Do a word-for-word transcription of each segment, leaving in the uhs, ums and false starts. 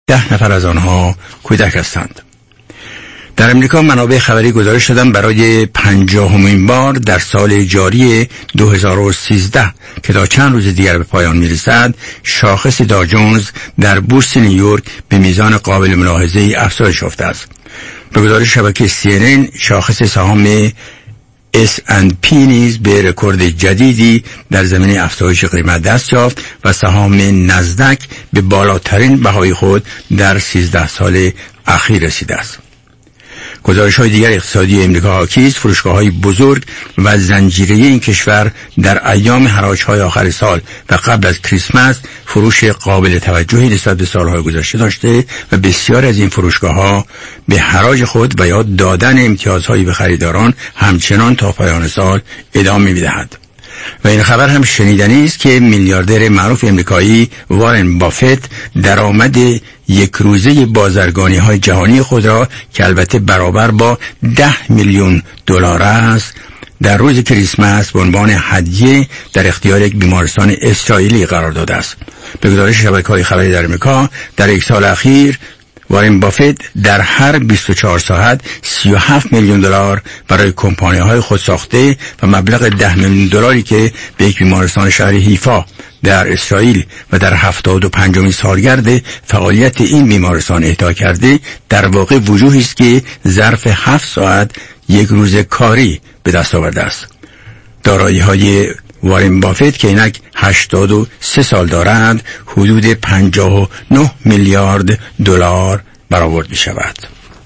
ده نفر از آنها کودک هستند. در امریکا منابع خبری گزارش دادن برای پنجاهمین بار در سال جاری دو هزار و سیزده که تا چند روز دیگر به پایان میرسد، شاخص داو جونز در بورس نیویورک به میزان قابل ملاحظه‌ای افزایش یافته است. به گزارش شبکه سی ان ان، شاخص سهام اس اند پی نیز به رکورد جدیدی در زمینه افزایش قیمت دست یافت و سهام نزدک به بالاترین بهای خود در سیزده سال اخیر رسیده است. گزارش‌های دیگر اقتصادی امریکا حاکی است. فروشگاه‌های بزرگ و زنجیره‌ای این کشور در ایام حراج‌های آخر سال و قبل از کریسمس فروش قابل توجهی نسبت به سال‌های گذشته داشته و بسیار از این فروشگاه‌ها به حراج خود و یا دادن امتیازهایی به خریداران همچنان تا پایان سال ادامه می‌دهد. و این خبر هم شنیدنی است که میلیاردر معروف امریکایی وارن بافت درآمد یک روزه بازرگانی های جهانی خود را که البته برابر با ده میلیون دلار است، در روز کریسمس به عنوان هدیه در اختیار یک بیمارستان اسرائیلی قرار داده است. به گزارش شبکه‌های خبری در امریکا، در یک سال اخیر وارن بافت در هر بیست و چهار ساعت سی و هفت میلیون دلار برای کمپانی‌های خود ساخته و مبلغ ده میلیون دلاری که به یک بیمارستان شهر حیفا در اسرائیل و در هفتاد و پنجمین سالگرد فعالیت این بیمارستان اهدا کرده، در واقع وجوهی است که ظرف هفت ساعت یک روز کاری به دست آورده است. دارایی‌های وارن بافت که اینک هشتاد و سه سال دارند حدود پنجاه و نه میلیارد دلار برآورد می شود.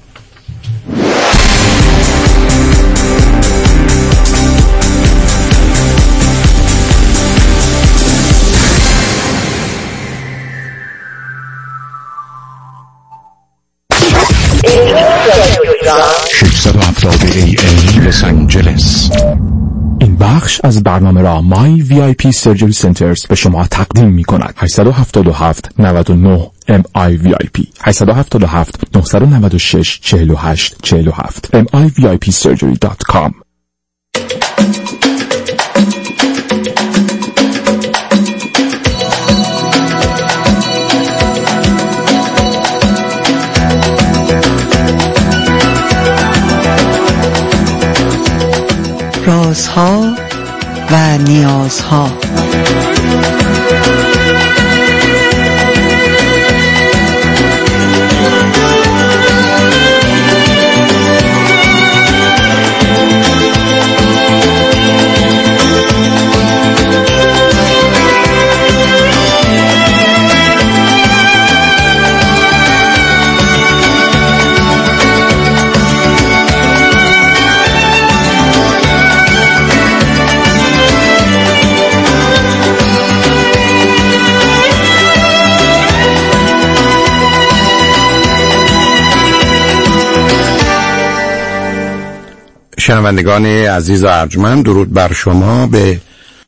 ششصد و هفتاد ای ای لس آنجلس. این بخش از برنامه را مای وی آی پی سرجری سنترز به شما تقدیم می کند. هشت هفت هفت نه نه ام آی وی آی پی هشت هفت هفت نه نه شش چهار هشت چهار هفت ام آی وی آی پی سرجری دات کام. رازها و نیازها. شنوندگان عزیز و ارجمند، درود بر شما. به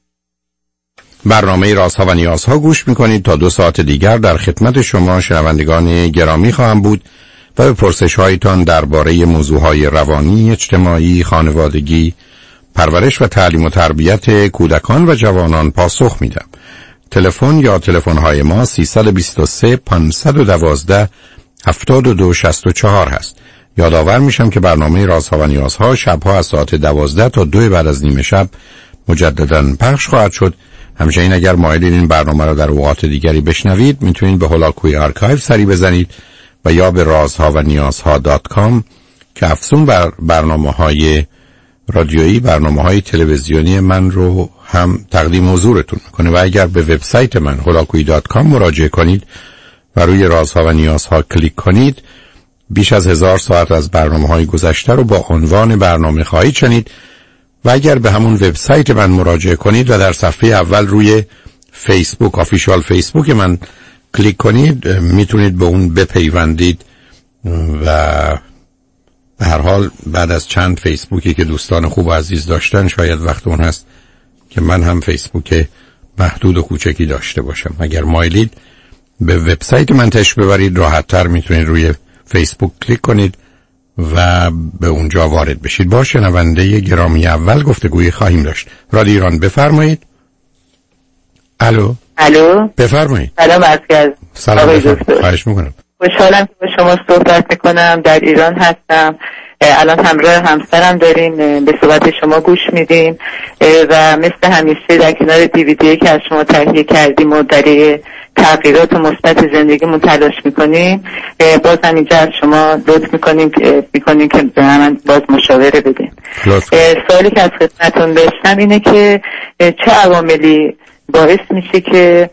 برنامه رازها و نیازها گوش میکنید. تا دو ساعت دیگر در خدمت شما شنوندگان گرامی خواهم بود و به پرسش هایتان درباره موضوعهای روانی، اجتماعی، خانوادگی، پرورش و تعلیم و تربیت کودکان و جوانان پاسخ میدم. تلفن یا تلفن های ما سیصد و بیست و سه پانصد و دوازده هفتاد و دو شصت و چهار هست. یادآور میشم که برنامه رازها و نیازها شبها از ساعت دوازده تا دو بعد از نیمه شب مجددا پخش خواهد شد. همچنین اگر مایلین این برنامه را در اوقات دیگری بشنوید، میتونید به هولاکوی آرکایو سری بزنید و یا به رازها و نیازها دات کام که افزون بر برنامه‌های رادیویی، برنامه‌های تلویزیونی من رو هم تقدیم حضورتون میکنه. و اگر به وبسایت من هولاکوی دات کام مراجعه کنید و روی رازها و نیازها کلیک کنید، بیش از هزار ساعت از برنامه‌های گذشته رو با عنوان برنامه خواهید شنید. و اگر به همون وبسایت من مراجعه کنید و در صفحه اول روی فیسبوک، آفیشال فیسبوک من کلیک کنید، میتونید به اون بپیوندید. و به هر حال بعد از چند فیسبوکی که دوستان خوب و عزیز داشتن، شاید وقت اون هست که من هم فیسبوک محدود و کوچکی داشته باشم. اگر مایلید به وبسایت من تشریف ببرید، راحت‌تر میتونید روی فیسبوک کلیک کنید و به اونجا وارد بشید. با شنونده گرامی اول گفتگوی خواهیم داشت. رادیو ایران، بفرمایید. الو الو، بفرمایید. سلام عرض کرد. سلام، خواهش میکنم. خوشحالم که با شما صحبت میکنم. در ایران هستم. الان همراه همسرم داریم به صحبت شما گوش میدیم و مثل همیشه در کنار دیویدی که از شما تهیه کردیم و برای تغییرات مثبت زندگیمون تلاش میکنیم، باز هم اینجا از شما لطف میکنیم که میکنیم که به من باز مشاوره بدین. سوالی که از خدمتتون داشتم اینه که چه عواملی باعث میشه که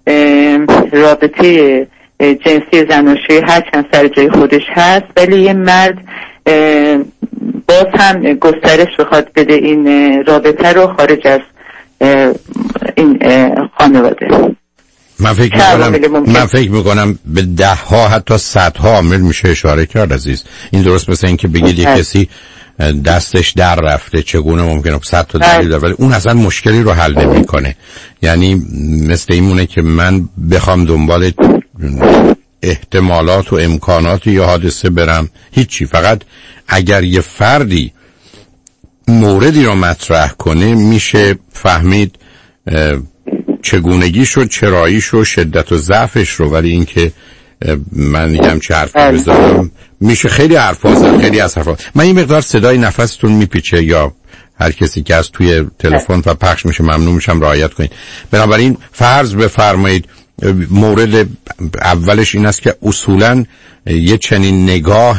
رابطه جنسی زناشویی هر چند سر جای خودش هست ولی یه مرد باز هم گسترش بخواد بده این رابطه رو خارج از این خانواده؟ من فکر میکنم من فکر میکنم به ده ها حتی صد ها عامل میشه اشاره کرد عزیز. این درست مثل این که بگید یک کسی دستش در رفته چگونه ممکنه صد تا دلیل داره ولی اون اصلا مشکلی رو حل نمیکنه. یعنی مثل اینونه که من بخوام دنبال احتمالات و امکانات یا حادثه برم هیچی، فقط اگر یه فردی موردی رو مطرح کنه میشه فهمید چگونگیش و چراییش و شدت و ضعفش رو. ولی اینکه من میگم چه حرفی بزنم میشه خیلی حرفا زد، خیلی از حرفا. من این مقدار صدای نفستون میپیچه یا هر کسی که از توی تلفن و پخش میشه ممنون میشم رعایت کنید. بنابراین فرض بفرمایید مورد اولش این است که اصولاً یه چنین نگاه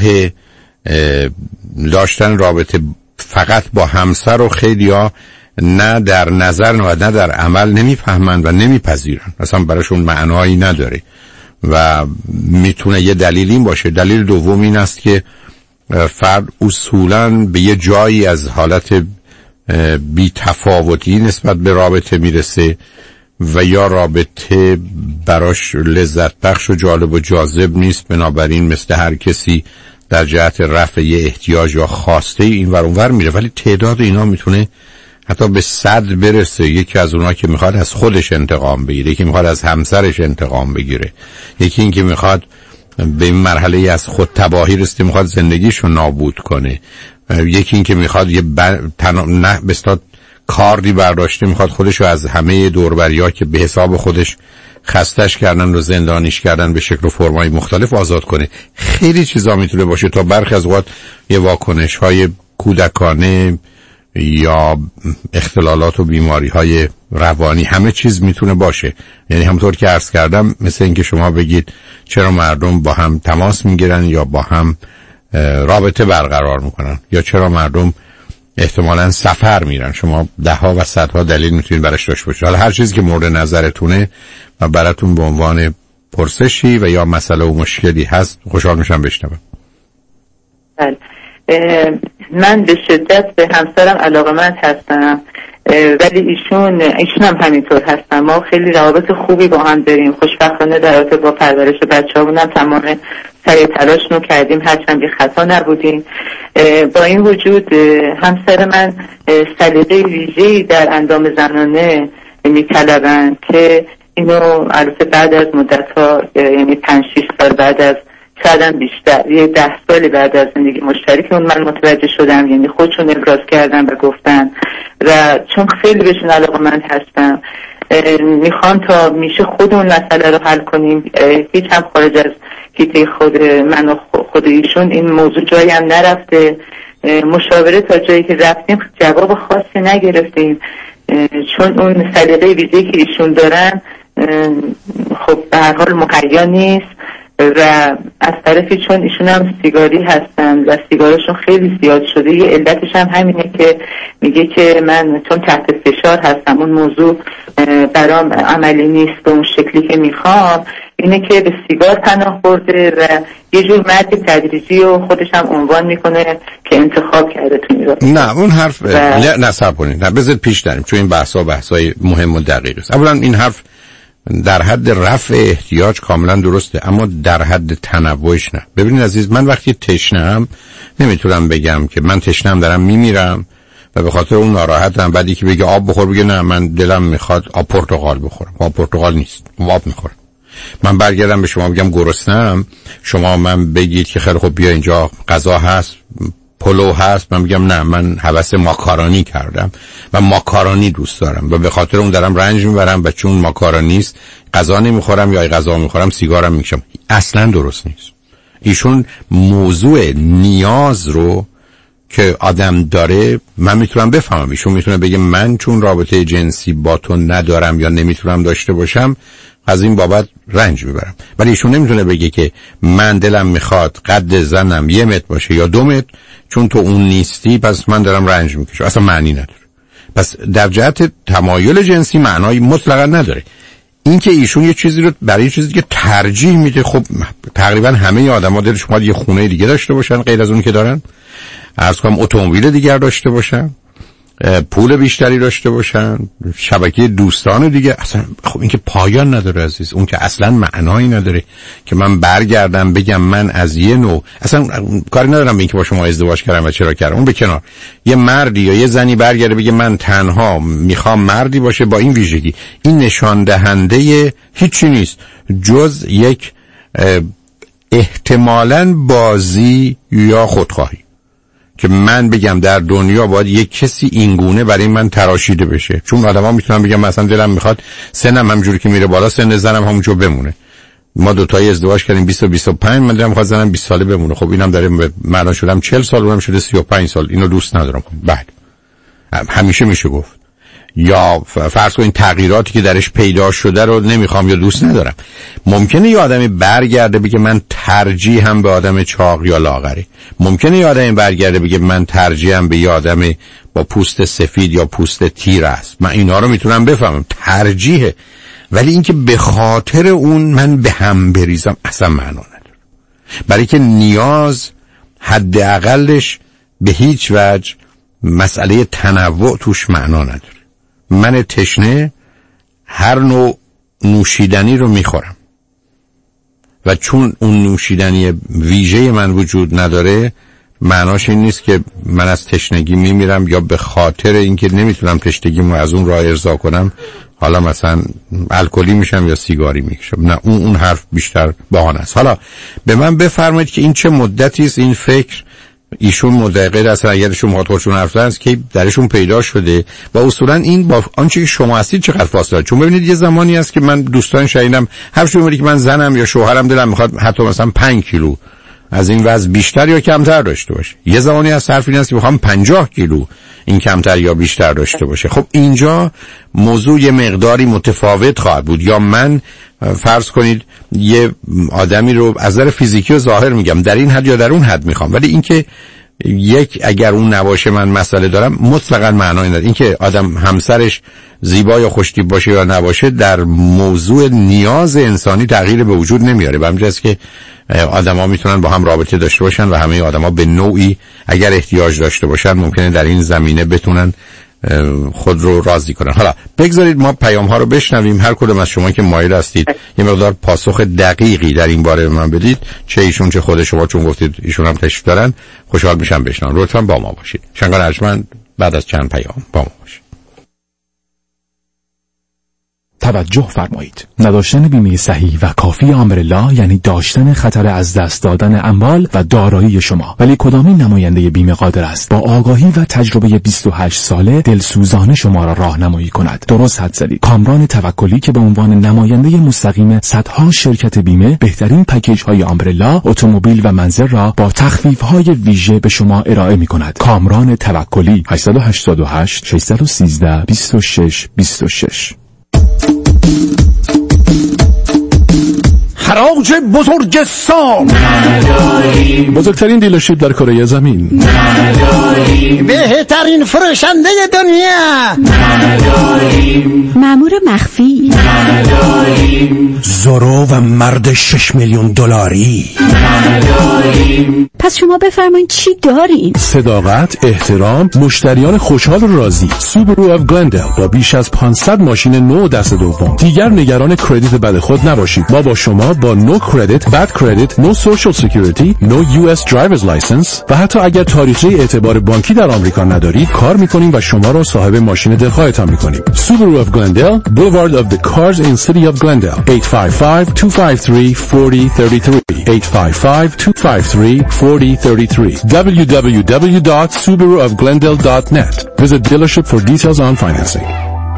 داشتن رابطه فقط با همسر و خیلیا نه در نظر و نه در عمل نمیفهمند و نمیپذیرن، اصلا براشون معنایی نداره و میتونه یه دلیل این باشه. دلیل دوم این است که فرد اصولاً به یه جایی از حالت بی تفاوتی نسبت به رابطه میرسه و یا رابطه براش لذت بخش و جالب و جاذب نیست، بنابراین مثل هر کسی در جهت رفع یه احتیاج یا خواسته این ور اون ور میره. ولی تعداد اینا میتونه حتی به صد برسه. یکی از اونها که میخواد از خودش انتقام بگیره، یکی میخواد از همسرش انتقام بگیره، یکی این که میخواد به این مرحله از خود تباهی رسیده میخواد زندگیشو نابود کنه، یکی این که میخواد یه بر... تن... نه بستاد کاردی برداشته میخواد خودشو از همه دوربریا که به حساب خودش خستش کردن و زندانیش کردن به شکل و فرمای مختلف آزاد کنه. خیلی چیزا میتونه باشه تا برخی از اوقات یه واکنش های کودکانه یا اختلالات و بیماری های روانی، همه چیز میتونه باشه. یعنی همونطور که عرض کردم مثل اینکه شما بگید چرا مردم با هم تماس میگیرن یا با هم رابطه برقرار میکنن یا چرا مردم احتمالاً سفر میرن، شما ده ها و صدها دلیل میتونید برش داشته باشید. حالا هر چیزی که مورد نظرتونه و براتون به عنوان پرسشی و یا مسئله و مشکلی هست خوشحال میشم بشنوم. بله، من به شدت به همسرم علاقه‌مند هستم ولی ایشون ایشون هم همینطور هستن. ما خیلی روابط خوبی با هم داریم. خوشبختانه در رابطه با پرورش بچه‌مون هم تمام سعی تلاشمون کردیم، هرچند بی خطا نبودیم. با این وجود همسر من سلیقه ویژه‌ای در اندام زنانه می‌طلبند که اینو البته بعد از مدت‌ها، یعنی پنج شش سال بعد از شاید بیشتر یه ده سالی بعد از زندگی مشترک اون من متوجه شدم، یعنی خودشون ابراز کردن و گفتن و چون خیلی بهشون علاقه‌مند هستم میخوان تا میشه خود اون مسئله رو حل کنیم. هیچ هم خارج از حیطه خود من و خود ایشون این موضوع جایی هم نرفته. مشاوره تا جایی که رفتیم جواب خاصی نگرفتیم چون اون سلیقه ویژه‌ای که ایشون دارن خب به هر حال مهیا نیست و از طرفی چون ایشون هم سیگاری هستن و سیگارشون خیلی زیاد شده. یه علتش هم همینه که میگه که من چون تحت فشار هستم اون موضوع برام عملی نیست به اون شکلی که میخوام، اینه که به سیگار پناه برده و یه جور مرد تدریجی و خودش هم عنوان میکنه که انتخاب کرده تو این. نه اون حرف و... نه نصب کنید، نه بذارید پیش دریم چون این بحثا بحثای مهم و دقیق است. اولا این حرف در حد رفع احتیاج کاملا درسته اما در حد تنوعش نه. ببینید عزیز، من وقتی تشنه‌ام نمیتونم بگم که من تشنه‌ام دارم میمیرم و به خاطر اون ناراحتم، بعدی که بگه آب بخور بگه نه من دلم میخواد آب پرتقال بخورم. آب پرتقال نیست، آب میخورم. من برگردم به شما بگم گرسنه‌ام، شما من بگید که خیلی خوب بیا اینجا غذا هست پلو هست، من میگم نه من هوس ماکارونی کردم و ماکارونی دوست دارم و به خاطر اون دارم رنج میبرم و چون ماکارونی است غذا نمیخورم یا غذا میخورم سیگارم میکشم. اصلا درست نیست. ایشون موضوع نیاز رو که آدم داره من میتونم بفهمم. ایشون میتونه بگه من چون رابطه جنسی با تو ندارم یا نمیتونم داشته باشم از این بابت رنج میبرم، ولی ایشون نمیتونه بگه که من دلم میخواد قد زنم یه متر باشه یا دو متر، چون تو اون نیستی پس من دارم رنج میکشم. اصلا معنی نداره. پس در جهت تمایل جنسی معنایی مطلقا نداره. این که ایشون یه چیزی رو برای یه چیزی که ترجیح میده، خب تقریبا همه آدما دلشون میخواد یه خونه دیگه داشته باشن غیر از اون که دارن، عرض کنم اتومبیل دیگر داشته باشن، پول بیشتری داشته باشن، شبکه دوستان دیگه. اصلا خب این که پایان نداره عزیز، اون که اصلا معنایی نداره که من برگردم بگم من از یه نوع اصلا کاری ندارم به این که با شما ازدواج کردم و چرا کردم، اون به کنار. یه مردی یا یه زنی برگرده بگه من تنها میخوام مردی باشه با این ویژگی، این نشان دهنده هیچی نیست جز یک احتمالاً بازی یا خودخواهی که من بگم در دنیا باید یک کسی اینگونه برای من تراشیده بشه. چون آدما میتونن بگم مثلا دلم میخواد سنم همونجوری که میره بالا سن زنم همونجور بمونه. ما دو تایی ازدواج کردیم بیست و بیست و پنج، من دلم میخواد زنم بیست ساله بمونه. خب اینم داره معنا شدم چهل سال، اونم شده سی و پنج سال. اینو دوست ندارم. بعد همیشه میشه گفت یا فرض کن این تغییراتی که درش پیدا شده رو نمیخوام یا دوست ندارم. ممکنه یه آدمی برگرده بگه من ترجیحم به آدم چاق یا لاغره. ممکنه یه آدمی برگرده بگه من ترجیحم به یه آدم با پوست سفید یا پوست تیر است. من اینا رو میتونم بفهمم، ترجیحه. ولی اینکه به خاطر اون من به هم بریزم اصلا معنا نداره. برای که نیاز حداقلش به هیچ وجه مسئله تنوع توش معنا نداره. من تشنه هر نوع نوشیدنی رو میخورم و چون اون نوشیدنی ویژه من وجود نداره معناش این نیست که من از تشنگی میمیرم یا به خاطر اینکه نمیتونم تشنگیمو از اون راه ارضا کنم حالا مثلا الکلی میشم یا سیگاری میکشم. نه، اون اون حرف بیشتر بهانه است. حالا به من بفرمایید که این چه مدتی است این فکر ایشون مدقیق اصلا اگر شما خودشون حرف زدن که درشون پیدا شده و اصولا این با آنچه که شما هستید چقدر فاصله؟ چون ببینید یه زمانی هست که من دوستان شنیدم هر شما که من زنم یا شوهرم دلم میخواد حتی مثلا پنج کیلو از این وزن بیشتر یا کمتر داشته باشه. یه زمانی هست حرف این است که میخوام پنجاه کیلو این کمتر یا بیشتر داشته باشه. خب اینجا موضوع یه مقداری متفاوت خواهد بود. یا من فرض کنید یه آدمی رو از نظر فیزیکی و ظاهر میگم در این حد یا در اون حد میخوام، ولی اینکه یک اگر اون نباشه من مسئله دارم مطلقاً معنایی نداره. اینکه آدم همسرش زیبا یا خوشتیپ باشه یا نباشه در موضوع نیاز انسانی تغییر به وجود نمیاره. به همین جاست که آدما میتونن با هم رابطه داشته باشن و همه آدما به نوعی اگر احتیاج داشته باشن ممکنه در این زمینه بتونن خود رو راضی کنن. حالا بگذارید ما پیام ها رو بشنویم. هر کدوم از شما که مایل هستید یه مقدار پاسخ دقیقی در این باره به من بدید، چه ایشون چه خود شما، چون گفتید ایشون هم تشریف دارن، خوشحال میشم بشنوم. لطفاً با ما باشید. شنگان ارجمند بعد از چند پیام با ما باشید. توجه فرمایید. نداشتن بیمه صحیح و کافی آمبرلا یعنی داشتن خطر از دست دادن اموال و دارایی شما. ولی کدامین نماینده بیمه قادر است با آگاهی و تجربه بیست و هشت ساله دلسوزانه شما را راهنمایی کند؟ درست حد زدید. کامران توکلی که به عنوان نماینده مستقیم صدها شرکت بیمه بهترین پکیج های آمبرلا، اتومبیل و منزل را با تخفیف های ویژه به شما ارائه می کند. کامران توکلی هشت هشت هشت شش یک سه دو شش دو شش. حراج بزرگستان نداریم، بزرگترین دیلرشیپ در کره زمین نداریم، بهترین فروشنده دنیا نداریم، مأمور مخفی نداریم، زورو و مرد شش میلیون دلاری نداریم. پس شما بفرمایید چی دارین؟ صداقت، احترام، مشتریان خوشحال و راضی. سوبرو اف گلندل با بیش از پانصد ماشین نو دست دوم. دیگر نگران کردیت بد خود نباشید. ما با شما با با no credit, bad credit, no social security, no یو اس driver's license و حتی اگر تاریخچه اعتبار بانکی در آمریکا ندارید کار میکنیم و شما را صاحب ماشین دلخواهتان میکنیم. Subaru of Glendale, Boulevard of the Cars in City of Glendale. eight five five, two five three, four zero three three eight five five, two five three, four zero three three w w w dot subaru of glendale dot net. Visit dealership for details on financing.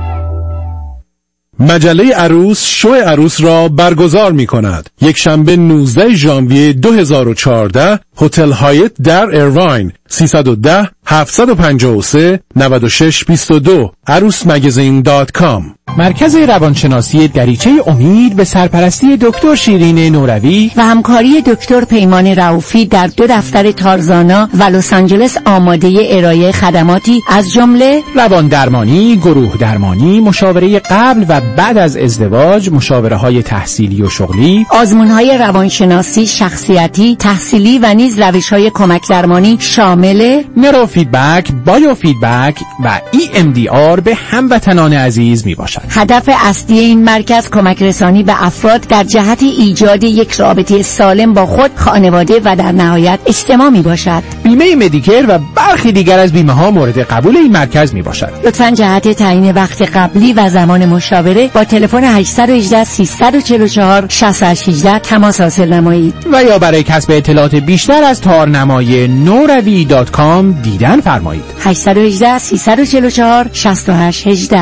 مجله عروس شو عروس را برگزار می کند. یک شنبه نوزده ژانویه دو هزار و چهارده هتل هایت در ایرواین سیصد و ده هفتصد و پنجاه و سه نود و شش بیست و دو عروس مگزین دات کام. مرکز روانشناسی دریچه امید به سرپرستی دکتر شیرین نوروی و همکاری دکتر پیمان رؤوفی در دو دفتر تارزانا و لس آنجلس آماده ارائه خدماتی از جمله روان درمانی، گروه درمانی، مشاوره قبل و بعد از ازدواج، مشاوره های تحصیلی و شغلی، آزمون های روانشناسی شخصیتی، تحصیلی و نیز روش های کمک درمانی شامل نورو فیدبک، بایو فیدبک و ای ام دی آر به هموطنان عزیز می باشد. هدف اصلی این مرکز کمک رسانی به افراد در جهت ایجاد یک رابطه سالم با خود، خانواده و در نهایت اجتماع می باشد. بیمه مدیکر و برخی دیگر از بیمه ها مورد قبول این مرکز می باشد. لطفاً جهت تعیین وقت قبلی و زمان مشاوره با تلفن هشت یک هشت سه چهار چهار شش هشت یک هشت تماس حاصل نمایید و یا برای کسب اطلاعات بیشتر از تارنمای نوروی دات کام دیدن فرمایید. هشت یک هشت سه چهار چهار شش هشت یک هشت.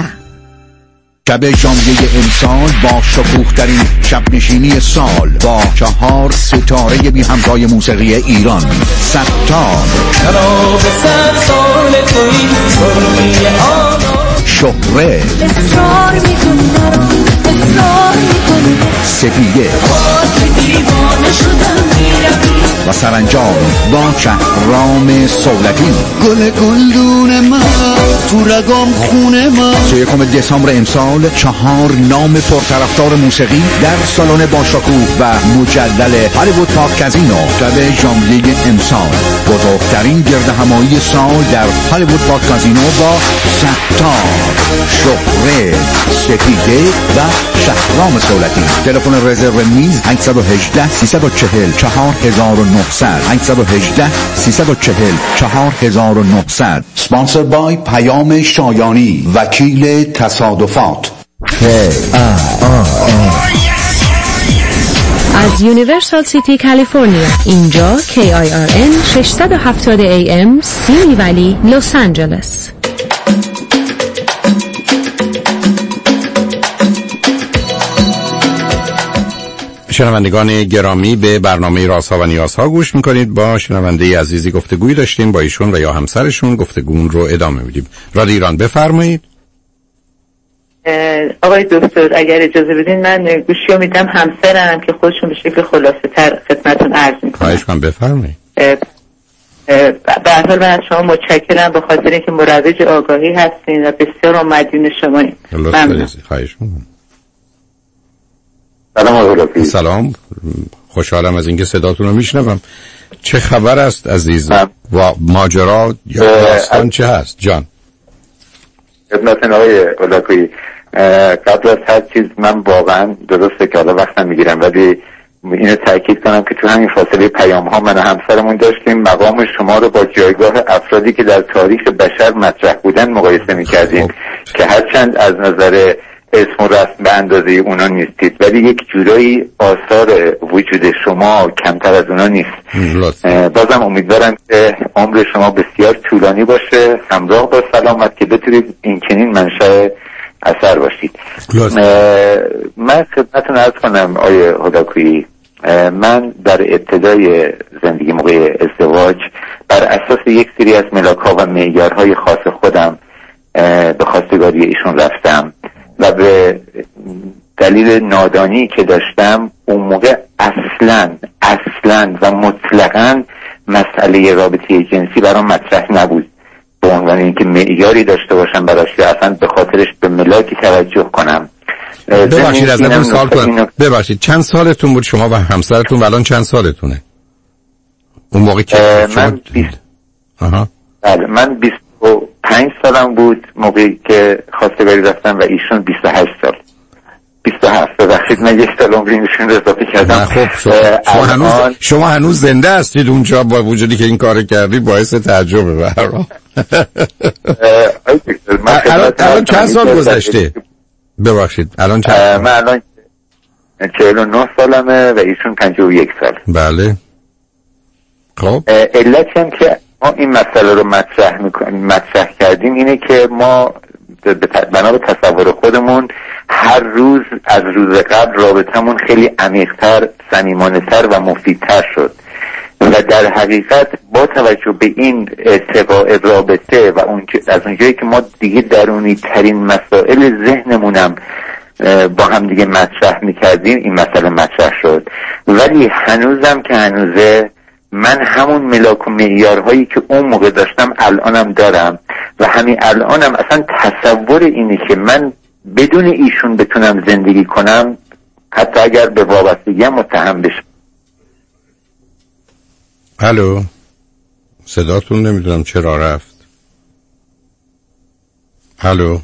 شب ژانویه امسال با شکوه‌ترین شب نشینی سال با چهار ستاره بی همتای موسیقی ایران ستار شراب صد سال تویی سرخی آنا شهره اصرار میکنی برام اصرار میکنی سپیده باز دیوانه شدم میرم و سرانجام با شهرام سولتی گل گلدون من تو رگام خونه من. سی یکم دسامبر امسال چهار نام پرطرفدار موسیقی در سالن باشکوه و مجلل هالیوود پارک کازینو. شب ژانویه امسال بزرگترین گردهمایی سال در هالیوود پارک کازینو با ستار، شهره، سپیده و شهرام سولتی. تلفن رزرو میز هشت یک هشت سه چهار چهار نه صفر صفر هشت یک هشت سه چهار چهار نه صفر صفر. سپانسر بای پیام شایانی، وکیل تصادفات. از یونیورسال سیتی کالیفرنیا، اینجا کی آی آر ان ششصد و هفتاد ای ام سیمی ولی لس آنجلس. شنوندگان گرامی، به برنامه رازها و نیازها گوش میکنید. با شنونده عزیزی گفتگویی داشتیم، با ایشون و یا همسرشون گفتگوون رو ادامه میدیم. رادیو ایران بفرمایید. آقای دکتر اگر اجازه بدین من گوشی رو میدم همسرم که خودشون به شکل خلاصه تر خدمتون عرض میکنم. خواهش کنم بفرمایید. به هر حال من از شما متشکرم به خاطر اینکه مروج آگاهی هستین و بسیار مدیون شمایید. ممنون. خواهش میکنم. سلام آقای سلام، خوشحالم از اینکه صداتون رو میشنوم. چه خبر است عزیز؟ و ماجرا یا داستان چه هست جان؟ خدمتتون آقای اولاقی، قبل از هر چیز من واقعا درسته که حالا وقتم میگیرم ولی اینو تاکید کنم که تو همین فاصله پیام ها من و همسرمون داشتیم مقام شما رو با جایگاه افرادی که در تاریخ بشر مطرح بودن مقایسه میکردیم که هرچند از نظر اسم و رسم به اندازه اونا نیستید ولی یک جورایی آثار وجود شما کمتر از اونا نیست. بازم امیدوارم که عمر شما بسیار طولانی باشه، همراه با سلامت، که بتونید این چنین منشأ اثر باشید. من خدمتتون عرض کنم آیه هداکویی، من در ابتدای زندگی موقع ازدواج بر اساس یک سری از ملاک‌ها و معیارهای خاص خودم به خواستگاری ایشون رفتم و به دلیل نادانی که داشتم اون موقع اصلاً اصلاً و مطلقاً مسئله رابطه جنسی برام مطرح نبود به عنوان اینکه معیاری داشته باشم براش که اصلا به خاطرش به ملاکی توجه کنم. ببخشید ازتون سوال کنم، ببخشید چند سالتون بود شما و همسرتون و الان چند سالتونه؟ اون موقع که من بیست آها بله من بیست و پنج سالم بود موقعی که خواستگاری رفتم و ایشون بیست و هشت سال بیست و هفت. ببخشید من یک سال عمری ایشون رو اضافه کردم. خب شما, شما هنوز شما هنوز زنده هستید اونجا، با وجودی که این کارو کردید باعث تعجبه. به هر حال الان چند سال گذشته؟ ببخشید الان چند؟ من الان چهل و نه سالمه و ایشون پنجاه و یک سال. بله. خب علتی هم که ما این مسئله رو مطرح میکنیم مطرح کردیم اینه که ما بنا به تصور خودمون هر روز از روز قبل رابطمون خیلی عمیق‌تر، صمیمانه‌تر و مفیدتر شد و در حقیقت با توجه به این ارتقاء رابطه و اون از اونجایی که ما دیگه درونی ترین مسائل ذهنمونم با هم دیگه مطرح میکردیم این مسئله مطرح شد، ولی هنوزم که هنوزه من همون ملاک و معیارهایی که اون موقع داشتم الانم دارم و همین الانم اصلا تصور اینه که من بدون ایشون بتونم زندگی کنم حتی اگر به وابستگی هم متهم بشم. الو صداتون نمیدونم چرا رفت. الو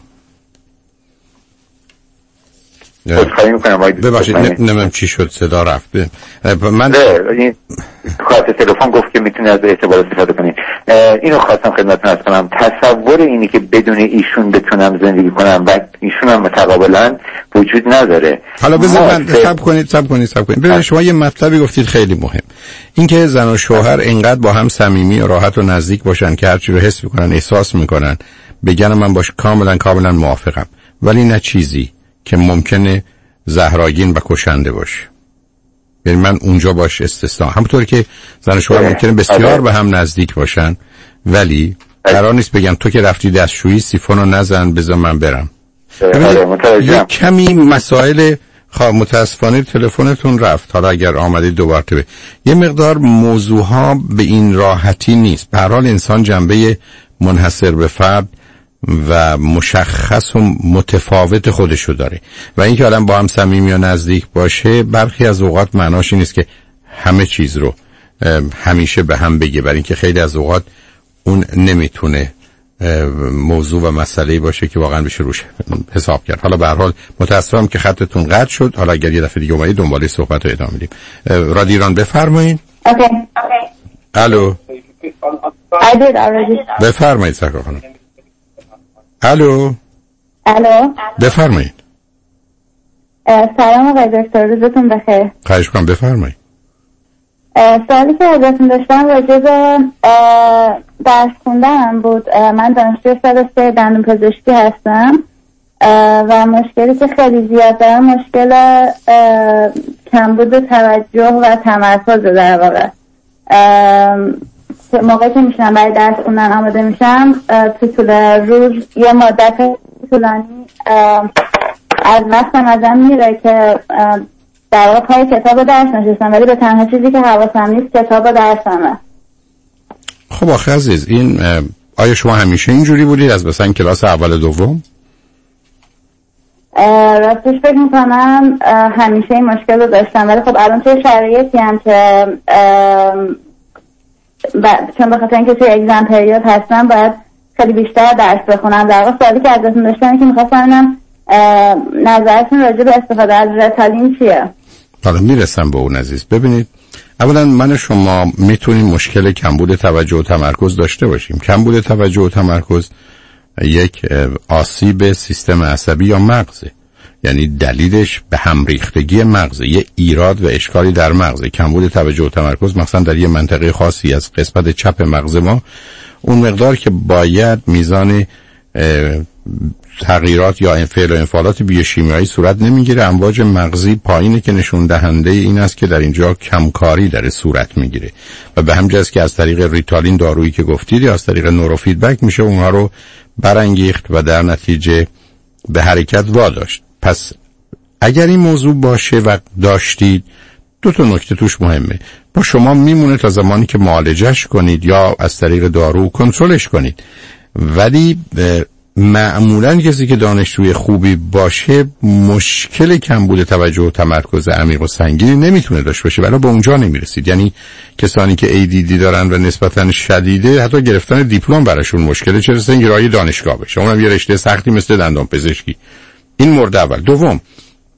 خواهی میکنم ببخشید نمیم چی شد صدا رفته. من این خاطر تلفن گفت که میتونی از اعتبار استفاده کنی. اینو خواستم خدمتتون عرض کنم، تصور اینی که بدون ایشون بتونم زندگی کنم و ایشون هم متقابلا وجود نداره. حالا بذار من صبر کنید صبر کنید صبر کنید ببینید شما یه مطلبی گفتید خیلی مهم، اینکه زن و شوهر اینقدر با هم صمیمی و راحت و نزدیک باشن که هر چی رو حس میکنن احساس میکنن بگن من باش کاملا کاملا موافقم، ولی نه چیزی که ممکنه زهراگین و کشنده باشه. یعنی من اونجا باش استثنا. همونطور که زن و شوهر ممکنه بسیار به هم نزدیک باشن ولی قرار نیست بگم تو که رفتی دستشویی سیفونو نزن بذار من برم. یک کمی مسائل خواه متاسفانه تلفنتون رفت، حالا اگر آمدید دوباره به یه مقدار موضوعها به این راحتی نیست. به هر حال انسان جنبه منحصر به فرد و مشخص و متفاوت خودشو داره و اینکه آدم با هم صمیمی و نزدیک باشه برخی از اوقات معناش این است که همه چیز رو همیشه به هم بگه، برای اینکه خیلی از اوقات اون نمیتونه موضوع و مسئله‌ای باشه که واقعا بشه روش حساب کرد. حالا به هر حال متاسفم که خطتون قطع شد. حالا اگر یه دفعه دیگه اومدید دنباله صحبت رو ادامه میدیم. رادیو ایران بفرمایید. اوکی. الو. I did already. بفرمایید سرکار خانم. الو. الو. بفرمایید. سلام آقای دکتر، روزتون بخیر. خواهش می‌کنم بفرمایید. سوالی که ازتون داشتم راجع به درس خوندنم بود. من دانشجوی سال سه دندون پزشکی هستم و مشکلی که خیلی زیاد دارم مشکل کمبود توجه و تمرکز در واقع. موقعی که میشنم برای درس خوندن آماده میشم تو طول روز یه مدت طولانی از وقتم ازم میره که در واقع پای کتاب درس نشستم ولی به تنها چیزی که حواسم نیست کتاب درسمه. خب آخه عزیز این آیا شما همیشه اینجوری بودید از مثلا کلاس اول دوم؟ راستش فکر میکنم همیشه این مشکل رو داشتم ولی خب الان توی شرایطی هم که ب... چون به خاطر اینکه توی اگزم پریود هستم باید خیلی بیشتر درس بخونم. در واقع سوالی که ازتون داشتم که میخواستم ببینم نظرتون راجع به استفاده از ریتالین چیه؟ حالا میرسم به اون عزیز. ببینید اولا من و شما میتونیم مشکل کمبود توجه و تمرکز داشته باشیم. کمبود توجه و تمرکز یک آسیب سیستم عصبی یا مغزه، یعنی دلیلش به هم ریختگی مغزه، یه ایراد و اشکالی در مغزه. کمبود توجه و تمرکز مثلا در یه منطقه خاصی از قسمت چپ مغز ما اون مقدار که باید میزان تغییرات یا انفعال و انفعالات بیوشیمیایی صورت نمیگیره. امواج مغزی پایینه که نشون دهنده این است که در اینجا کمکاری در صورت میگیره و به همین جاست که از طریق ریتالین دارویی که گفتید یا از طریق نوروفیدبک میشه اونها رو برانگیخت و در نتیجه به حرکت واداشت. پس اگر این موضوع باشه و داشتید دو تا نکته توش مهمه. با شما میمونه تا زمانی که معالجش کنید یا از طریق دارو کنترلش کنید، ولی معمولا کسی که دانشجوی خوبی باشه مشکل کمبود توجه و تمرکز عمیق و سنگینی نمیتونه داشته باشه ولی به اونجا نمیرسید. یعنی کسانی که ای دی دی دارن و نسبتا شدیده حتی گرفتن دیپلم براشون مشکله، چه رسه این راه دانشگاه بشه. اونم یه رشته سختی مثل دندان پزشکی. این مورد اول. دوم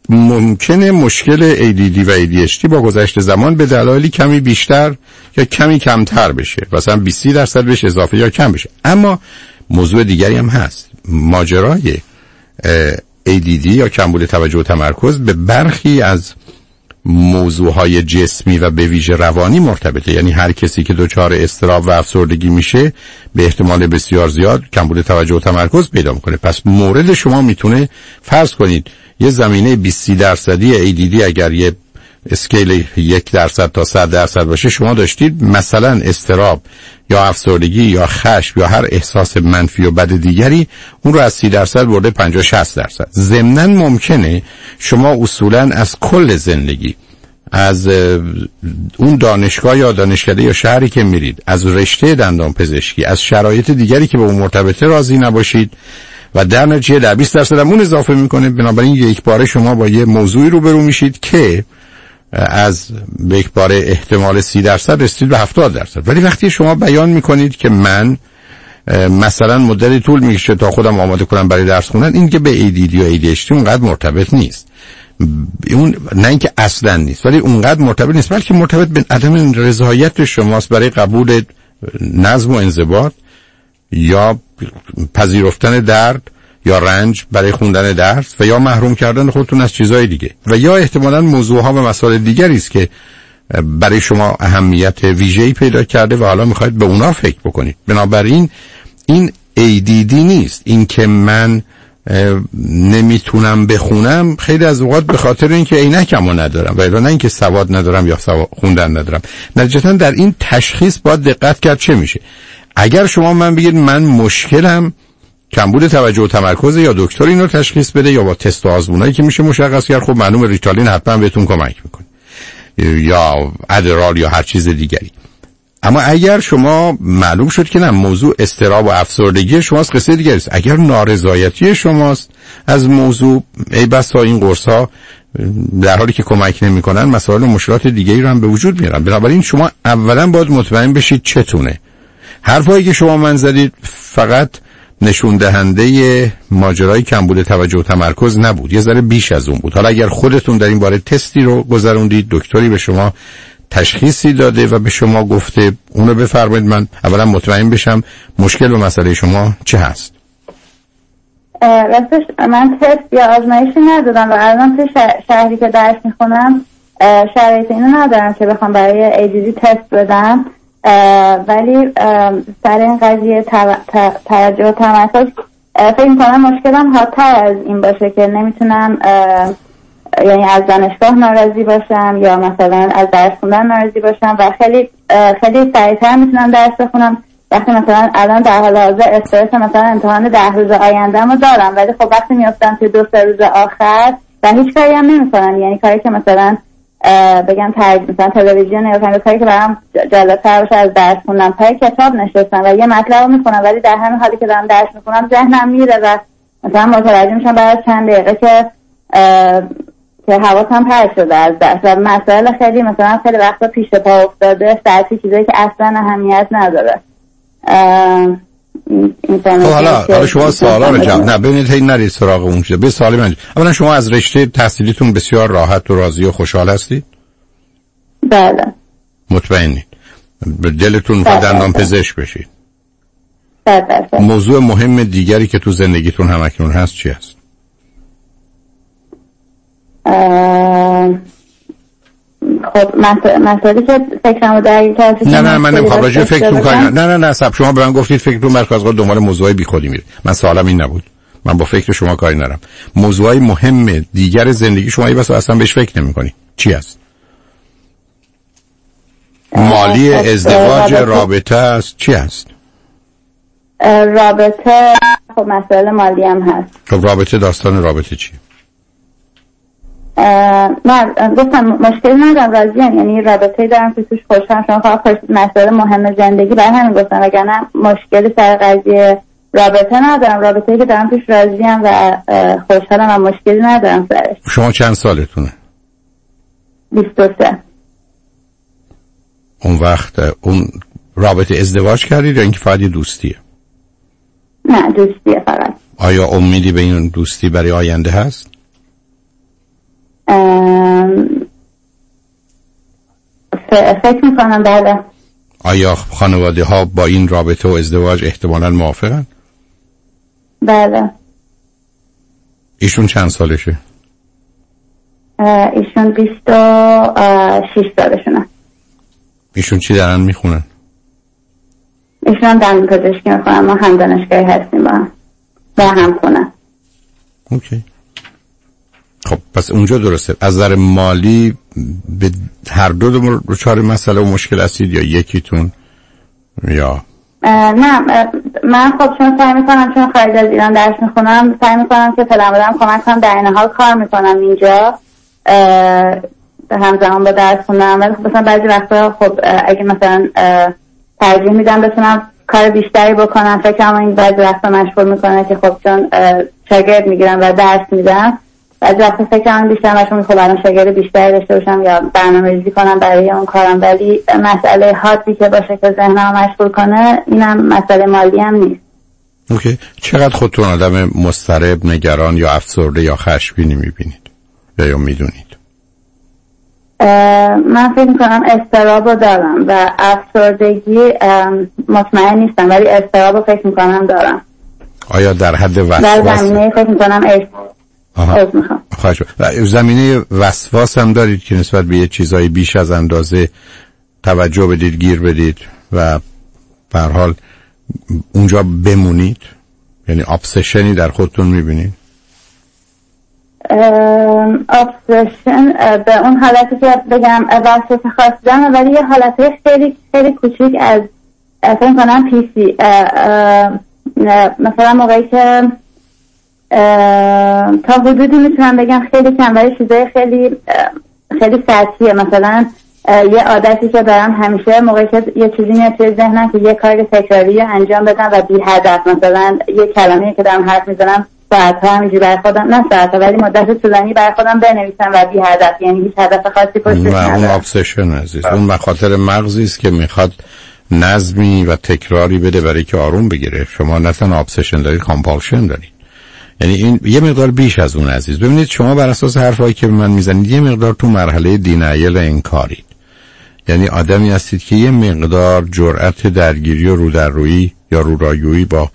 ممکنه مشکل ای دی دی و ای دی اچ دی با گذشت زمان به دلایلی کمی بیشتر یا کمی کمتر بشه، مثلا بیست درصد بشه اضافه یا کم بشه. اما موضوع دیگری هم هست. ماجرای ای دی دی یا کمبود توجه و تمرکز به برخی از موضوعهای جسمی و به ویژه روانی مرتبطه. یعنی هر کسی که دچار اضطراب و افسردگی میشه به احتمال بسیار زیاد کمبود توجه و تمرکز پیدا میکنه. پس مورد شما میتونه، فرض کنید یه زمینه بیست درصدی ای دی دی اگر یه اسکیل یک درصد تا صد درصد باشه، شما داشتید مثلا اضطراب یا افسردگی یا خشم یا هر احساس منفی و بد دیگری، اون رو از سی درصد برده پنجاه شصت درصد. ضمناً ممکنه شما اصولاً از کل زندگی، از اون دانشگاه یا دانشکده یا شهری که میرید، از رشته دندان پزشکی، از شرایط دیگری که با اون مرتبطه راضی نباشید و در نتیجه در بیست درصد هم اون اضافه میکنه. بنابراین یک باره شما با یه موضوعی روبرو میشید که از به یک باره احتمال سی درصد رسید به هفتاد درصد. ولی وقتی شما بیان میکنید که من مثلا مدتی طول میکشه تا خودم آماده کنم برای درس خوندن، این که به ای دی دی یا ای دی اچ دی اونقدر مرتبط نیست. اون نه اینکه اصلا نیست، ولی اونقدر مرتبط نیست، بلکه مرتبط به عدم رضایت شماست برای قبول نظم و انضباط یا پذیرفتن درد یا رنج برای خوندن درس و یا محروم کردن خودتون از چیزهای دیگه و یا احتمالاً موضوعها و مسائل دیگری است که برای شما اهمیت ویژه‌ای پیدا کرده و حالا میخواید به اونا فکر بکنید. بنابراین این ای دی دی نیست. این که من نمیتونم بخونم خیلی از اوقات به خاطر اینکه عینکمو ندارم و الا نه اینکه سواد ندارم یا سواد خوندن ندارم. نتیجتاً در این تشخیص باید دقت کرد چه میشه. اگر شما من بگید من مشکلم کمبود توجه و تمرکز، یا دکتر اینو تشخیص بده یا با تست و آزمونایی که میشه مشخص کرد، خب معلومه ریتالین حتما بهتون کمک میکنه یا ادرال یا هر چیز دیگری. اما اگر شما معلوم شد که نه موضوع اضطراب و افسردگی شماست، قصه دیگری است. اگر نارضایتی شماست از موضوع، ای بسا این قرص‌ها در حالی که کمک نمی‌کنن مسائل و مشکلات دیگری رو هم به وجود میارن. بنابراین شما اولا باید مطمئن بشید چتونه. حرفایی که شما من زدید فقط نشون دهنده ماجرای کمبود توجه و تمرکز نبود، یه ذره بیش از اون بود. حالا اگر خودتون در این باره تستی رو گذروندید، دکتری به شما تشخیصی داده و به شما گفته، اونو بفرمایید من اولا مطمئن بشم مشکل و مسئله شما چه هست. راستش من تست یا آزمایشی ندادم و الان تو شهری که درس میخونم شرایط اینو ندارم که بخوام برای ای دی دی تست بدم، ولی سر این قضیه توجه و تمرکز فکر میکنم مشکلم حادتر از این باشه که نمیتونم یعنی از دانشگاه ناراضی باشم یا مثلا از درس خوندن ناراضی باشم و خیلی خیلی سریعتر میتونم درس بخونم وقتی مثلا الان در حال حاضر استرس مثلا امتحان ده روز آینده‌مو دارم، ولی خب وقتی میافتم توی دو سه روز آخر و هیچ کاری هم نمیکنم، یعنی کاری که مثلا بگم تایید مثلا تلویزیون یا کاری که برام جالب‌تر باشه از درس خوندن، پای کتاب نشستم و یه مطلب رو میخونم، ولی در همین حالی که دارم درس میخونم ذهنم میره و مثلا متوجه میشم بعد از چند دقیقه که که حواسم پرت شده از درس و مسائل خیلی مثلا خیلی وقتا پیش پا افتاده، ساعتی چیزایی که اصلا اهمیت نداره. خب حالا حالا شما سوالا رو جواب نه ببینید هی نرید سراغ اون چیزا. به سوال من، اولا شما از رشته تحصیلیتون بسیار راحت و راضی و خوشحال هستید؟ بله. مطمئنید؟ به دلتون میخواد دندان پزشک بشید؟ بله. موضوع مهم دیگری که تو زندگیتون همکنون هست چی هست؟ خب مسئله که فکرمو درگیر کرد. نه نه من نمیخوام راجع فکرتون کاری نه نه نه سب شما به من گفتید فکرتون مرکز قد دنبال موضوعی بیخودی میره. من سوالم این نبود. من با فکر شما کاری ندارم. موضوعی مهم دیگر زندگی شما ای بس اصلا بهش فکر نمی‌کنی. چی هست؟ مالی، ازدواج، رابطه است، چی هست؟ رابطه خب مسئله مالی هم هست. خب رابطه داستان رابطه چیه؟ نه گفتم مشکل ندارم، راضیم، یعنی رابطه‌ای دارم که توش خوشحالم. شما فقط مسئله مهم زندگی برای همین گفتم، وگرنه مشکلی سر قضیه رابطه ندارم. رابطه‌ای که دارم توش راضیم و خوشحالم و مشکلی ندارم سرش. شما چند سالتونه؟ بیست و سه. اون وقت اون رابطه ازدواج کردید یا اینکه فقط دوستیه؟ نه دوستیه فقط. آیا امیدی به این دوستی برای آینده هست؟ فکر میکنم بله. آیا خانواده ها با این رابطه و ازدواج احتمالاً موافقن؟ بله. ایشون چند سالشه؟ ایشون بیست و شیش سالشونه. ایشون چی دارن میخونن؟ ایشون هم دندون پزشکی میخونن. ما هم دانشگاهی هستیم با هم و هم خونه. اوکی. خب پس اونجا درسته. از نظر مالی به هر دو دچار مسئله و مشکل هستید یا یکیتون یا نه؟ من خب چون سعی میکنم چون خارج از ایران درس میخونم سعی میکنم که پدر مادرم کمک کنم، در این حال کار میکنم اینجا همزمان با درس خوندم، ولی خب مثلا بعضی وقتا خب اگه مثلا ترجیح میدم بتونم کار بیشتری بکنم، فکرم این بعضی وقتا مشغول میکنه که خب چون شاگرد میگیرم و درس میدم بعضی وقتا فکرم بیشتر مشغول میخوام الان شاگرد بیشتری داشته باشم یا برنامه‌ریزی کنم برای اون کارم، ولی مسئله حادی که باشه که ذهنم مشغول کنه اینم مسئله مالی هم نیست. اوکی. چقدر خودتون آدم مضطرب، نگران یا افسرده یا خشمگینی میبینید یا یا میدونید؟ من فکر میکنم اضطرابو دارم و افسردگی مطمئن نیستم ولی اضطرابو فکر میکنم دارم. آیا در حد وسواس؟ در زمینه فکر میکنم آها. خواهش زمینه وسواس هم دارید که نسبت به یه چیزای بیش از اندازه توجه بدید، گیر بدید و به هر حال اونجا بمونید؟ یعنی ابسشنی در خودتون میبینید؟ ابسشن به اون حالتی که بگم وسواس خاصی دارم ولی یه حالت خیلی خیلی کوچیک از فکر کنم پی سی مثلا موقعی که تا حدودی میتونم بگم خیلی کم ولی چیزای خیلی خیلی سطحیه. مثلا یه عادتی که دارم همیشه موقعی که یه چیزی میاد توی ذهنم که یه کار تکراری رو انجام بدم و بی هدف، مثلا یه کلمه‌ای که دارم حرف میزنم ساعت‌ها همینجوری برای خودم، نه ساعت‌ها ولی مدت طولانی برای خودم بنویسم و بی هدف، یعنی هیچ هدف خاصی پشتش ندارم. اون ابسشن عزیز، اون مخاطر مغزی است که میخواد نظمی و تکراری بده برای که آروم بگیره. شما نه تنها ابسشن دارید، کامپالشن دارید. یعنی این یه مقدار بیش از اون عزیز. ببینید شما بر اساس حرفایی که به من میزنید یه مقدار تو مرحله دینایل انکارید. یعنی آدمی هستید که یه مقدار جرأت درگیری و رودررویی یا رورایویی با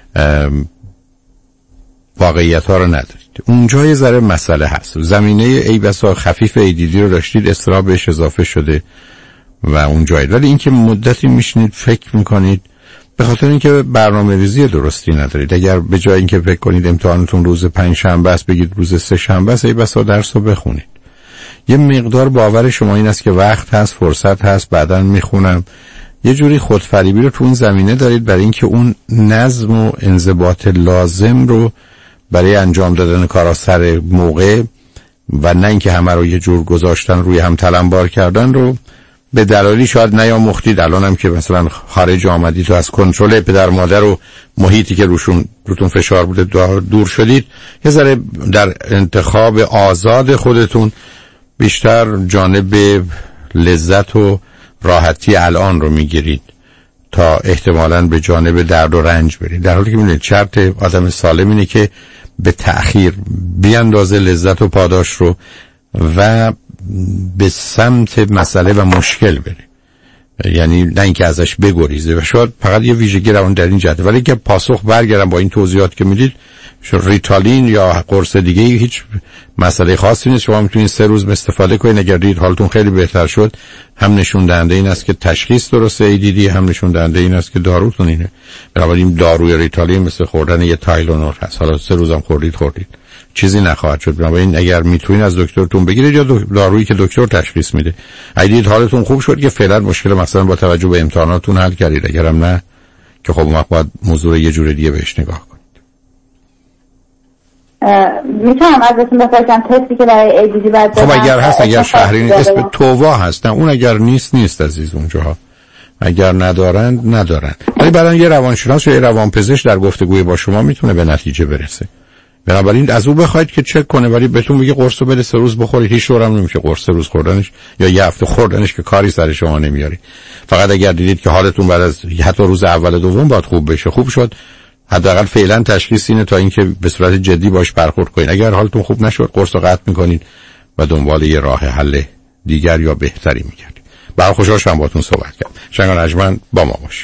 واقعیت ها رو ندارید. اونجا یه ذره مسئله هست. زمینه ای بسا خفیف ایدیدی رو داشتید، اضطراب بهش اضافه شده و اونجایید. ولی اینکه مدتی میشنید فکر میکنید به خاطر اینکه برنامه ریزی درستی ندارید. اگر به جای اینکه فکر کنید امتحانتون روز پنج شنبه است بگید روز سه شنبه است، ای بسا درس رو بخونید. یه مقدار باور شما این است که وقت هست، فرصت هست، بعداً میخونم. یه جوری خودفریبی رو تو اون زمینه دارید برای اینکه اون نظم و انضباط لازم رو برای انجام دادن کارا سر موقع و نه اینکه همه رو یه جور گذاشتن روی هم تلمبار کردن رو به دلالی شاید نیاموختید. الان هم که مثلا خارج آمدید و از کنترل پدر مادر و محیطی که روشون روتون فشار بوده دور شدید، یه ذره در انتخاب آزاد خودتون بیشتر جانب لذت و راحتی الان رو میگیرید تا احتمالاً به جانب درد و رنج برید. در حالی که میدونید شرط آدم سالم اینه که به تأخیر بیاندازه لذت و پاداش رو و به سمت مسئله و مشکل بره، یعنی نه اینکه ازش بگریزه. و شاید فقط یه ویژگی روان در این جهت. ولی که پاسخ برگردم با این توضیحات که میدید، ریتالین یا قرص دیگه هیچ مسئله خاصی نیست. شما میتونید سه روز استفاده کنید، اگر دید حالتون خیلی بهتر شد، هم نشون دهنده این است که تشخیص درسته ای دی دی، هم نشون دهنده این است که داروتون اینه. بنابراین داروی ریتالین مثل خوردن یه تایلونور هست. حالا سه روزم خوردید خوردید چیزی نخواهد شد. بنابراین اگر میتونید از دکترتون بگیرید یا دارویی که دکتر تشخیص میده. اگه دید حالتون خوب شد که فعلا مشکل مثلا با توجه به امتحاناتون حل کردید، اگرم نه که خب اون وقت باید موضوع یه جور دیگه بهش نگاه کنید. میتونم ازتون بپرسم تستی که برای ای دی دی بعد خب اگر هست، اگر شهری نیست، اسم تووا هست، نه اون اگر نیست نیست عزیز اونجاها. اگر ندارند ندارند. ولی برای یه روانشناس یا یه روانپزشک در گفتگوی با شما میتونه به نتیجه برسه. بنابراین از او بخواید که چک کنه، ولی بهتون میگه قرصو بده سه روز بخورید، هیچ طورم نمیشه قرص سه روز خوردنش یا یه هفته خوردنش که کاری سر شما نمیاری. فقط اگر دیدید که حالتون بعد از حتی روز اول دوم باید خوب بشه، خوب شد، حداقل فعلا تشخیص اینه تا اینکه به صورت جدی باش برخورد کنید. اگر حالتون خوب نشد قرصو قطع میکنید و دنبال یه راه حل دیگر یا بهتری می‌گردید. برای خوشحال شدم باهاتون صحبت کردم. شنگان اجمن با ما باشید.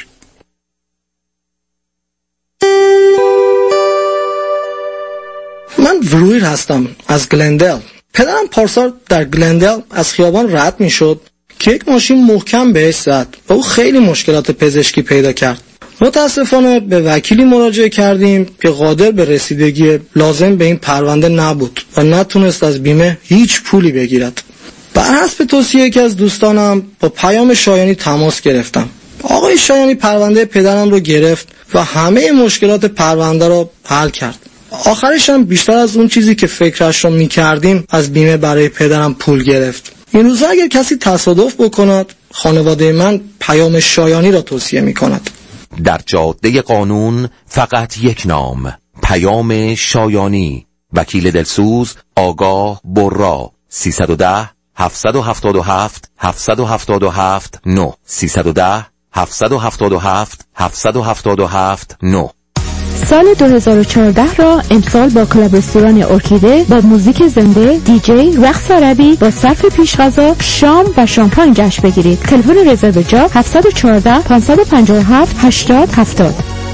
من ورویر هستم از گلندل. پدرم پارسال در گلندل از خیابان رد میشد که یک ماشین محکم بهش زد و او خیلی مشکلات پزشکی پیدا کرد. متاسفانه به وکیلی مراجعه کردیم که قادر به رسیدگی لازم به این پرونده نبود و نتونست از بیمه هیچ پولی بگیرد. بر حسب توصیه یکی از دوستانم با پیام شایانی تماس گرفتم. آقای شایانی پرونده پدرم رو گرفت و همه مشکلات پرونده رو حل کرد. آخرش هم بیشتر از اون چیزی که فکرش رو می‌کردیم از بیمه برای پدرم پول گرفت. این روزا اگر کسی تصادف بکند، خانواده من پیام شایانی را توصیه می‌کند. در جاده قانون فقط یک نام، پیام شایانی. وکیل دلسوز آگاه برا. سیصد و ده هفتصد و هفتاد و هفت هفتصد و هفتاد و هفت نه سیصد و ده هفتصد و هفتاد و هفت هفتصد و هفتاد و هفت نه. سال دو هزار و چهارده را امسال با کلاب رستوران ارکیده با موزیک زنده، دیجی، رقص عربی با صرف پیشغذا، شام و شامپاین جشن بگیرید. تلفن رزرو جا هفت یک چهار پنج پنج هفت هشتاد هفتاد.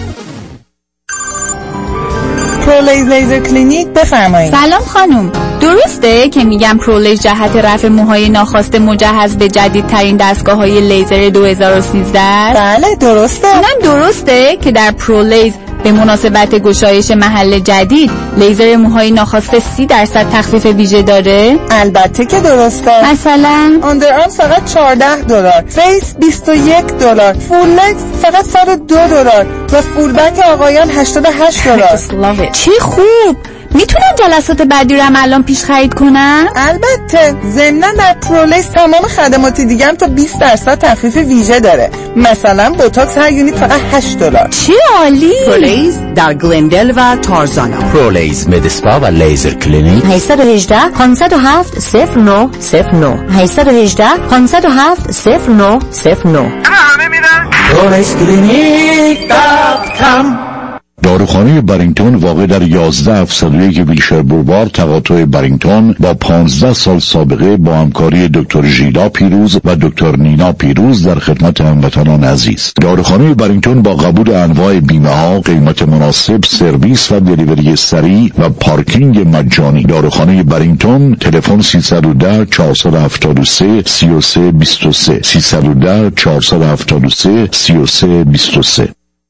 پرولیز لیزر کلینیک، بفرمایید. سلام خانم، درسته که میگم پرولیز جهت رفع موهای ناخواسته مجهز به جدیدترین دستگاه‌های لیزر دو هزار و سیزده؟ بله درسته. اونم درسته که در پرولیز به مناسبت گشایش محل جدید لیزر موهای ناخواسته سی درصد تخفیف ویژه داره؟ البته که درسته. مثلا آندرآرم فقط چهارده دلار، فیس بیست و یک دلار، فول لگز فقط صد و دو دلار و فول بک آقایان هشتاد و هشت دلار. چه خوب! میتونم جلسات بعدی رو هم الان پیش خرید کنم؟ البته. ضمناً در پرولیز تمام خدمات دیگه هم تا بیست درصد تخفیف ویژه داره. مثلا بوتاکس هر یونیت فقط هشت دلار. چه عالی! پرولیز در گلندل و تارزانا. پرولیز مدسپا و لیزر کلینیک. هشت یک هشت پانصد و هفت صفر نه صفر نه هشت یک هشت پانصد و هفت صفر نه صفر نه. همه میرن پرولیز کلینیک دات کام. داروخانه برینگتون واقع در یازده هفتصد و یک ویلشر بولوار تقاطع برینگتون با پانزده سال سابقه با همکاری دکتر ژیلا پیروز و دکتر نینا پیروز در خدمت هموطنان عزیز. داروخانه برینگتون با قبول انواع بیمه ها، قیمت مناسب، سرویس و دلیوری سریع و پارکینگ مجانی. داروخانه برینگتون، تلفن سیصد و ده چهارصد و هفتاد و سه سی و سه بیست و سه سیصد و ده چهارصد و هفتاد و سه سی و سه بیست و سه.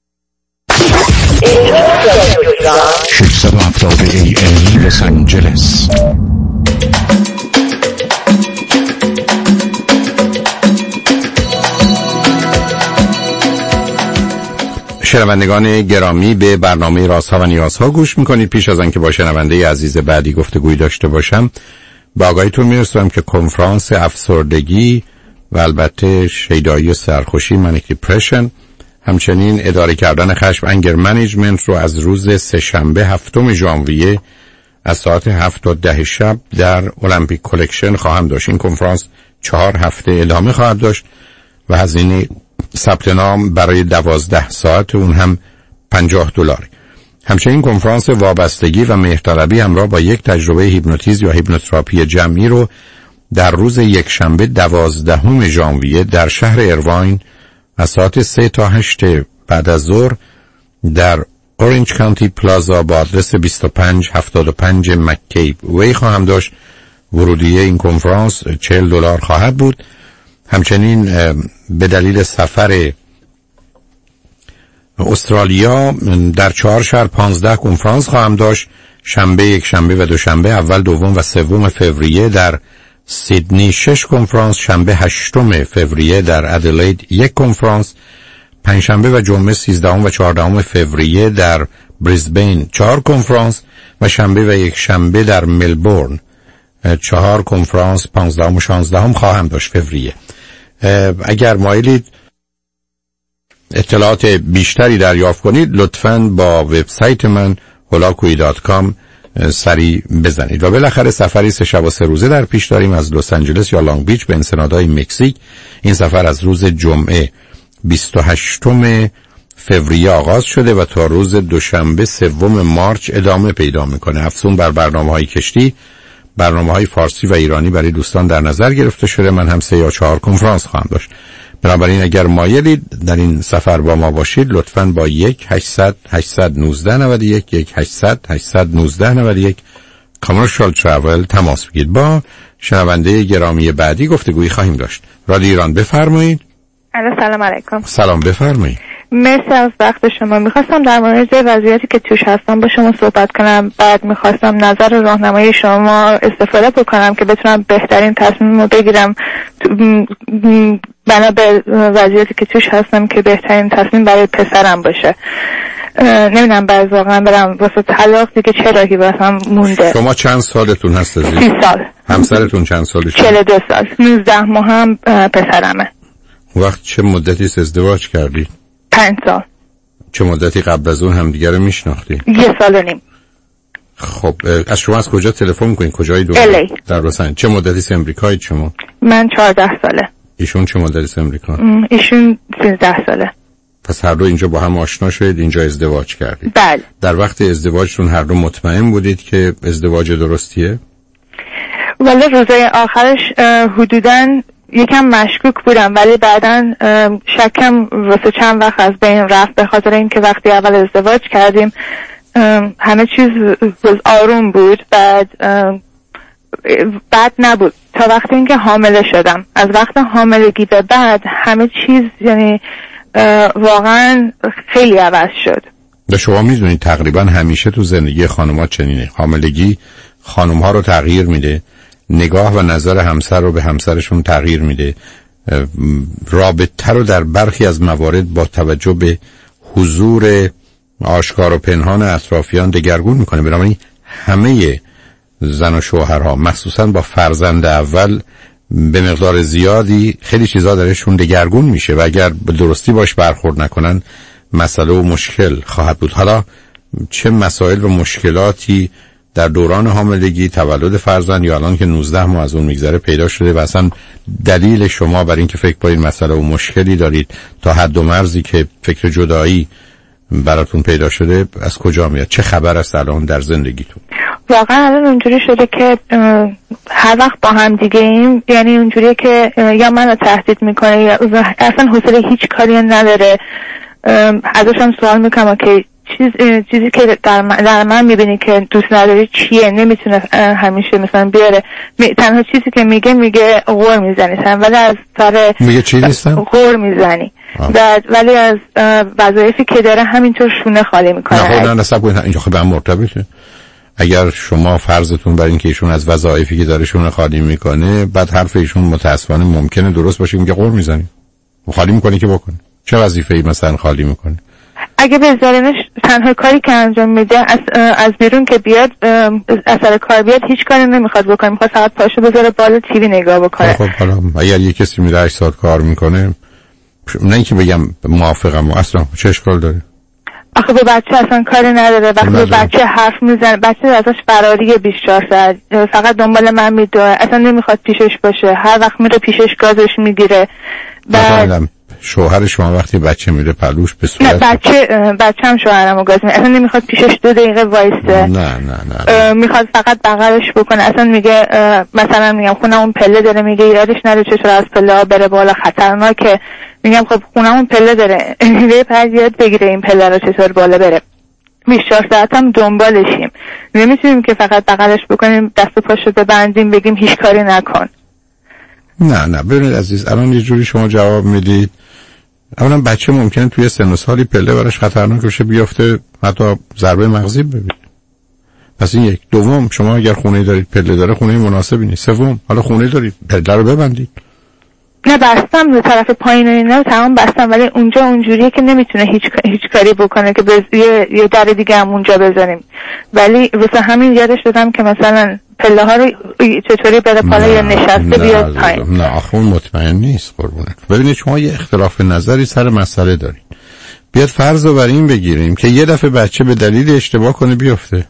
ششصد و هفتاد ای ام لس آنجلس. شنوندگان گرامی، به برنامه رازها و نیازها گوش میکنید. پیش از آنکه با شنونده عزیز بعدی گفتگوی داشته باشم، با آگاهیتون میرسونم که کنفرانس افسردگی و البته شیدایی و سرخوشی، منیک دیپرشن، همچنین اداره کردن خشم، انگر منیجمنت، رو از روز سه‌شنبه هفتم ژانویه از ساعت هفت تا ده شب در المپیک کلکشن خواهم داشت. این کنفرانس چهار هفته ادامه خواهد داشت و هزینه ثبت نام برای دوازده ساعت اون هم پنجاه دلار. همچنین کنفرانس وابستگی و مهرطلبی همراه با یک تجربه هیپنوتیزم یا هیپنوتراپی جمعی رو در روز یک شنبه دوازدهم ژانویه در شهر ایرواین از ساعت سه تا هشت بعد از ظهر در اورنج کانتی پلازا با آدرس بیست و پنج هفتاد و پنج مک‌کیپ وی خواهم داشت. ورودیه این کنفرانس چهل دلار خواهد بود. همچنین به دلیل سفر استرالیا در چهار شهر پانزده کنفرانس خواهم داشت. شنبه، یک شنبه و دوشنبه، اول، دوم و سوم فوریه در سیدنی شش کنفرانس، شنبه هشتم فوریه در ادلید یک کنفرانس، پنجشنبه و جمعه سیزدهم و چهاردهم فوریه در بریزبین چهار کنفرانس و شنبه و یک شنبه در ملبورن چهار کنفرانس، پانزدهم و شانزدهم خواهم داشت فوریه. اگر مایلید اطلاعات بیشتری دریافت کنید، لطفاً با وبسایت من هولاکویی دات کام سری بزنید. و بالاخره سفری سه شب و سه روزه در پیش داریم از لس آنجلس یا لانگ بیچ به انسنادای مکزیک. این سفر از روز جمعه بیست و هشتم فوریه آغاز شده و تا روز دوشنبه سوم مارچ ادامه پیدا میکنه. افزون بر برنامه‌های کشتی برنامه‌های فارسی و ایرانی برای دوستان در نظر گرفته شده. من هم سه یا چهار کنفرانس خواهم داشت. بنابراین اگر مایلید در این سفر با ما باشید لطفاً با یک هشتصد هشتصد و نوزده نود و یک یک هشتصد هشتصد و نوزده نود و یک کامرشال ترافل تماس بگیرید. با شنونده گرامی بعدی گفتگویی خواهیم داشت. رادیو ایران بفرمایید. سلام علیکم. سلام بفرمایید. مرسی از وقت شما. میخواستم در مورد وضعیتی که توش هستم با شما صحبت کنم، بعد میخواستم نظر راهنمایی شما استفاده بکنم که بتونم بهترین تصمیم رو بگیرم بنا به وضعیتی که توش هستم که بهترین تصمیم برای پسرم باشه. نمیدونم بعد واقعا برم واسه طلاق دیگه چه راهی واسم مونده. شما چند سالتون هست عزیز؟ سی سال. همسرتون چند سالشه؟ چهل و دو سال. نوزده ماه هم پسرمه. وقت چه مدتی ازدواج کردید؟ پنج سال. چه مدتی قبل از اون همدیگه رو میشناختید؟ یه سال و نیم. خب از شما از کجا تلفن میکنید؟ کجای دنیا؟ الی. در لس آنجلس. چه مدتی امریکایید شما؟ من چهارده ساله. ایشون چه مدتی امریکا؟ ایشون سیزده ساله. پس هر دو اینجا با هم آشنا شدید، اینجا ازدواج کردید. بله. در وقت ازدواجتون هر دو مطمئن بودید که ازدواج درستیه؟ ولی روزای آخرش حدوداً یکم مشکوک بودم، ولی بعداً شکم واسه چند وقت از بین رفت، به خاطر اینکه وقتی اول ازدواج کردیم همه چیز آروم بود. بعد بعد نبود تا وقتی اینکه حامله شدم. از وقت حاملگی به بعد همه چیز یعنی واقعا خیلی عوض شد. و شما میدونید تقریبا همیشه تو زندگی خانم‌ها چنینه. حاملگی خانم‌ها رو تغییر میده، نگاه و نظر همسر رو به همسرشون تغییر میده، رابطه رو در برخی از موارد با توجه به حضور آشکار و پنهان اطرافیان دگرگون میکنه. بنابراین همه زن و شوهرها مخصوصا با فرزند اول به مقدار زیادی خیلی چیزا درشون دگرگون میشه و اگر به درستی باش برخورد نکنن مسئله و مشکل خواهد بود. حالا چه مسائل و مشکلاتی در دوران حاملگی، تولد فرزند یا الان که نوزده ماه از اون میگذره پیدا شده و اصلا دلیل شما برای اینکه فکر کنید مسئله و مشکلی دارید تا حد و مرزی که فکر جدایی براتون پیدا شده از کجا میاد؟ چه خبر است الان در زندگیتون؟ واقعا الان اونجوری شده که هر وقت با هم دیگه ایم، یعنی اونجوریه که یا منو تهدید میکنه یا اصلا حوصله هیچ کاری نداره. ازشم سوال میکنم که چیز چیزی که در من, در من میبینی که دوست نداری چیه؟ نمیتونه همیشه مثلا بیاره. تنها چیزی که میگه میگه غور میزنی سن، ولی از سر میگه چی نیستم؟ غور میزنی. بعد ولی از وظایفی که داره همینطور شونه خالی میکنه. نه خب نه نصب کنید اینجا خب هم مرتبطه. اگر شما فرضتون بر این که ایشون از وظایفی که داره شونه خالی میکنه، بعد حرف ایشون متاسفانه ممکنه درست باشه، میگه غور میزنی. خالی میکنه که بکنه. چه وظیفه‌ای مثلا خالی میکنه؟ اگه بذارینش تنها کاری که انجام میده از, از بیرون که بیاد اثر کار بیاد هیچ کاری نمیخواد بکنه، میخواد فقط پاشو بذاره بالا تیوی نگاه بکنه. خب حالا اگر یه کسی میره هشت ساعت کار میکنه، نه اینکه بگم موافقم اصلا، چه اشکال داره؟ آخه به بچه اصلا کاری نداره. وقتی به بچه حرف میزنه بچه ازش فراری بیست و چهار ساعت، فقط دنبال من میدوه، اصلا نمیخواد پیشش باشه. هر وقت میره پیشش گازش میگیره. بعد شوهر شما وقتی بچه میره پلوش به صورت نه بچه بچه هم شوهرمو گاز میده، اصلا نمیخواد پیشش دو دقیقه وایسته. نه نه نه میخواد فقط بغلش بکنه. اصلا میگه مثلا میگم خونمون پله داره، میگه یادش نره چطور از پله ها بره بالا، خطرناکه. میگم خب خونمون پله داره، میگه پس یاد بگیره این پله رو چطور بالا بره. بیست و چهار ساعت هم دنبالشیم، نمیتونیم که فقط بغلش بکنیم دست و پاشو ببندیم بگیم هیچ کاری نکن. نه نه ببینید عزیز، الان یه جوری شما جواب میدید. اولا بچه ممکنه توی سن و سالی پله براش خطرناک بشه، بیافته حتی ضربه مغزی ببینه. پس این یک. دوم، شما اگر خونه دارید پله داره خونه مناسبی نیست. سوم، حالا خونه دارید پله رو ببندید. نه بستم به طرف پایین اینا تمام بستم، ولی اونجا اونجوریه که نمیتونه هیچ هیچ کاری بکنه که بز... یه... یه در دیگه هم اونجا بذاریم. ولی واسه همین یادش دادم که مثلا پله ها رو چطوری بره بالا یا نشسته بیاد پایین. نه آخه اون مطمئن نیست قربونت. ببینید شما یه اختلاف نظری سر مسئله دارید. بیاد فرض رو بر این بگیریم که یه دفعه بچه به دلیل اشتباه کنه بیفته.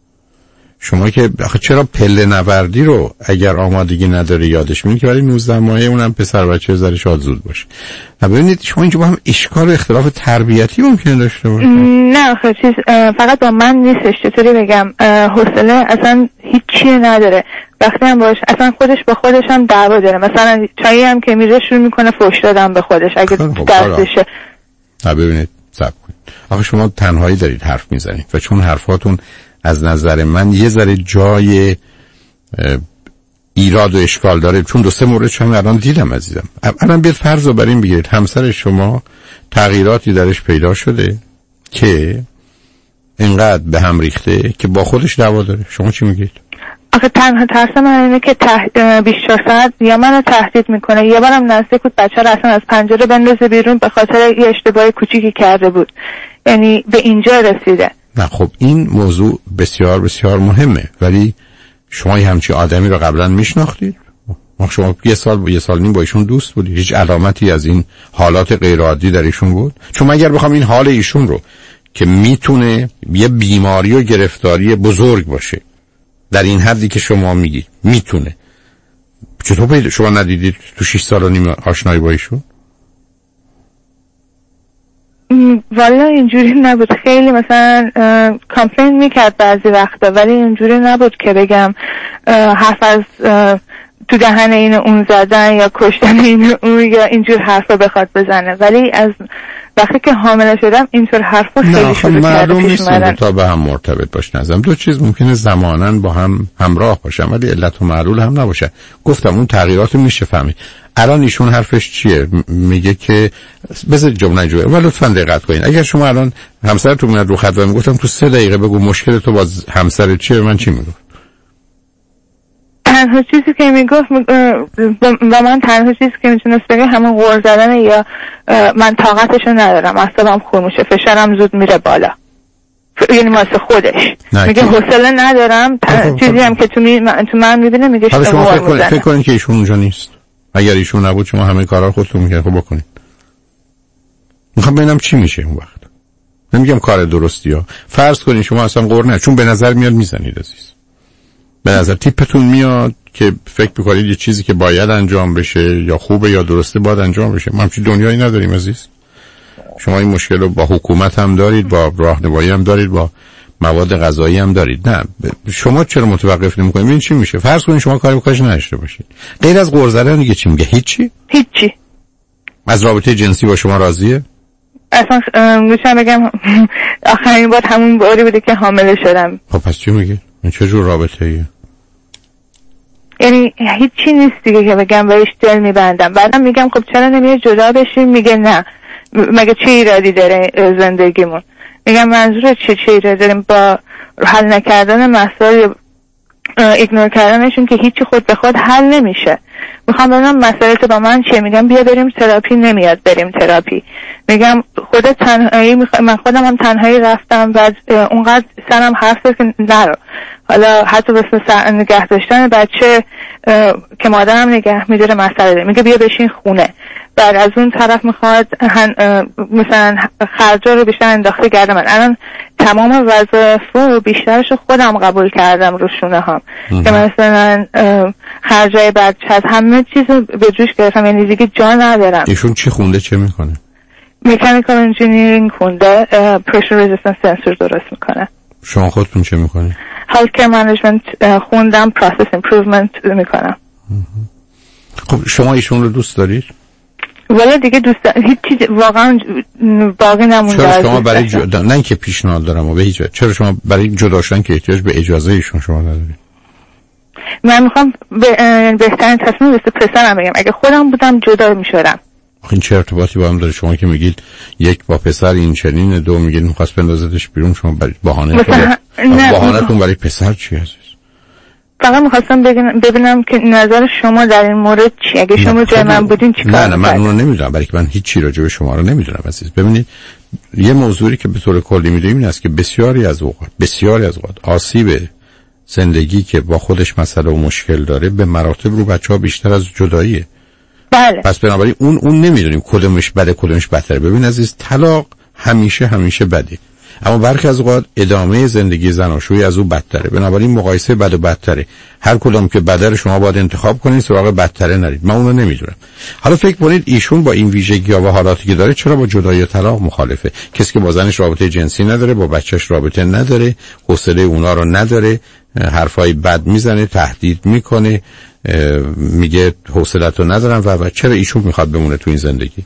شما که آخه چرا پله نوردی رو اگر آمادگی نداره یادش میاد که ولی نوزده ماهه اونم پسر بچه زره شاد زود باشه. و ببینید شما اینجا با هم اشکال و اختلاف تربیتی ممکنه داشته باشه. نه آخه چیز فقط با من نیستش، چطوری بگم، حوصله اصلا هیچی نداره. وقتی هم باش اصلا خودش با خودش هم دعوا داره، مثلا چایی هم که میره شروع میکنه فحش دادن به خودش اگه دستشه. نه ببینید صبر کنید، آخه شما تنهایی دارید حرف میزنید و چون حرفاتون از نظر من یه ذره جای ایراد و اشکال داره، چون دو سه مورد شما الان دیدم عزیزم. الان بیاد فرض رو بر این بگیرید همسر شما تغییراتی درش پیدا شده که اینقدر به هم ریخته که با خودش دعوا داره. شما چی میگید؟ آخه تنها ترس من اینه که ته... بیست و چهار ساعت یا منو تهدید میکنه، یه بارم نزدیک بود بچه رو اصلا از پنجره بندازه بیرون به خاطر یه اشتباه کوچیکی کرده بود، یعنی به اینجا رسیده. نه خب این موضوع بسیار بسیار مهمه، ولی شما یه همچی آدمی رو قبلا میشناختید؟ شما یه سال و یه سال نیم با ایشون دوست بودید، هیچ علامتی از این حالات غیر عادی در ایشون بود؟ چون اگر بخوام این حال ایشون رو که میتونه یه بیماری و گرفتاری بزرگ باشه در این حدی که شما میگید میتونه، چطور پیدا شما ندیدید تو شش سال و نیم آشنایی با ایشون؟ والا اینجوری نبود، خیلی مثلا کامپلین میکرد بعضی وقتا، ولی اینجوری نبود که بگم حرف از تو دهن این اون زدن یا کشتن این اون یا اینجور حرفا بخواد بزنه، ولی از وقتی که حامله شدم اینطور حرفا خیلی شروع کرده پیش اومدن. تا به هم مرتبط باش نظرم دو چیز ممکنه زماناً با هم همراه باشن ولی علت و معلول هم نباشه. گفتم اون تغییرات میشه فهمید. الان ایشون حرفش چیه؟ میگه که بذار جمله جوه ولی لطفاً دقت کنین. اگر شما الان همسرتون میاد رو خط و میگفتم تو سه دقیقه بگو مشکل تو با همسرت چیه، من چی میگم؟ تنها چیزی که میگفت و من تنها چیزی که میتونست بگه همون غر زدنه یا من طاقتشو ندارم، اعصابم خون میشه، فشارم زود میره بالا، یعنی واسه خودش میگه حوصله ندارم. چیزی هم که تو می... تو من میبینه میگه شما فکر کنید فکر کنید که ایشون اونجا نیست. اگر ایشون نبود شما همه کارا رو خودتون میکردید. خب بکنید. میخوام ببینم چی میشه اون وقت. نمیگم کار درستی ها. فرض کنید شما اصلا غر نه، چون به نظر میاد میزنید عزیز. به نظر تیپتون میاد که فکر میکنید یه چیزی که باید انجام بشه یا خوبه یا درسته باید انجام بشه. ما همچین دنیایی نداریم عزیز. شما این مشکل رو با حکومت هم دارید، با راهنمایی هم دارید، با مواد غذایی هم دارید. نه شما چرا متوقف نمی‌کنید؟ ببین چی میشه. فرض کنید شما کاری بکنید نداشته باشید. غیر از غر زدن دیگه چی میگه؟ هیچی؟ هیچی. از رابطه جنسی با شما راضیه؟ اصلا میشم بگم آخرین بار همون باری بوده که حامله شدم. خب پس چی میگه؟ این چه جور رابطه‌ایه؟ یعنی هیچی نیست دیگه که بگم بهش دل میبندم. بعدم میگم خب چرا نمیه جدا بشیم؟ میگه نه. مگه چه ایرادی داره زندگیمون؟ میگم منظور چه چه ایرادی داریم با حل نکردن مسائل، ایگنور کردنشون که هیچی خود به خود حل نمیشه. میخوام ببینم مسئله تو با من چیه؟ میگم بیا بریم تراپی، نمیاد بریم تراپی. میگم خودت تنهایی میخوا... من خودم هم تنهایی رفتم و اونقدر سرم حرف که نرو، حالا حتی واسه سر... نگه داشتن بچه که مادرم نگه میداره مسئله داره. میگه بیا بشین خونه. بعد از اون طرف میخواد هن... مثلا خرجا رو بیشتر انداخته گرده من. الان تمام وظایف رو بیشترش خودم قبول کردم رو شونه هم که مثلا خرجای بچه هست، همه چیز رو به جوش گرفتم، یعنی دیگه جا ندارم. ایشون چی خونده چه میکنه؟ مکانیکال انجینیرینگ خونده، پرشر رزیستنس سنسور درست میکنه. شما خودتون چه میکنی؟ هلت کیر منیجمنت خوندم، پروسس ایمپروومنت میکنم. خب شما ایشون رو دوست دارید؟ ولی دیگه دوست هیچ چیز واقعا باقی نمونده. چرا شما برای جدا نه اینکه پیشنهاد دارم و به هیچ وجه، چرا شما برای جدا شدن که احتیاج به اجازه ایشون شما ندارید؟ من میخوام به بهترین تصمیم واسه پسرم بگم. اگه خودم بودم جدا میشدم. این چه ارتباطی با هم داره؟ شما که میگید یک با پسر این چنین، دو میگید میخواست بندازتش بیرون، شما برای بهانه بهانه‌تون برای پسر چی هست؟ فقط میخواستم ببینم که نظر شما در این مورد چی؟ اگه شما جای من بودین چی کار نه نه من اون رو نمیدونم، برای که من هیچ چی راجع به شما رو نمیدونم عزیز. ببینید یه موضوعی که به طور کلی میدونیم این است که بسیاری از اوقات بسیاری از اوقات آسیب زندگی که با خودش مسئله و مشکل داره به مراتب رو بچه‌ها بیشتر از جداییه. بله. پس بنابراین اون اون نمیدونیم کدومش بده کدومش بهتره. ببین عزیز، طلاق همیشه همیشه بده، اما برخی از اوقات ادامه زندگی زناشویی از او بدتره. بنابراین مقایسه بد و بدتره. هر کدوم که بدتر شما باید انتخاب کنید، سراغ بدتره نرید. من اونو نمیدونم. حالا فکر کنید ایشون با این ویژگی‌ها و حالاتی که داره چرا با جدایی و طلاق مخالفه؟ کسی که با زنش رابطه جنسی نداره، با بچه‌ش رابطه نداره، حوصله اونا رو نداره، حرفای بد میزنه، تهدید میکنه، میگه حوصله‌تو ندارم و, و چرا ایشون میخواد بمونه تو این زندگی؟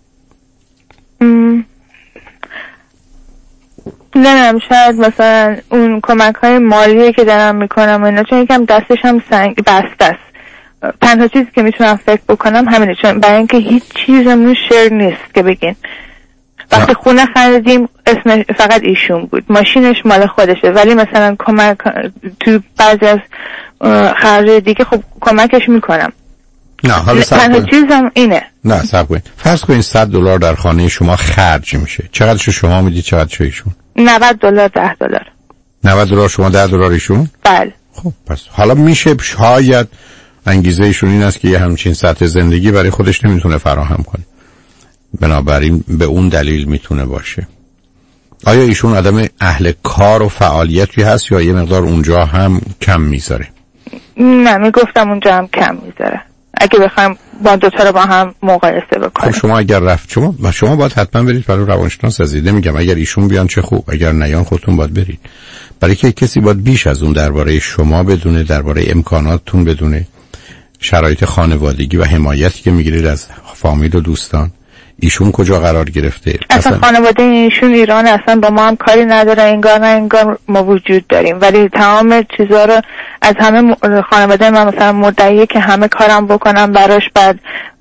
نمیدونم، شاید مثلا اون کمک های مالیه که دارم میکنم و اینا، چون یکم دستش هم سنگ بسته است. تنها چیزی که میتونم فکر بکنم همینه، چون برای اینکه هیچ چیزمون شیر نیست که بگین. وقتی خونه خریدیم اسم فقط ایشون بود، ماشینش مال خودشه، ولی مثلا کمک تو بعضی از خرج دیگه خب کمکش میکنم. نه حالا تنها چیزم اینه. نه صبر کنید. فرض کنید صد دلار در خانه شما خرج میشه، چقدرشو شما میدید، چقدرشو ایشون؟ نود دلار، ده دلار. نود دلار شما، ده دلار ایشون؟ بله. خب پس حالا میشه شاید انگیزه ایشون این است که یه همچین سطح زندگی برای خودش نمیتونه فراهم کنه، بنابراین به اون دلیل میتونه باشه. آیا ایشون آدم اهل کار و فعالیتی هست یا یه مقدار اونجا هم کم میذاره؟ نه میگفتم اونجا هم کم میذاره. اگه بخوایم با دو تا رو با هم مقایسه بکنیم. خب شما اگر رفت شما شما باید حتما برید برای روانشناس عزیز. نمیگم اگر ایشون بیان چه خوب، اگر نیان خودتون باید برید. برای که کسی باید بیش از اون درباره شما بدونه، درباره امکاناتتون بدونه، شرایط خانوادگی و حمایتی که میگیرید از فامیل و دوستان. ایشون کجا قرار گرفته؟ اصلا, اصلا خانواده ایشون ایران، اصلا با ما هم کاری نداره، انگار نه انگار ما وجود داریم، ولی تمام چیزا رو از همه خانواده من مثلا مدعیه که همه کارم بکنم براش. بعد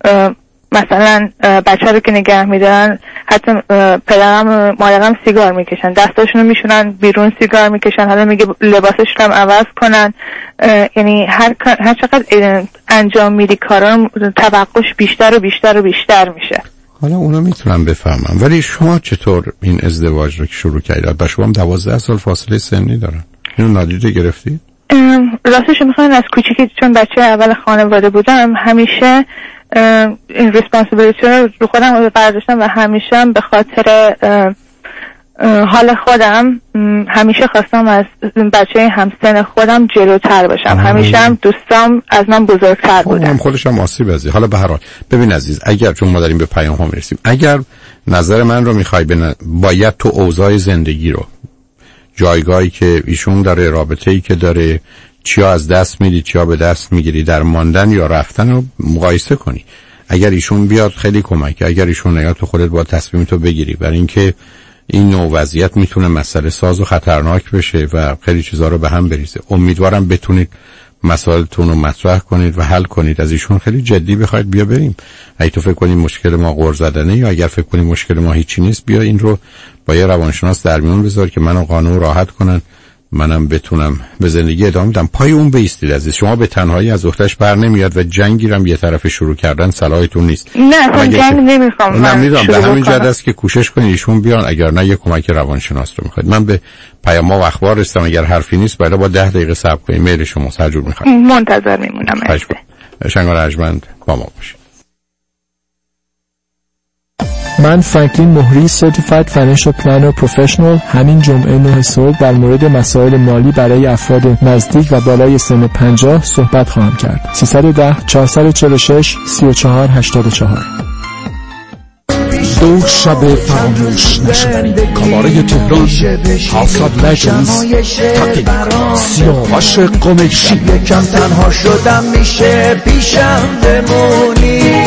مثلا بچه رو که نگه میدارن، حتی پدرم مادرم سیگار میکشن، دستاشونو میشونن بیرون سیگار میکشن، حالا میگه لباسشون هم عوض کنن. یعنی هر هر چقدر انجام میدی کارا توقعش بیشتر و بیشتر و بیشتر میشه. حالا اونا میتونم بفهمم، ولی شما چطور این ازدواج رو که شروع کردید؟ با شما هم دوازده سال فاصله سنی دارن، اینو نادیده گرفتید؟ راستش میخوام از کوچیکی، چون بچه اول خانواده بودم، همیشه این ریسپانسیبلیتی رو خودم برداشتم و همیشه هم به خاطر حال خودم همیشه خواستم از بچه همسن خودم جلوتر باشم. همیشه هم دوستام از من بزرگتر بودن. هم خودش هم آسیب ازی. حالا به هر حال ببین عزیز، اگر چون ما داریم به پیام ها میرسیم، اگر نظر من رو میخوای بن... باید تو اوضاع زندگی رو، جایگاهی که ایشون داره، رابطه‌ای که داره، چیا از دست میدی چیا به دست میگیری در ماندن یا رفتن رو مقایسه کنی. اگر ایشون بیاد خیلی کمکه، اگر ایشون نیاد تو خودت باید تصمیم تو بگیری، برای اینکه این نوع وضعیت میتونه مسئله ساز و خطرناک بشه و خیلی چیزا رو به هم بریزه. امیدوارم بتونید مسائلتون رو مطرح کنید و حل کنید. از ایشون خیلی جدی بخواید بیا بریم. اگه تو فکر کنی مشکل ما غر زدنه یا اگر فکر کنی مشکل ما هیچی نیست، بیا این رو با یه روانشناس در میون بذار که منو قانون راحت کنن، منم بتونم به زندگی ادامه بدم. پای اون بیستید عزیز. شما به تنهایی از اختش بر نمیاد و جنگی رو یه طرف شروع کردن صلاحتون نیست. نه اصلا جنگ نمیخوام. من میدونم به همین جهت است که کوشش کنید ایشون بیان، اگر نه یه کمک روانشناس رو میخواید. من به پیام و اخبار رسیدم، اگر حرفی نیست باید با ده دقیقه صبر کنید. میل شما سرجور میخوام. منتظر میمونم. شنگار ارجمند با ما باشید. من فرانکلین مهری Certified Financial Planner Professional همین جمعه نه صبح در مورد مسائل مالی برای افراد نزدیک و بالای سن پنجاه صحبت خواهم کرد. سیصد و ده چهارصد و چهل و شش سی و چهار هشتاد و چهار. دو شب فراموش نشدنی کاباره تهران هاوس آف لجندز تقدیم سیاوش قمیشی. یکم تنها شدم میشه پیشم بمونی.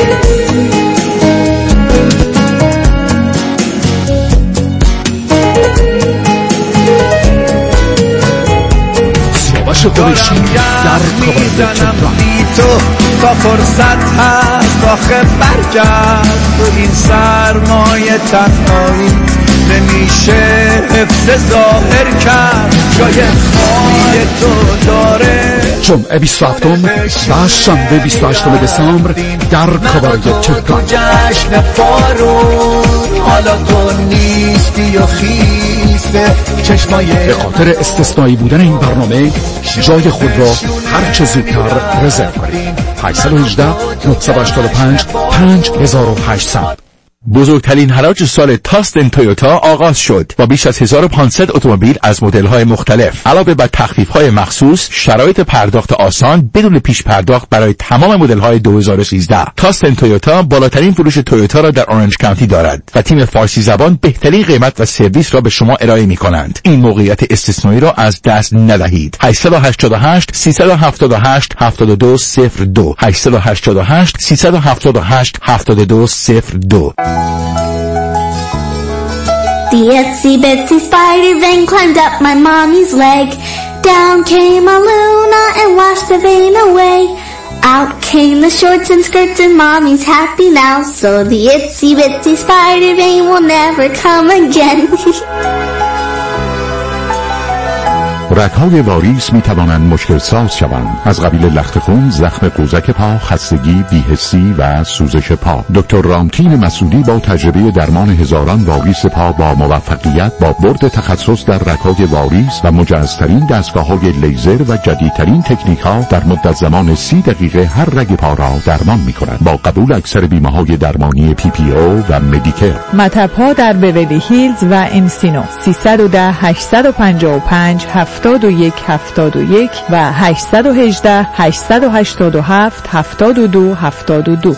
سیاوش قمیشی در کاباره تهران. تو تا فرصت هست آخه برگرد، تو این سرمایه تنهایی نمیشه حفظ ظاهر کرد، جای خواهی تو داره. جمعه بیست و هفتم و شنبه بیست و هشتم دسامبر در کاباره تهران. جشن فارون حالا تو نیستی و خیسته چشمای. به خاطر استثنایی بودن این برنامه جای خود را هر چه زودتر رزرو کنید. هشت یک هشت نه هشت پنج پنج هزار و هشتصد. بزرگترین حراج سال تاستن تویوتا آغاز شد با بیش از هزار و پانصد اتومبیل از مدل‌های مختلف. علاوه بر تخفیف‌های مخصوص، شرایط پرداخت آسان بدون پیش پرداخت برای تمام مدل‌های دو هزار و سیزده. تاستن تویوتا بالاترین فروش تویوتا را در اورنج کانتی دارد و تیم فارسی زبان بهترین قیمت و سرویس را به شما ارائه می‌کنند. این موقعیت استثنایی را از دست ندهید. هشت هشت هشت سه هفت هشت هفت دو صفر دو هشت هشت هشت سه هفت هشت هفت دو صفر دو. The itsy bitsy spider vein climbed up my mommy's leg. Down came a Luna and washed the vein away. Out came the shorts and skirts and mommy's happy now. So the itsy bitsy spider vein will never come again. رگ‌های واریس می توانند مشکل ساز شوند، از قبیل لخت خون، زخم قوزک پا، خستگی، بی‌حسی و سوزش پا. دکتر رامتین مسعودی با تجربه درمان هزاران واریس پا با موفقیت با برد تخصص در رگ‌های واریس و مجهزترین دستگاه‌های لیزر و جدیدترین تکنیک‌ها در مدت زمان سی دقیقه هر رگ پا را درمان می‌کند با قبول اکثر بیمه‌های درمانی پی پی او و مدیکر. مطب‌ها در بیولی هیلز و انسینو سیصد و ده هشت پنج پنج هفتاد و یک هفتاد و یک و هشت یک هشت هشت هشت هفت هفتاد و دو هفتاد و دو.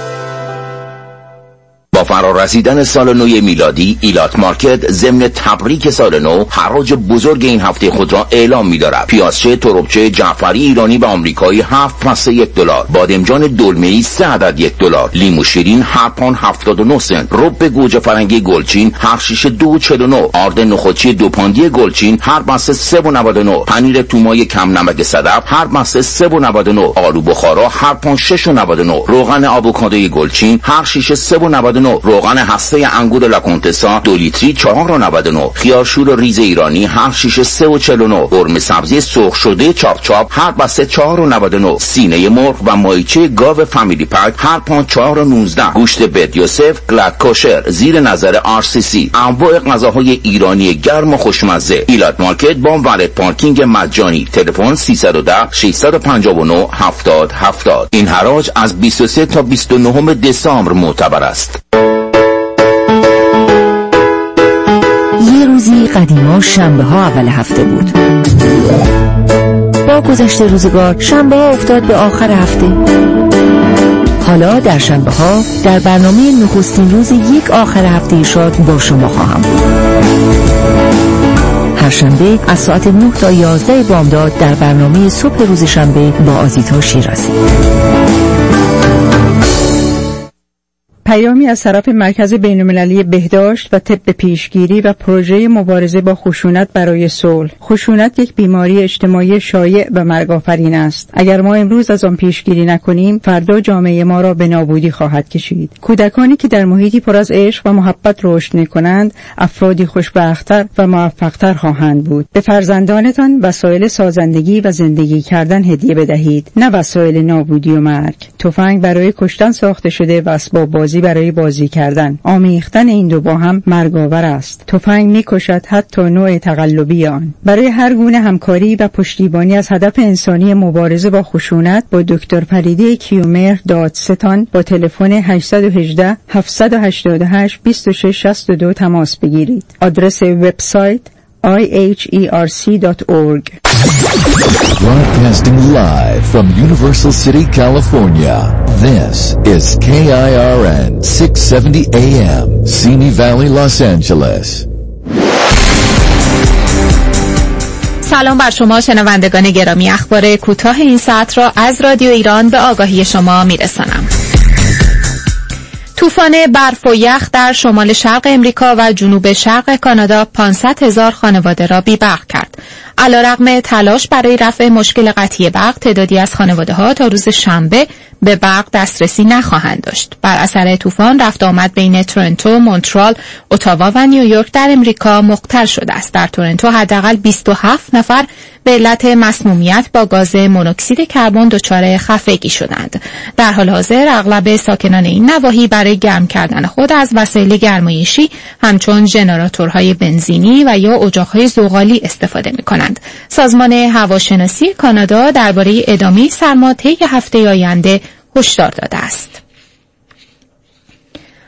با فرارسیدن سال نو میلادی، ایلات مارکت ضمن تبریک سال نو حراج بزرگ این هفته خود را اعلام می‌دارد. پیازچه تربچه جعفری ایرانی و آمریکایی هفت پسته یک دلار، بادمجان دلمه‌ای سه عدد یک دلار، لیمو شیرین هر پوند هفتاد و نه سنت، رب گوجه فرنگی گلچین هر شیشه دو چهل و نه، آرد نخودچی دو پوندی گلچین هر بسته سه و نود و نه، پنیر تومای کم نمک صدف هر بسته سه و نود و نه، آلو بخارا هر پوند شش و نود و نه، روغن آووکادوی گلچین هر شیشه سه و نود و نه، روغن هسته انگور لاکونتسا دو لیتری چهار و نود و نه، خیارشور ریز ایرانی هر شیشه سه و چهل و نه، قرمه سبزی سرخ شده چاپ چاپ هر بسته چهار و نود و نه، سینه مرغ و ماهیچه گاو فامیلی پک هر پوند چهار و نوزده، گوشت بت یوسف گلد کوشر زیر نظر آر سی سی، انواع غذاهای ایرانی گرم و خوشمزه. ایلات مارکت با ولت پارکینگ مجانی. تلفن سیصد و ده ششصد و پنجاه و نه هفتاد هفتاد. این حراج از بیست و سه تا بیست و نه دسامبر معتبر است. یه روزی قدیما شنبه ها اول هفته بود. با گذشت روزگار شنبه ها افتاد به آخر هفته. حالا در شنبه ها در برنامه نخستین روز یک آخر هفته شاد با شما خواهم بود. هر شنبه از ساعت نه تا یازده بامداد در برنامه صبح روز شنبه با آزیتا شیرازی. پیامی از طرف مرکز بین‌المللی بهداشت و طب پیشگیری و پروژه مبارزه با خشونت برای صلح. خشونت یک بیماری اجتماعی شایع و مرگ‌آفرین است. اگر ما امروز از آن پیشگیری نکنیم، فردا جامعه ما را به نابودی خواهد کشید. کودکانی که در محیطی پر از عشق و محبت رشد می‌کنند، افرادی خوشبخت‌تر و موفق‌تر خواهند بود. به فرزندانتان وسایل سازندگی و زندگی کردن هدیه بدهید، نه وسایل نابودی و مرگ. تفنگ برای کشتن ساخته شده و اسباب بازی برای بازی کردن. آمیختن این دو با هم مرگاور است. تفنگ می‌کشد حتی نوع تقلبی آن. برای هر گونه همکاری و پشتیبانی از هدف انسانی مبارزه با خشونت با دکتر پریده کیومرث دادستان با تلفن هشت یک هشت هفت هشت هشت دو شش شش دو تماس بگیرید. آدرس وبسایت آی اچ ای آر سی دات اورگ. Broadcasting live from Universal City, California. This is K I R N six seventy A M, Simi Valley, Los Angeles. سلام بر شما شنوندگان گرامی. اخبار کوتاه این ساعت را از رادیو ایران به آگاهی شما میرسانم. طوفان برف و یخ در شمال شرق امریکا و جنوب شرق کانادا پانصد هزار خانواده را بی‌برق کرد. علیرغم تلاش برای رفع مشکل قطعی برق، تعدادی از خانواده‌ها تا روز شنبه به برق دسترسی نخواهند داشت. بر اثر طوفان رفت آمد بین تورنتو، مونترال، اتاوا و نیویورک در امریکا مختل شده است. در تورنتو حداقل بیست و هفت نفر به علت مسمومیت با گاز مونوکسید کربن دچار خفگی شدند. در حال حاضر اغلب ساکنان این نواحی برای گرم کردن خود از وسایل گرمایشی همچون ژنراتورهای بنزینی و یا اجاق‌های زغالی استفاده می‌کنند. سازمان هواشناسی کانادا درباره ادامه سرما طی هفته آینده هشدار داده است.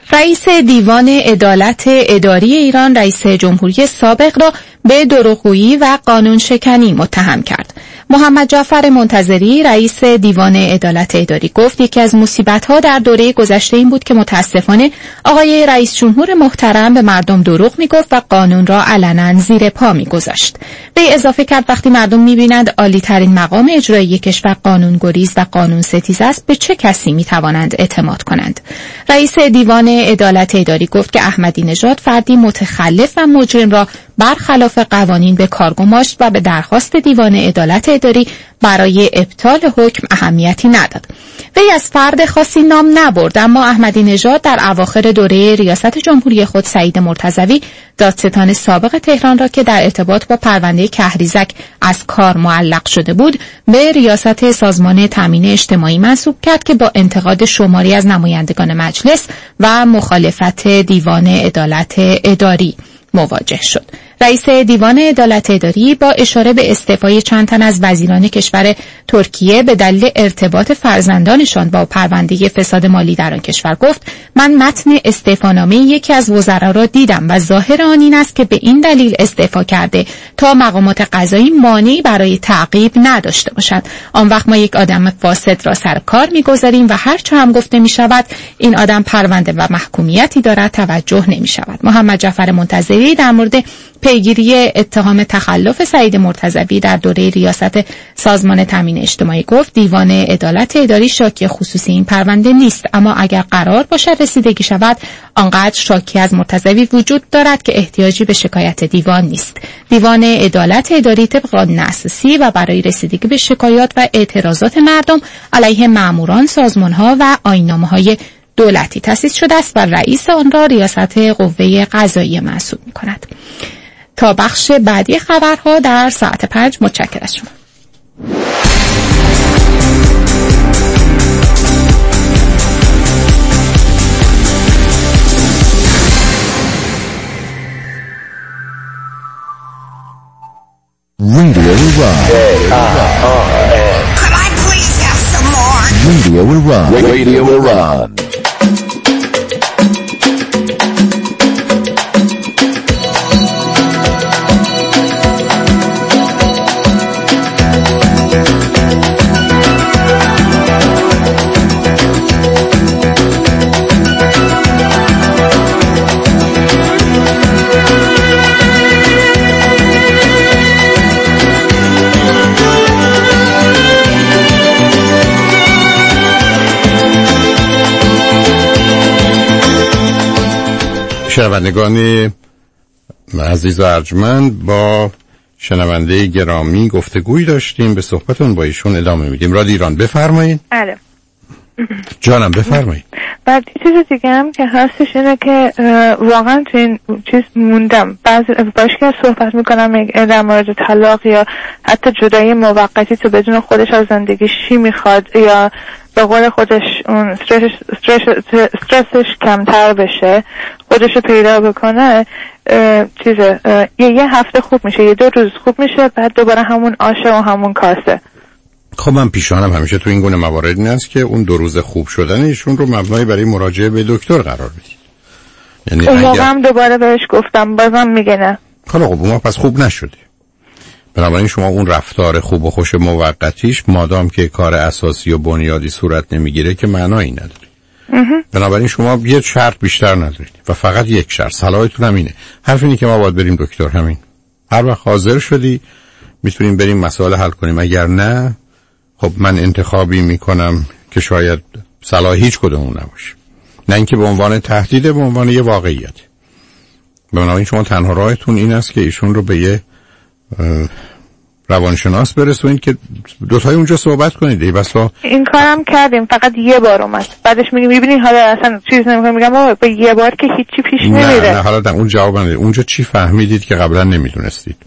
رئیس دیوان عدالت اداری ایران رئیس جمهوری سابق را به دروغگویی و قانون شکنی متهم کرد. محمد جعفر منتظری رئیس دیوان عدالت اداری گفت یکی از مصیبت‌ها در دوره گذشته این بود که متاسفانه آقای رئیس جمهور محترم به مردم دروغ میگفت و قانون را علنا زیر پا میگذاشت. وی اضافه کرد وقتی مردم میبینند عالی ترین مقام اجرایی کشور قانون گریز و قانون ستیز است، به چه کسی میتوانند اعتماد کنند؟ رئیس دیوان عدالت اداری گفت که احمدی نژاد فردی متخلف و مجرم را برخلاف قوانین به کار گماشت و به درخواست دیوان عدالت اداری برای ابطال حکم اهمیتی نداد. وی از فرد خاصی نام نبرد، اما احمدی نژاد در اواخر دوره ریاست جمهوری خود سعید مرتضوی دادستان سابق تهران را که در ارتباط با پرونده کهریزک از کار معلق شده بود به ریاست سازمان تامین اجتماعی منصوب کرد که با انتقاد شماری از نمایندگان مجلس و مخالفت دیوان عدالت اداری مواجه شد. رئیس دیوان عدالت اداری با اشاره به استعفای چند تن از وزیران کشور ترکیه به دلیل ارتباط فرزندانشان با پرونده فساد مالی در آن کشور گفت من متن استعفانامه یکی از وزرا را دیدم و ظاهر آن این است که به این دلیل استعفا کرده تا مقامات قضایی مانعی برای تعقیب نداشته باشند. آن وقت ما یک آدم فاسد را سر کار می‌گذاریم و هر چه هم گفته می‌شود این آدم پرونده و محکومیتی دارد توجه نمی‌شود. محمد جعفر منتظری در مورد پیگیری اتهام تخلف سعید مرتضوی در دوره ریاست سازمان تامین اجتماعی گفت دیوان عدالت اداری شاکی خصوصی این پرونده نیست، اما اگر قرار باشد رسیدگی شود آنقدر شاکی از مرتضوی وجود دارد که احتیاجی به شکایت دیوان نیست. دیوان عدالت اداری طبق قانون اساسی و برای رسیدگی به شکایات و اعتراضات مردم علیه ماموران، سازمان‌ها و آیین‌نامه‌های دولتی تأسیس شده است و رئیس آن را ریاست قوه قضاییه منصوب می‌کند. تا بخش بعدی خبرها در ساعت پنج متشکرم از شما. Radio Iran. Could I please have some more? Radio Iran. Radio Iran. شنوندگان عزیز و ارجمند، با شنونده گرامی گفتگوی داشتیم، به صحبتون با ایشون ادامه میدیم. رادیو ایران بفرمایید. بله جانم بفرمایید. بعد چیز دیگه هم که هستش اینه که واقعا تو این چیز موندم، بعضی باش که صحبت میکنم در مورد طلاق یا حتی جدایی موقتی تو بدون خودش از زندگیش چی میخواد یا به قول خودش اون استرسش, استرس استرسش کمتر بشه، خودشو پیدا بکنه، چیزه یه یه هفته خوب میشه، یه دو روز خوب میشه، بعد دوباره همون آشه و همون کاسه. خب من پیشانم همیشه تو این گونه موارد این است که اون دو روز خوب شدن ایشون رو مبنای برای مراجعه به دکتر قرار بدید. یعنی اون موقع هم دوباره بهش گفتم، بازم میگه نه. خب اون پس خوب نشده. بنابراین شما اون رفتار خوب و خوش موقتیش مادام که کار اساسی و بنیادی صورت نمیگیره که معنایی نداره. بنابراین شما یه شرط بیشتر ندارید و فقط یک شرط. صلاحتون هم اینه. حرف اینه که ما باید بریم دکتر، همین. هر وقت حاضر شدی میتونیم بریم مسائل حل کنیم، اگر نه خب من انتخابی میکنم که شاید صلاح هیچ کدوم نباشه، نه اینکه به عنوان تهدید، به عنوان یه واقعیت. بنابراین شما تنها راهتون این است که ایشون رو به یه روانشناس برسونید که دوتای اونجا صحبت کنید. ای بسا این کارم کردیم، فقط یه بار اومد، بعدش میگیم میبینید حالا اصلا چیز نمیکنم، میگم به یه بار که هیچی پیش نمیره. نه نه حالا در اون جواب نده. اونجا چی فهمیدید که قبلا نمیدونستید؟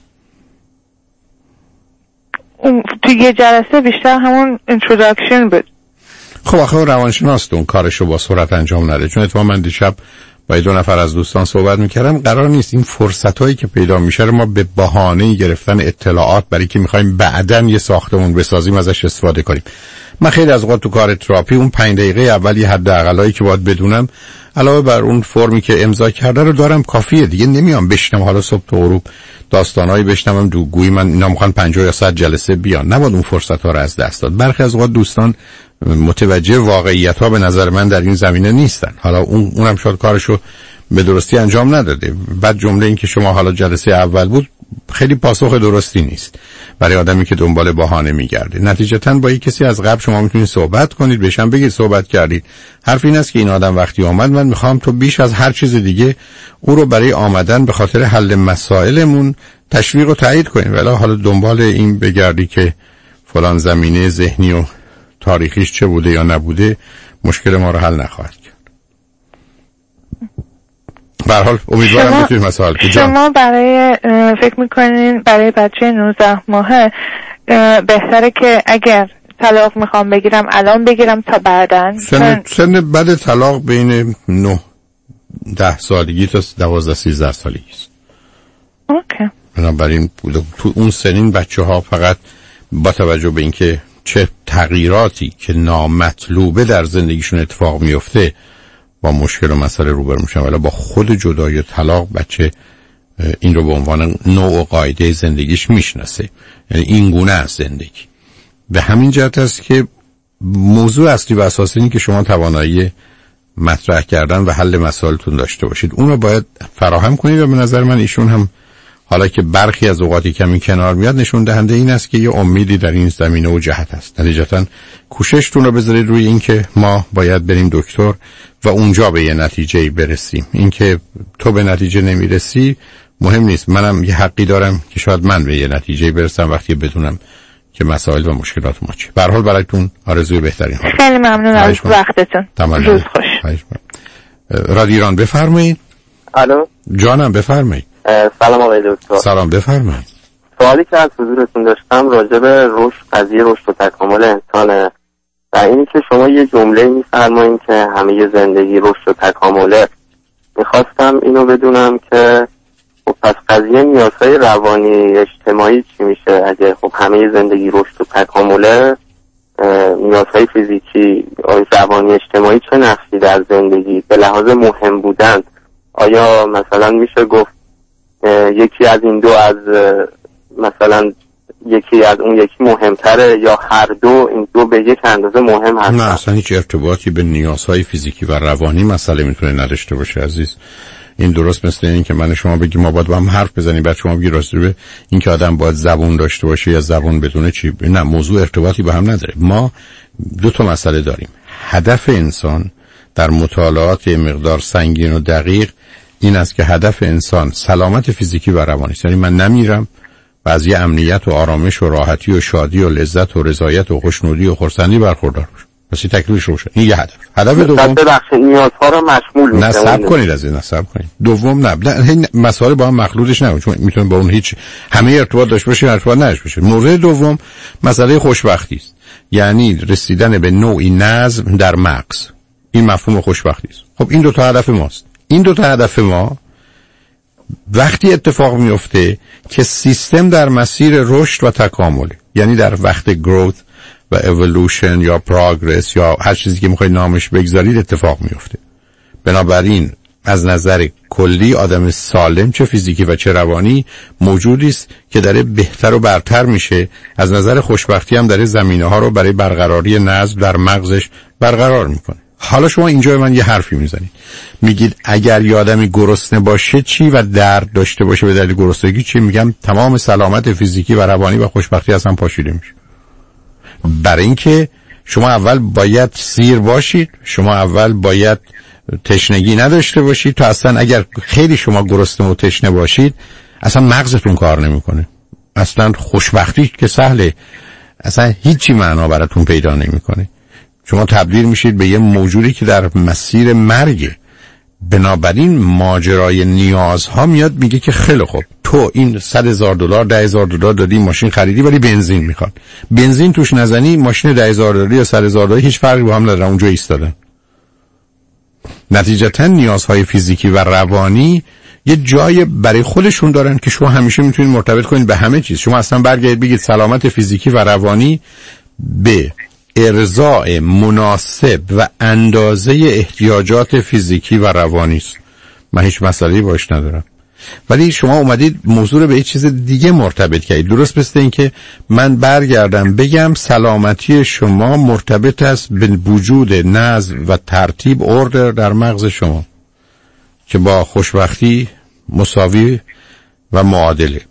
اون تو یه جلسه بیشتر همون اینتروداکشن بود. خب آخه روانشناس اون کارشو با سرعت انجام نده، چون اتفاقا من دیشب با دو نفر از دوستان صحبت میکردم، قرار نیست این فرصتایی که پیدا میشه رو ما به بهانه گرفتن اطلاعات برای که میخوایم بعداً یه ساختمون بسازیم ازش استفاده کنیم. من خیلی از اوقات تو کار تراپی اون پنج دقیقه اولی حداقلایی که باید بدونم علاوه بر اون فرمی که امضا کرده رو دارم کافیه دیگه. نمیام بشنم حالا صبح تا غروب داستانایی بشنوم دو گویی من اینا میخوان پنجاه یا صد جلسه بیان. نباید اون فرصت ها رو از دست داد. برخی از اوقات دوستان متوجه واقعیت ها به نظر من در این زمینه نیستن. حالا اون اونم شاید کارشو به درستی انجام نداده. بعد جمله این که شما حالا جلسه اول بود خیلی پاسخ درستی نیست برای آدمی که دنبال بهانه میگرده. نتیجتاً با یک کسی از قبل شما میتونید صحبت کنید، بهشم بگید صحبت کردید. حرف این است که این آدم وقتی آمد من میخوام تو بیش از هر چیز دیگه او رو برای آمدن به خاطر حل مسائلمون تشویق و تایید کنیم. ولی حالا دنبال این بگردی که فلان زمینه ذهنی و تاریخیش چه بوده یا نبوده مشکل ما رو حل نخواهد کرد. به هر حال امیدوارم بتونید مسائل کنید. شما برای فکر میکنین برای بچه نوزده ماهه بهتره که اگر طلاق میخوام بگیرم الان بگیرم تا بعداً؟ سن, سن بعد طلاق بین نه ده سالگی تا دوازده سیزده سالگی است. اوکی. بنابراین تو اون سنین بچه ها فقط با توجه به اینکه چه تغییراتی که نامطلوبه در زندگیشون اتفاق میفته با مشکل و مسئله روبرو میشن، ولی با خود جدایی و طلاق بچه این رو به عنوان نوع و قاعده زندگیش میشناسه. یعنی این گونه از زندگی. به همین جهت است که موضوع اصلی و اساسی اینه که شما توانایی مطرح کردن و حل مسائلتون داشته باشید. اون رو باید فراهم کنید و به نظر من ایشون هم حالا که برخی از اوقاتی کمی کنار میاد نشون دهنده این است که یه امیدی در این زمینه و جهت است. نتیجتاً کوششتون رو بذارید روی این که ما باید بریم دکتر و اونجا به یه نتیجه برسیم. این که تو به نتیجه نمیرسی مهم نیست. منم یه حقی دارم که شاید من به یه نتیجه برسم وقتی بدونم که مسائل و مشکلات ما چیه. به هر حال براتون آرزوی بهترین حال. خیلی ممنون از وقتتون. روز خوش. رادیو ایران بفرمایید. الو جانم بفرمایید. سلام آقای دکتر. سلام بفرمایید. سوالی که از حضورتون داشتم راجع به رشد، قضیه رشد و تکامل انسانه و اینی که شما یه جمله میفرمایید که همه زندگی رشد و تکامله. میخواستم اینو بدونم که خب پس قضیه نیازهای روانی اجتماعی چی میشه؟ اگه خب همه زندگی رشد و تکامله، نیازهای فیزیکی، روانی اجتماعی چه نقشی در زندگی به لحاظ مهم بودن؟ آیا مثلا میشه گفت یکی از این دو از مثلا یکی از اون یکی مهمتره یا هر دو این دو به یک اندازه مهم هستن؟ نه اصلا هیچ ارتباطی به نیازهای فیزیکی و روانی مسئله میتونه نداشته باشه عزیز. این درست مثل این که من شما بگی ما باید با هم حرف بزنیم بعد شما بگی راست به این که آدم باید زبون داشته باشه یا زبون بدونه چی. نه، موضوع ارتباطی به هم نداره. ما دو تا مسئله داریم. هدف انسان در مطالعات مقدار سنگین و دقیق این است که هدف انسان سلامت فیزیکی و روانی است. یعنی من نمیرم و از یه امنیت و آرامش و راحتی و شادی و لذت و رضایت و خوشنودی و خرسندی برخوردار باشم. پس این تکلیفش روشن. این یه هدف. هدف دوم بخش نیازها رو مشمول میشه. نصب کنید از این نصب کنید. دوم نه نه مسائل با هم مخلوطش نکنید چون میتونه با اون هیچ همه ارتباط داشته باشه ارتباط نداشته باشه. مورد دوم مسئله خوشبختی است. یعنی رسیدن به نوعی نظم در مغز. این مفهوم خوشبختی است. خب این دو تا هدف ماست. این دو تا هدف ما وقتی اتفاق میفته که سیستم در مسیر رشد و تکامل، یعنی در وقت گروث و اِوولوشن یا پروگرس یا هر چیزی که میخواید نامش بگذارید اتفاق میفته. بنابراین از نظر کلی آدم سالم چه فیزیکی و چه روانی موجودی است که داره بهتر و برتر میشه. از نظر خوشبختی هم داره زمینه ها رو برای برقراری نظم در مغزش برقرار میکنه. حالا شما اینجا من یه حرفی میزنید میگید اگر یه آدمی گرسنه باشه چی و درد داشته باشه به دلیل گرسنگی چی؟ میگم تمام سلامت فیزیکی و روانی و خوشبختی از هم پاشیده میشه. برای اینکه شما اول باید سیر باشید، شما اول باید تشنگی نداشته باشید تا اصلا اگر خیلی شما گرسنه و تشنه باشید اصلا مغزتون کار نمیکنه. اصلا خوشبختی که سهله، اصلا هیچی معنا براتون پیدا نمیکنه. شما تبدیل میشید به یه موجودی که در مسیر مرگه. بنابراین ماجرای نیازها میاد میگه که خیلی خوب تو این صد هزار دلار ده هزار دلار دادی ماشین خریدی ولی بنزین میخواد، بنزین توش نزنی ماشین ده هزار دلاری یا صد هزار دلاری هیچ فرقی با هم نداره، اونجا ایستادن. نتیجتا نیازهای فیزیکی و روانی یه جای برای خودشون دارن که شما همیشه میتونید مرتبط کنید به همه چیز. شما اصلا برگردید بگید سلامت فیزیکی و روانی به ارضاء مناسب و اندازه احتیاجات فیزیکی و روانی است. من هیچ مسئله‌ای باش ندارم. ولی شما اومدید موضوع رو به یه چیز دیگه مرتبط کردید. درست مثل این که من برگردم بگم سلامتی شما مرتبط است به وجود نظم و ترتیب اوردر در مغز شما که با خوشبختی مساوی و معادله.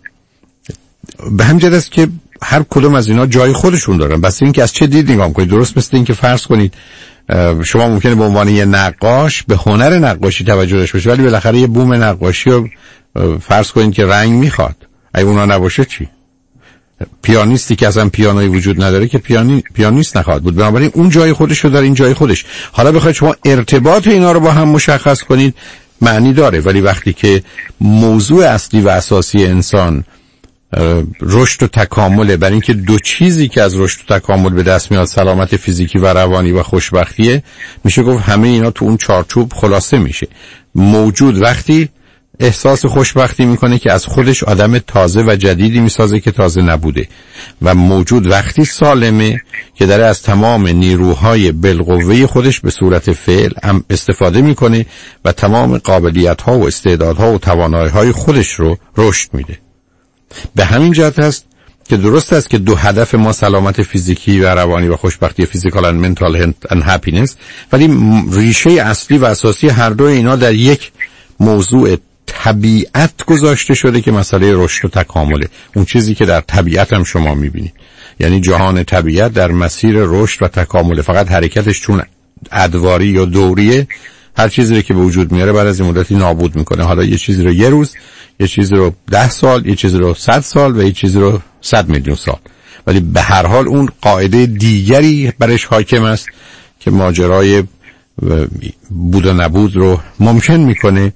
به همین جهت است که هر کدوم از اینا جای خودشون دارن، بس این که از چه دید نگاه کنید. درست مثل این که فرض کنید شما ممکنه به عنوان یه نقاش به هنر نقاشی توجه داشته باشید، ولی بالاخره یه بوم نقاشی رو فرض کنید که رنگ میخواد. اگه اونا نباشه چی؟ پیانیستی که اصلا پیانوی وجود نداره که پیانی... پیانیست نخواهد بود. بنابراین اون جای خودش رو داره، این جای خودش. حالا بخواید شما ارتباط اینا رو با هم مشخص کنید معنی داره، ولی وقتی که موضوع اصلی و اساسی انسان رشد و تکامله، برای اینکه دو چیزی که از رشد و تکامل به دست میاد سلامت فیزیکی و روانی و خوشبختیه، میشه گفت همه اینا تو اون چارچوب خلاصه میشه. موجود وقتی احساس خوشبختی میکنه که از خودش آدم تازه و جدیدی میسازه که تازه نبوده، و موجود وقتی سالمه که داره از تمام نیروهای بالقوه خودش به صورت فعل استفاده میکنه و تمام قابلیت‌ها و استعدادها و توانایی‌های خودش رو رشد میده. به همین جهت هست که درست است که دو هدف ما سلامت فیزیکی و روانی و خوشبختی فیزیکال and mental and happiness، ولی ریشه اصلی و اساسی هر دو اینا در یک موضوع طبیعت گذاشته شده که مسئله رشد و تکامله. اون چیزی که در طبیعت هم شما میبینید، یعنی جهان طبیعت در مسیر رشد و تکامله، فقط حرکتش چون ادواری یا دوریه هر چیزی که به وجود میاره بعد از این مدتی نابود میکنه. حالا یه چیزی رو یه روز، یه چیزی رو ده سال، یه چیزی رو صد سال و یه چیزی رو صد میلیون سال، ولی به هر حال اون قاعده دیگری برش حاکم است که ماجرای بود و نبود رو ممکن میکنه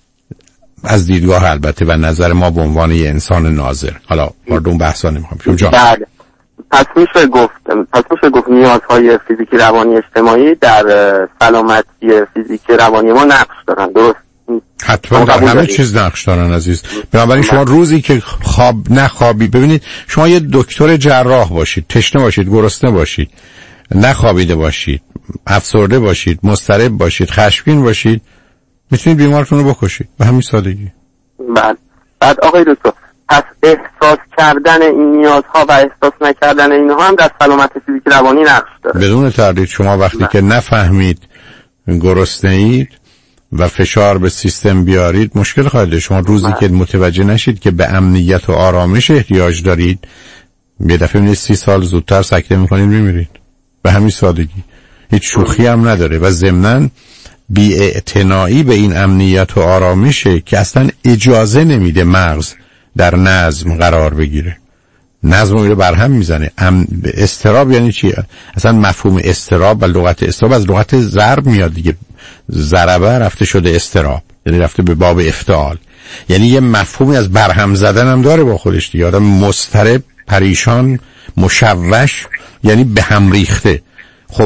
از دیدگاه البته و نظر ما به عنوان یه انسان ناظر. حالا وارد اون بحثا نمیخوام. جان بله، پس میشه گفت پس میشه گفت نیازهای فیزیکی روانی اجتماعی در سلامتی فیزیکی روانی ما نقش دارن. درست؟ حتما در همه چیز نقش دارن عزیز. بنابراین شما روزی که خواب نخوابی، ببینید شما یه دکتر جراح باشید، تشنه باشید، گرسنه باشید، نخوابیده باشید، افسرده باشید، مضطرب باشید، خشمگین باشید، میتونید بیمارتون رو بکشید. به همین سادگی. بعد بعد آقای دکتر، پس احساس کردن این نیازها و احساس نکردن اینها هم در سلامت فیزیکی روانی نقش داره. بدون تردید شما وقتی بله. که نفهمید گرسنه‌اید و فشار به سیستم بیارید مشکل خواهید داشت. شما روزی بله. که متوجه نشید که به امنیت و آرامش احتیاج دارید، یه دفعه میبینید سی سال زودتر سکته میکنید میمیرید. به همین سادگی. هیچ شوخی هم نداره و ضمناً بی‌اعتنایی به این امنیت و آرامشه که اصلا اجازه نمیده مغز در نظم قرار بگیره. نظم رو برهم میزنه. ام... استراب یعنی چی؟ اصلا مفهوم استراب و لغت استراب از لغت ضرب میاد دیگه. ضربه رفته شده استراب، یعنی رفته به باب افتعال، یعنی یه مفهومی از برهم زدن هم داره با خودش دیگه. آدم مضطرب، پریشان، مشوش، یعنی به هم ریخته. خب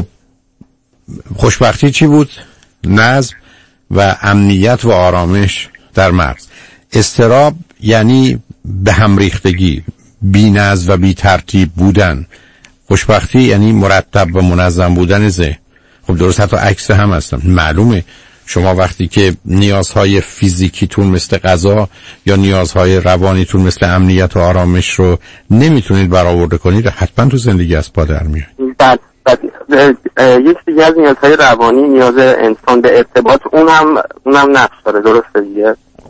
خوشبختی چی بود؟ نظم و امنیت و آرامش در مغز. استراب یعنی به هم ریختگی، بی نظم و بی ترتیب بودن. خوشبختی یعنی مرتب و منظم بودن ذهن. خب درست حتی عکس هم هستن. معلومه شما وقتی که نیازهای فیزیکیتون مثل غذا یا نیازهای روانیتون مثل امنیت و آرامش رو نمیتونید برآورده کنید، حتما تو زندگی از پا در میاد. بعد بعد یک دیگه از نیازهای روانی، نیاز انسان به ارتباط، اون هم اون هم نقش داره. درسته دیگه؟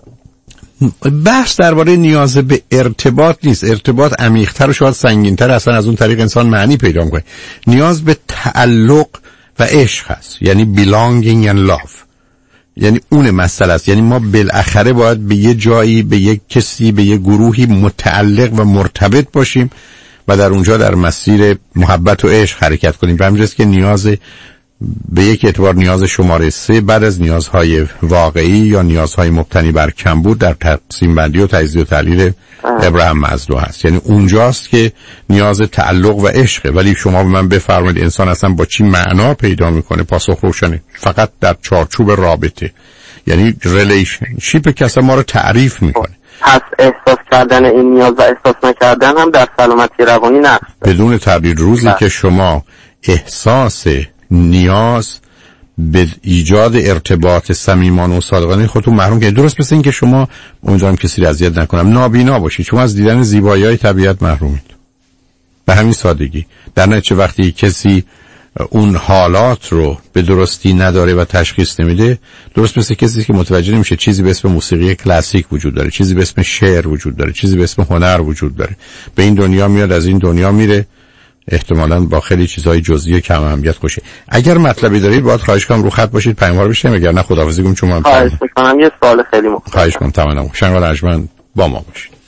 بحث درباره نیاز به ارتباط نیست. ارتباط عمیق‌تر و شاید سنگین‌تر، اصلا از اون طریق انسان معنی پیدا می‌کنه. نیاز به تعلق و عشق هست، یعنی belonging and love، یعنی اون مسئله است. یعنی ما بالاخره باید به یه جایی، به یک کسی، به یه گروهی متعلق و مرتبط باشیم و در اونجا در مسیر محبت و عشق حرکت کنیم. به همین جاست که نیاز به یک اعتبار نیاز شماره سه بعد از نیازهای واقعی یا نیازهای مبتنی بر کمبود در تقسیم بندی و تجزیه و تحلیل ابراهیم مازلو هست. یعنی اونجاست که نیاز تعلق و عشقه، ولی شما به من بفرمایید انسان اصلا با چی معنا پیدا میکنه؟ پاسخ روشنه، فقط در چارچوب رابطه. یعنی ریلیشنشیپ که اصلا ما رو تعریف میکنه. پس احساس کردن این نیاز و احساس نکردن هم در سلامتی روانی نه. بدون تردید روزی که شما احساس نیاز به ایجاد ارتباط صمیمانه و صادقانه خودتون محروم کنید، درست مثل این که شما، امیدوارم کسی رو اذیت نکنم، نابینا باشید، شما از دیدن زیبایی‌های طبیعت محرومید. به همین سادگی. در نتیجه وقتی کسی اون حالات رو به درستی نداره و تشخیص نمیده، درست مثل کسی که متوجه نمیشه چیزی به اسم موسیقی کلاسیک وجود داره، چیزی به اسم شعر وجود داره، چیزی به اسم هنر وجود داره. به این دنیا میاد، از این دنیا میره، احتمالاً با خیلی چیزهای جزئی کم اهمیت خوشه. اگر مطلبی دارید باید خواهش کنم رو خط باشید، پیام رو بشنوید، اگر نه خداحافظی کنم. چون من خواهش می‌کنم یه سوال خیلی مختصر. خواهش کنم تمام. شنوال ارجمند با ما باشید.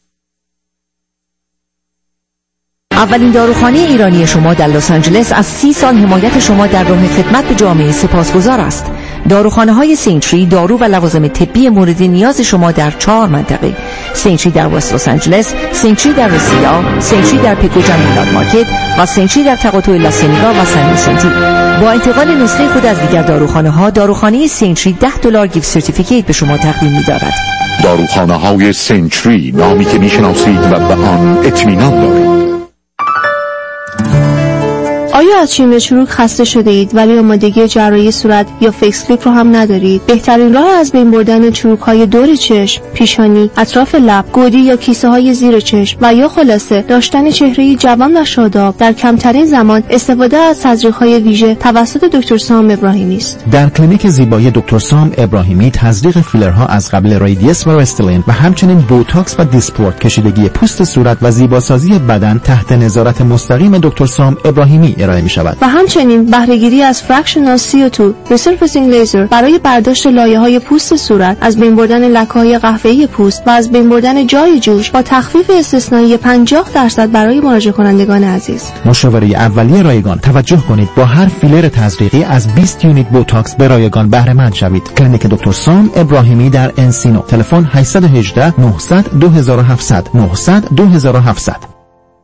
اولین داروخانه ایرانی شما در لس آنجلس از سی سال حمایت شما در راه خدمت به جامعه سپاسگزار است. داروخانه های سینتری دارو و لوازم طبی مورد نیاز شما در چهار منطقه: سینتری در وست لس آنجلس، سینتری در رسیدا، سینتری در پیکوجن میلاد مارکت و سینتری در تقاطع لاسنیگا و سن ویسنتی. با انتقال نسخه خود از دیگر داروخانه ها، داروخانه سینتری ده دلار گیفت سرتیفیکیت به شما تقدیم می‌دارد. داروخانه های سینتری، نامی که میشناسید و به آن اطمینان دارید. آیا از چین چروک خسته شده اید ولی آمادگی جراحی صورت یا فیس لیفت رو هم ندارید؟ بهترین راه از بین بردن چروک‌های دور چشم، پیشانی، اطراف لب، گودی یا کیسه‌های زیر چشم و یا خلاصه داشتن چهره‌ای جوان و شاداب در کمترین زمان استفاده از تزریق‌های ویژه توسط دکتر سام ابراهیمی است. در کلینیک زیبایی دکتر سام ابراهیمی تزریق فیلرها از قبیل رادیس و رستلین و همچنین بوتاکس و دیسپورت، کشیدگی پوست صورت و زیباسازی بدن تحت نظارت مستقیم دکتر سام ابراهیمی ارائه می شود. و همچنین بهره‌گیری از فرکشنال سی او دو ریسرفیسینگ لیزر برای برداشت لایه‌های پوست صورت، از بین بردن لکه‌های قهوه‌ای پوست و از بین بردن جای جوش با تخفیف استثنایی پنجاه درصد برای مراجعه کنندگان عزیز. مشاوره اولیه رایگان. توجه کنید با هر فیلر تزریقی از بیست یونیت بوتاکس به رایگان بهره مند شوید. کلینیک دکتر سام ابراهیمی در انسینو. تلفن هشت یک هشت نه صفر صفر دو هفت صفر صفر نه صفر صفر دو هفت صفر صفر.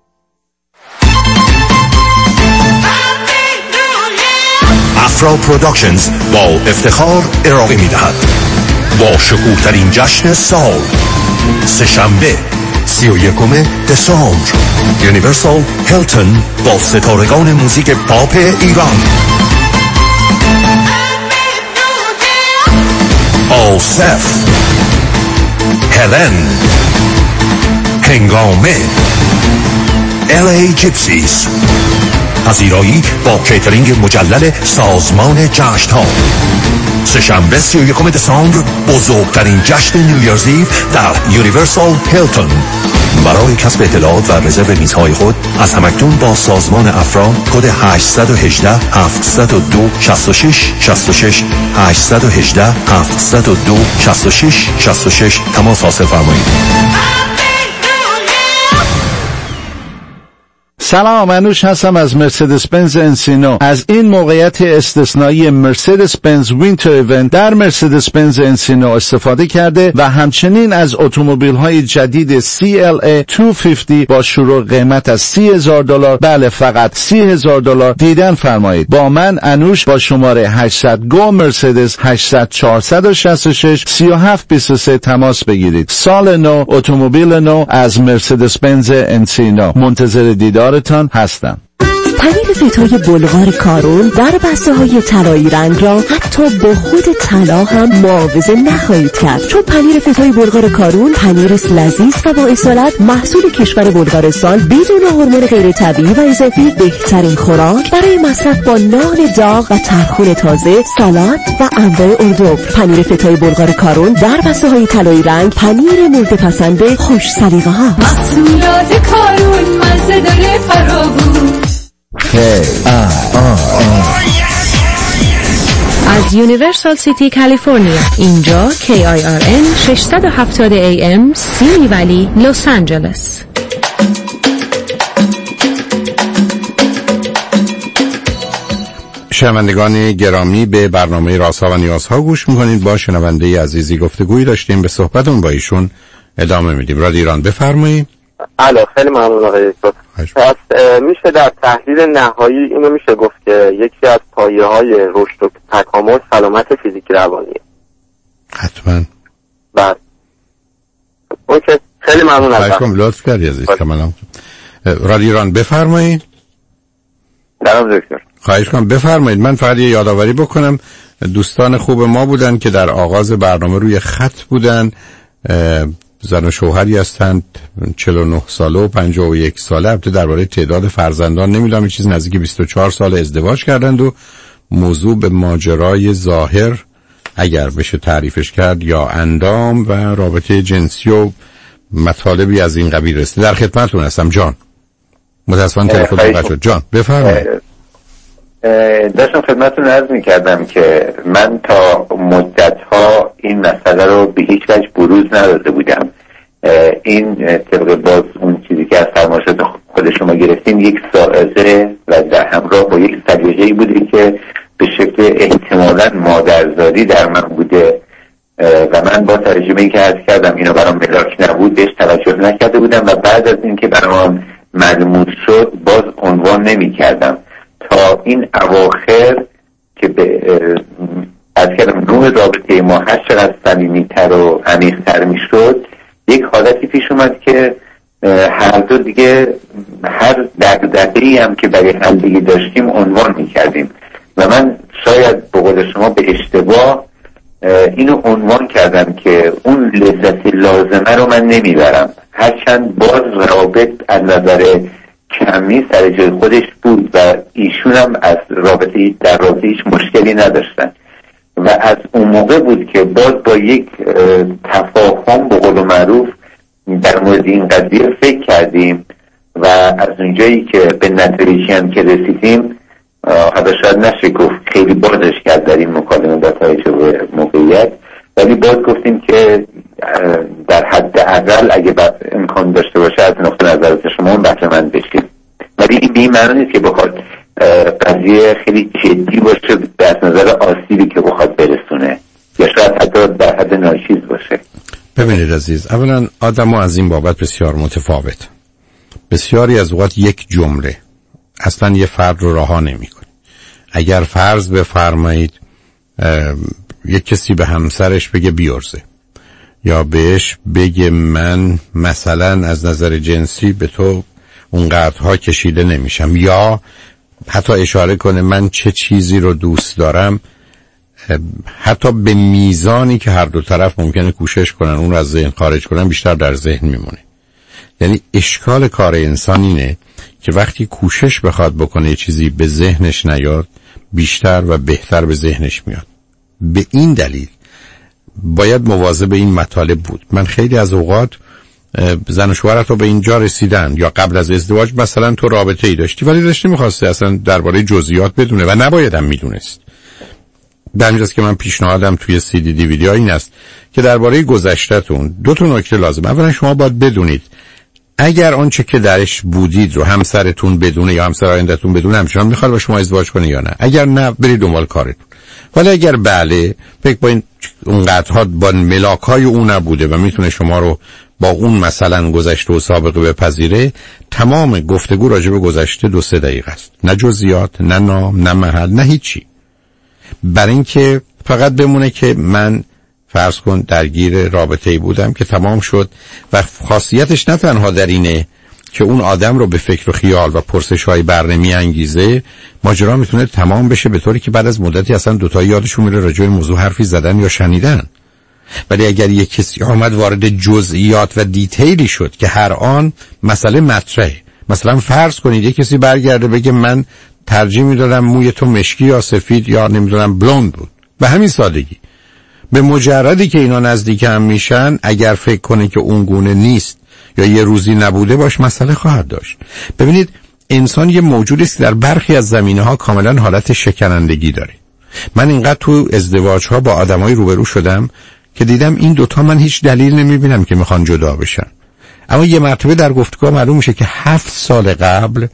افرا پروداکشنز با افتخار ارائه می‌دهد با شکوه‌ترین جشن سال، سه‌شنبه سی و یکم دسامبر، یونیورسال هیلتون با ستارگان موزیک پاپ ایران، آصف، هلن، هنگامه، ال ای جیپسیز. پذیرایی با کیترینگ مجلل سازمان جشن‌ها. سه‌شنبه سی و یکم دسامبر بزرگترین جشن نیویورز ایو در یونیورسال هیلتون. برای کسب اطلاعات و رزرو میزهای خود از همکنون با سازمان افرا کد هشت یک هشت هفت صفر دو شش شش شش شش هشت یک هشت هفت صفر دو شش شش شش شش تماس حاصل فرمایید. سلام، انوش هستم از مرسدس بنز انسینو. از این موقعیت استثنایی مرسدس بنز وینتر ایونت در مرسدس بنز انسینو استفاده کرده و همچنین از اتومبیل های جدید سی ال ای دویست و پنجاه با شروع قیمت از سی هزار دلار، بله فقط سی هزار دلار دیدن فرمایید. با من انوش با شماره هشتصد گو مرسدس هشتصد چهارصد و شصت و شش سی و هفت بیست و سه تماس بگیرید. سال نو، اتومبیل نو از مرسدس بنز انسینو. منتظر دیدار هستم. پنیر فتای بلغار کارون در بسته های طلایی رنگ را حتی با خود طلا هم معاوضه نخواهید کرد، چون پنیر فتای بلغار کارون پنیر لذیذ و با اصالت، محصول کشور بلغارستان، بدون هورمون غیر طبیعی و اضافی، بهترین خوراک برای مصرف با نان داغ و ترخون تازه، سالاد و انواع اردوب. پنیر فتای بلغار کارون در بسته های طلایی رنگ، پنیر مورد پسند خوش سلیقه ها. محصولات کارون مزه داره فراوون. از یونیورسال سیتی کالیفرنیا، اینجا کی آی آر ان ششصد و هفتاد ای ام سیمی ولی لس آنجلس. شنوندگان گرامی، به برنامه رازها و نیازها گوش میکنید. با شنونده عزیزی گفتگویی داشتیم، به صحبتون با ایشون ادامه میدیم. رادیو ایران، بفرمایید. الو، خیلی ممنون آقای دکتر. پس میشه در تحلیل نهایی اینو میشه گفت که یکی از پایه‌های رشد و تکامل سلامت فیزیکی روانیه؟ حتما. بله. اوکی، خیلی ممنون از شما. لطف کردی عزیز. کاملا. رادیو ایران، بفرمایید. سلام دکتر. خواهش کنم بفرمایید. من فقط یه یادآوری بکنم، دوستان خوب ما بودن که در آغاز برنامه روی خط بودن، زن و شوهری هستند، چهل و نه ساله و پنجاه و یک ساله. البته درباره تعداد فرزندان نمیدونم، چیز نزدیک بیست و چهار سال ازدواج کردند و موضوع به ماجرای ظاهر اگر بشه تعریفش کرد یا اندام و رابطه جنسی و مطالبی از این قبیل رسید. در خدمتتون هستم جان. متاسفانه تلفن قطع شد. جان بفرمایید. داشتم خدمتتون عرض می‌کردم که من تا مدت‌ها این مسئله رو به هیچ وجه بروز نداده بودم. این طبق باز اون چیزی که از فرمایشات خود شما گرفتیم یک سائقه و در همراه با یک سلیقه‌ای بوده که به شکل احتمالاً مادرزادی در من بوده و من با توجه به اینکه عرض کردم اینا برام ملاک نبود بهش توجه نکرده بودم و بعد از اینکه برام ملموس شد باز عنوان نمی‌کردم تا این اواخر که به از کردم نوع رابطه ما هر چقدر صمیمی‌تر و عمیق‌تر می‌شد، یک حالتی پیش اومد که هر دو دیگه هر دغدغه‌ای هم که برای همدیگه داشتیم عنوان می‌کردیم و من شاید به قول شما به اشتباه اینو عنوان کردم که اون لذت لازمه رو من نمیبرم، هرچند باز رابط از نظر کمی سر جای خودش بود و ایشون هم از رابطه در رابطه هیچ مشکلی نداشتن و از اون موقع بود که باز با یک تفاهم به قول معروف در مورد این قضیه فکر کردیم و از اونجایی که به نتیجه هم که رسیدیم، حالا شاید نشه گفت خیلی بازش کرد در این مکالمه با توجه به موقعیت، ولی باز گفتیم که در حد اقل اگه امکان داشته باشه از نقطه نظرات شما بهره مند بشیم، ولی این به این معنی نیست که بخواد قضیه خیلی جدی باشه از نظر آسیبی که بخواد برسونه یا شاید حتی در حد ناچیز باشه. ببینید عزیز، اولا آدم ها از این بابت بسیار متفاوت. بسیاری از اوقات یک جمله اصلا یه فرد رو رها نمی کنه. اگر فرض بفرمایید یک کسی به همسرش بگه بیارزه یا بهش بگه من مثلا از نظر جنسی به تو اونقدرها کشیده نمیشم، یا حتی اشاره کنه من چه چیزی رو دوست دارم، حتی به میزانی که هر دو طرف ممکنه کوشش کنن اون رو از ذهن خارج کنن بیشتر در ذهن میمونه. یعنی اشکال کار انسان اینه که وقتی کوشش بخواد بکنه یه چیزی به ذهنش نیاد بیشتر و بهتر به ذهنش میاد. به این دلیل باید مواظب این مطالب بود. من خیلی از اوقات زن و شوهر تو به اینجا رسیدن یا قبل از ازدواج مثلا تو رابطه ای داشتی ولی داشتی میخواسته اصلا درباره جزئیات بدونه و نباید هم میدونست. در اینجاست که من پیشنهادم توی سی دی دی ویدیو این است که درباره گذشته‌تون دو تا نکته لازمه. اولا شما باید بدونید اگر آنچه که درش بودید رو همسرتون بدونه یا همسر آینده‌تون بدونه همچنان میخواد با شما ازدواج کنه یا نه. اگر نه برید دنبال کارتون. ولی اگر بله فکر با این اونقدرها با ملاک‌های اون نبوده و میتونه شما رو با اون مثلا گذشته و سابقه بپذیره، تمام گفتگو راجع به گذشته دو سه دقیقه است. نه جزئیات، نه نام، نه محل، نه هیچی. برای اینکه فقط بمونه که من فرض کن درگیر رابطه‌ای بودم که تمام شد و خاصیتش نه تنها در اینه که اون آدم رو به فکر و خیال و پرسش‌های برنمی انگیزه، ماجرا میتونه تمام بشه به طوری که بعد از مدتی اصلا دوتایی یادشون میره راجع به موضوع حرفی زدن یا شنیدن. ولی اگر یک کسی آمد وارد جزئیات و دیتیلی شد که هر آن مسئله مطرحه، مثلا فرض کنید یک کسی برگرده بگه من ترجیح میدادم موی تو مشکی یا سفید یا نمیدونم بلوند بود، به همین سادگی. به مجردی که اینا نزدیک هم میشن اگر فکر کنه که اون گونه نیست یا یه روزی نبوده باش مسئله خواهد داشت. ببینید انسان یه موجودی است در برخی از زمینه‌ها کاملا حالت شکنندگی داره. من اینقدر تو ازدواج‌ها با آدمای روبرو شدم که دیدم این دوتا من هیچ دلیل نمیبینم که میخوان جدا بشن، اما یه مرتبه در گفتگاه معلوم میشه که هفت سال قبل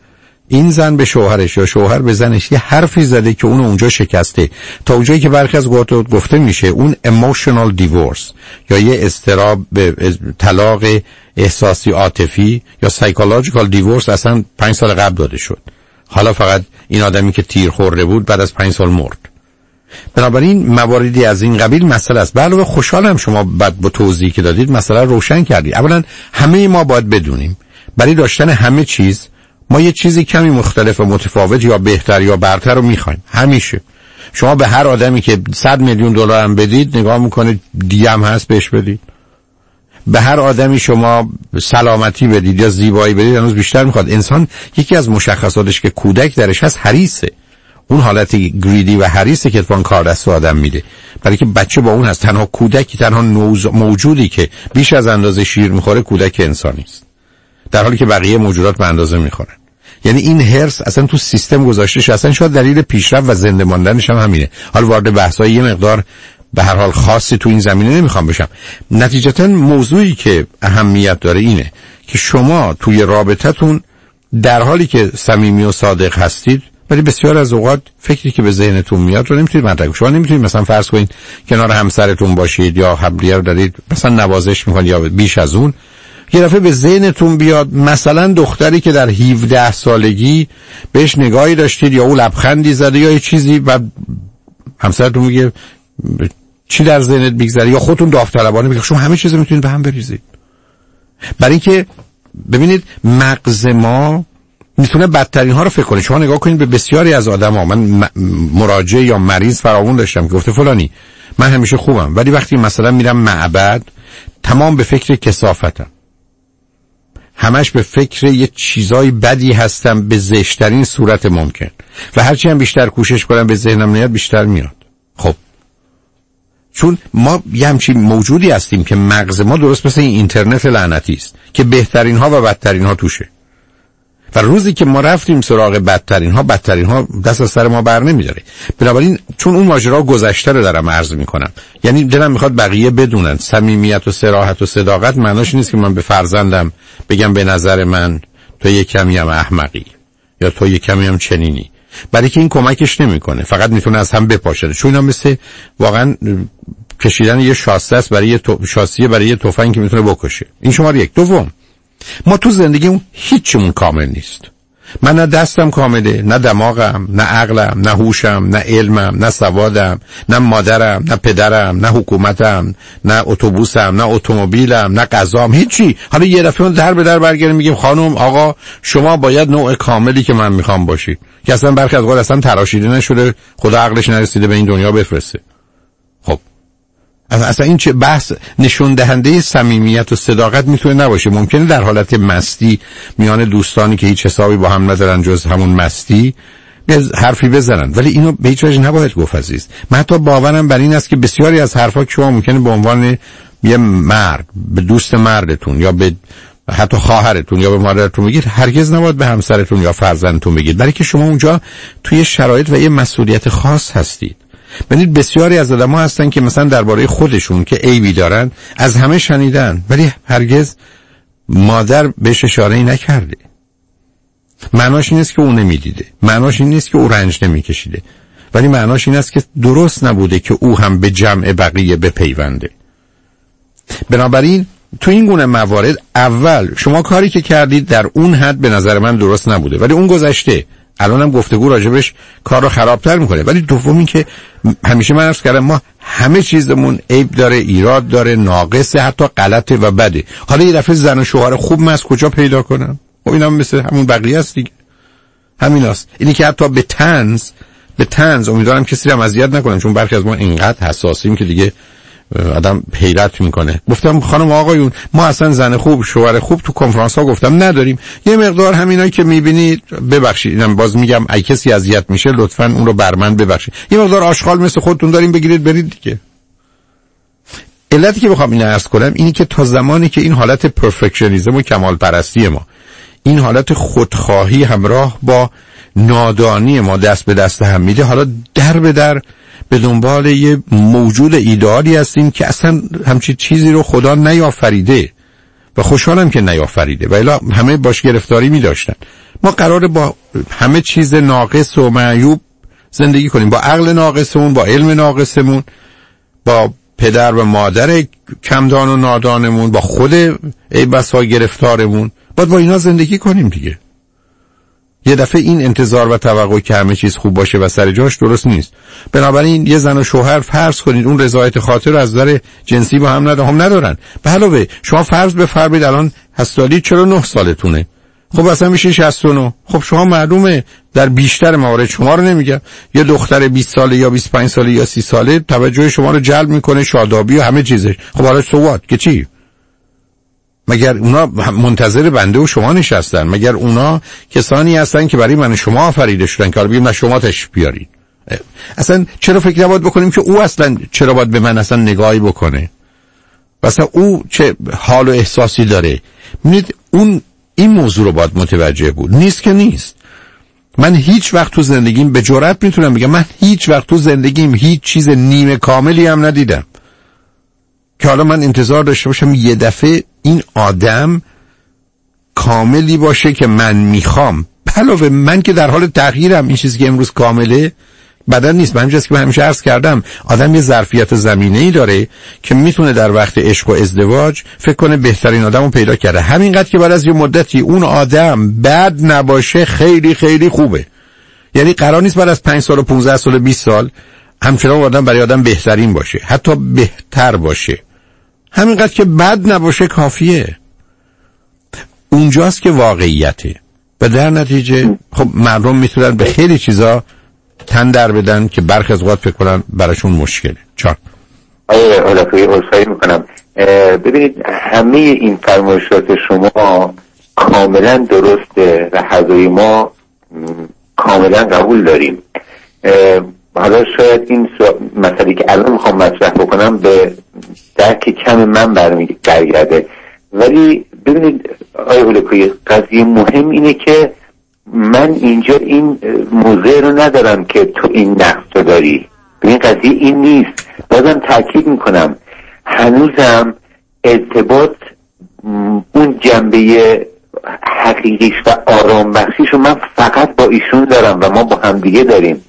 این زن به شوهرش یا شوهر به زنش یه حرفی زده که اون اونجا شکسته، تا اونجایی که برخی از گفت گفته میشه اون emotional divorce یا یه اضطراب طلاق احساسی عاطفی یا psychological divorce اصلا پنج سال قبل داده شد. حالا فقط این آدمی که تیر خورده بود بعد از پنج سال مرد. بنابراین مواردی از این قبیل مسئله است. علاوه خوشحالم شما بعد با توضیحی که دادید مسئله روشن کردید. اولا همه ما باید بدونیم برای داشتن همه چیز ما یه چیزی کمی مختلف و متفاوت یا بهتر یا برتر رو میخوایم. همیشه شما به هر آدمی که صد میلیون دلار هم بدید نگاه میکنید دیم هست بهش بدید. به هر آدمی شما سلامتی بدید یا زیبایی بدید هنوز بیشتر میخواد. انسان یکی از مشخصاتش که کودک درش هست حریصه. اون حالت گریدی و حریصه که اتفاقاً کار دست آدم میده، برای که بچه با اون هست. تنها کودکی، تنها موجودی که بیش از اندازه شیر میخوره کودک انسانی است، در حالی که بقیه موجودات به اندازه میخورن. یعنی این هرس اصلا تو سیستم گذاشته شده، اصلا شاید دلیل پیشرفت و زنده ماندنش هم همینه. حالا وارد بحث‌های یه مقدار به هر حال خاصی تو این زمینه نمیخوام بشم. نتیجتاً موضوعی که اهمیت داره اینه که شما توی رابطتون در حالی که صمیمی و صادق هستید، ولی بسیار از اوقات فکری که به ذهنتون میاد رو نمیتونید مطرح کنید. شما نمیتونید مثلا فرض کنید کنار همسرتون باشید یا همدیگه رو دارید مثلا نوازش میکنید یا بیش از اون، یه دفعه به ذهنتون بیاد مثلا دختری که در هفده سالگی بهش نگاهی داشتید یا او لبخندی زده یا یه چیزی و همسرتون میگه چی در ذهنت میگذره، یا خودتون داوطلبانه میگید شما همه چیز میتونید به هم بریزید. برای اینکه ببینید مغز ما میتونه بدترین ها رو فکر کنه. شما نگاه کنید به بسیاری از آدم‌ها. من مراجعه یا مریض فراوون داشتم که گفته فلانی من همیشه خوبم ولی وقتی مثلا میرم معبد تمام به فکر کثافتم، همش به فکر یه چیزای بدی هستم به زشترین صورت ممکن و هرچی هم بیشتر کوشش کنم به ذهنم نیاد بیشتر میاد. خب چون ما یه همچین موجودی هستیم که مغز ما درست مثل این اینترنت لعنتی است که بهترین ها و بدترین ها توشه و روزی که ما رفتیم سراغ بدترین ها بدترین ها دست از سر ما بر نمیداره. بنابراین چون اون ماجرا گذشته رو دارم عرض میکنم، یعنی دلم میخواد بقیه بدونن صمیمیت و صراحت و صداقت معناش نیست که من به فرزندم بگم به نظر من تو یک کمی هم احمقی یا تو یک کمی هم چنینی، برای که این کمکش نمیکنه، فقط میتونه از هم بپاشه. چون اینا مثل واقعا کشیدن یه شاسته است برای یه تو... شاسیه برای یه تفنگ که میتونه بکشه. این شماره یک. دوم، ما تو زندگیمون هیچمون کامل نیست. من نه دستم کامله، نه دماغم، نه عقلم، نه هوشم، نه علمم، نه سوادم، نه مادرم، نه پدرم، نه حکومتم، نه اتوبوسم، نه اتومبیلم، نه غذام، هیچی. حالا یه دفعه در به در برگردیم میگیم خانم آقا شما باید نوع کاملی که من میخوام باشی، که اصلا برخی از اوقات اصلا تراشیده نشده، خدا عقلش نرسیده به این دنیا بفرسته. خب اصلا این چه بحث نشون دهنده صمیمیت و صداقت میتونه نباشه. ممکنه در حالت مستی میان دوستانی که هیچ حسابی با هم ندارن جز همون مستی حرفی بزنن، ولی اینو به هیچ وجه نباید گفت عزیز. من حتی باورم بر این است که بسیاری از حرفا که شما ممکنه به عنوان یه مرد به دوست مردتون یا به حتی خواهرتون یا به مادرتون بگید، هرگز نباید به همسرتون یا فرزندتون بگید، برای که شما اونجا توی شرایط و یه مسئولیت خاص هستید. ببینید بسیاری از آدم‌ها هستن که مثلا درباره خودشون که عیبی دارن از همه شنیدن ولی هرگز مادر بهش اشاره‌ای نکرده. معناش این نیست که اون نمیدیده، معناش این نیست که او رنج نمیکشیده، ولی معناش این است که درست نبوده که او هم به جمع بقیه بپیونده. بنابراین تو این گونه موارد اول شما کاری که کردید در اون حد به نظر من درست نبوده، ولی اون گذشته، الانم گفتگو راجبش کار رو خرابتر میکنه. ولی دومی که همیشه من عرض کردم ما همه چیزمون عیب داره، ایراد داره، ناقصه، حتی غلطه و بده. حالا یه دفعه زن و شوهر خوب من از کجا پیدا کنم؟ خب اینم مثل همون بقیه است دیگه، همین است. اینی که حتی به طنز به طنز امیدوارم کسی رو هم اذیت نکنم، چون برخی از ما اینقدر حساسیم که دیگه آدم حیرت میکنه. گفتم خانم آقایون ما اصلا زن خوب شوهر خوب تو کنفرانس ها گفتم نداریم. یه مقدار همینایی که میبینید ببخشید، اینم باز میگم اگه کسی اذیت میشه لطفاً اون رو بر من ببخشید. یه مقدار آشغال مثل خودتون داریم بگیرید برید دیگه. علتی که بخوام اینو عرض کنم اینی که تا زمانی که این حالت پرفکشنیسم و کمال پرستی ما، این حالت خودخواهی همراه با نادانی ما دست به دست هم میده، حالا در به در به دنبال یه موجود ایدئالی هستیم که اصلا همچین چیزی رو خدا نیافریده و خوشحالم که نیافریده و الا همه باش گرفتاری می داشتن. ما قراره با همه چیز ناقص و معیوب زندگی کنیم، با عقل ناقصمون، با علم ناقصمون، با پدر و مادر کمدان و نادانمون، با خود ای بسا گرفتارمون، باید با اینا زندگی کنیم دیگه. یه دفعه این انتظار و توقع که همه چیز خوب باشه و سر جاش درست نیست. بنابراین یه زن و شوهر فرض کنید اون رضایت خاطر از نظر جنسی با هم ندارن، هم ندارن. به علاوه شما فرض بفرمایید الان هستالی چرا نه سالتونه؟ خب اصلا میشه شصت و نه. خب شما معلومه در بیشتر موارد، شما رو نمیگم، یه دختر بیست ساله یا بیست و پنج ساله یا سی ساله توجه شما رو جلب میکنه، شادابی و همه چیزش. خب حالا سواد که چی؟ مگر اونا منتظر بنده و شما نشستن؟ مگر اونا کسانی هستن که برای من شما آفریده شدن که بگیم نه شما تشریف بیارید؟ اصلا چرا فکر نباید بکنیم که او اصلا چرا باید به من اصلا نگاهی بکنه؟ اصلا او چه حال و احساسی داره؟ می‌بینید اون این موضوع رو باید متوجه بود. نیست که نیست. من هیچ وقت تو زندگیم به جرئت میتونم بگم من هیچ وقت تو زندگیم هیچ چیز نیمه کاملی هم ندیدم که حالا من انتظار داشته باشم یه دفعه این آدم کاملی باشه که من میخوام. علاوه من که در حال تغییرم، این چیزی که امروز کامله بدن نیست. من همینجاست که من همیشه عرض کردم آدم یه ظرفیت زمینه‌ای داره که میتونه در وقت عشق و ازدواج فکر کنه بهترین آدمو پیدا کرده. همینقدر که بعد از یه مدتی اون آدم بد نباشه خیلی خیلی خوبه. یعنی قرار نیست بعد از پنج سال و پانزده سال و بیست سال همچنان آدم برای آدم بهترین باشه، حتی بهتر باشه. همینقدر که بد نباشه کافیه. اونجاست که واقعیته. و در نتیجه خب مردم میتونن به خیلی چیزا تن در بدن که برخی از اوقات فکر کنن براشون مشکله. چون آیا علفه عرصایی میکنم ببینید همه این فرمایشات شما کاملا درسته و حضوری ما کاملا قبول داریم. حالا شاید این مسئله که الان میخوام مطرح بکنم به درک کم من برمیگرده، ولی ببینید آیا علفه قضیه مهم اینه که من اینجا این موضع رو ندارم که تو این نقص رو داری. این قضیه این نیست. بازم تاکید میکنم هنوزم ارتباط اون جنبه حقیقیش و آرام بخشیش رو من فقط با ایشون دارم و ما با همدیگه داریم.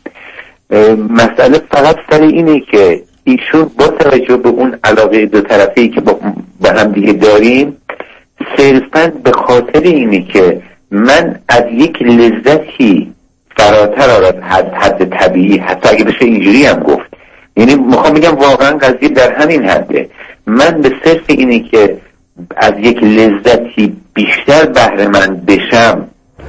مسئله فقط سر اینه که ایشون با توجه به اون علاقه دو طرفه‌ای که با, با همدیگه داریم صرفاً به خاطر اینه که من از یک لذتی فراتر از حد, حد طبیعی، حتی اگه بشه اینجوری هم گفت، یعنی میخوام بگم واقعا قضیه در همین حده، من به صرف اینه که از یک لذتی بیشتر بهره مند بشم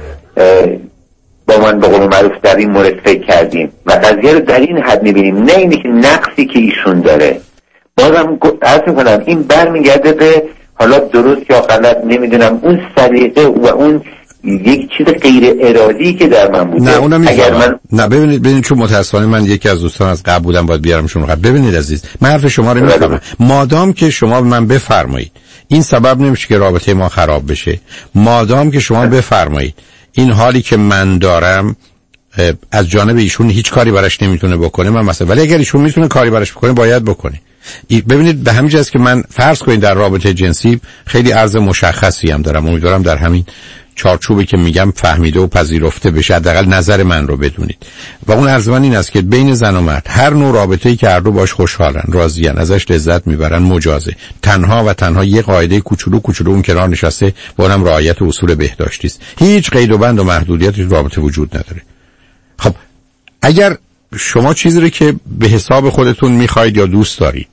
با من به قول معروف در این مورد فکر کردیم و قضیه رو در این حد میبینیم، نه اینه که نقصی که ایشون داره. بازم عرض میکنم این برمیگرده به حالا درست یا غلط نمیدونم اون سلیقه و اون یک چیز غیر ارادی که در من بوده. نه اونم اگر من نه ببینید ببینید چون متاسفانه من یکی از دوستان از قبل بودم باید بیارمشون قبل. ببینید عزیز من حرف شما رو میفهمم. مادام که شما به من بفرمایید این سبب نمیشه که رابطه ما خراب بشه. مادام که شما بفرمایید این حالی که من دارم از جانب ایشون هیچ کاری براش نمیتونه بکنه من مثلا، ولی اگر ایشون میتونه کاری براش بکنه باید بکنه. ببینید به همین جاست که من فرض کنید در رابطه جنسی خیلی عرض مشخصی هم دارم، امیدوارم در همین چارچوبی که میگم فهمیده و پذیرفته بشه، حداقل نظر من رو بدونید. و اون عرض من این است که بین زن و مرد هر نوع رابطه‌ای که هر دو باش خوشحالن، راضی‌ان، ازش لذت میبرن، مجازه. تنها و تنها یه قاعده کوچولو کوچولو اون کنار نشسته با اونم رعایت اصول بهداشتی است. هیچ قید و بند و محدودیتی تو رابطه وجود نداره. خب اگر شما چیزی رو که به حساب خودتون میخواید یا دوست دارید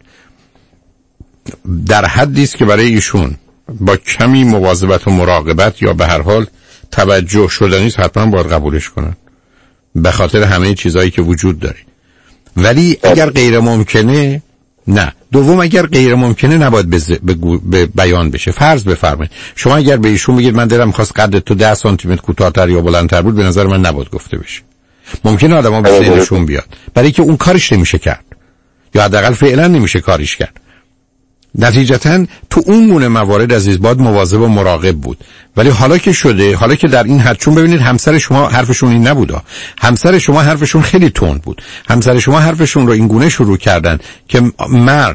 در حدی است که برای ایشون با کمی مواظبت و مراقبت یا به هر حال توجه شدنی است، حتما باید قبولش کنن به خاطر همه چیزایی که وجود داره. ولی اگر غیر ممکنه نه. دوم اگر غیر ممکنه نباید بز... بگو... به بیان بشه. فرض بفرمایید شما اگر به ایشون بگید من دلم خواست قد تو ده سانتی متر کوتاه‌تر یا بلندتر بود، به نظر من نباید گفته بشه. ممکنه آدم‌ها به ذهنشون بیاد برای که اون کارش نمیشه کرد یا حداقل فعلا نمیشه کاریش کرد. نتیجتاً تو اون گونه موارد عزیز باید مواظب و مراقب بود. ولی حالا که شده، حالا که در این حد، چون ببینید همسر شما حرفشون این نبوده، همسر شما حرفشون خیلی تند بود. همسر شما حرفشون رو این گونه شروع کردن که مرد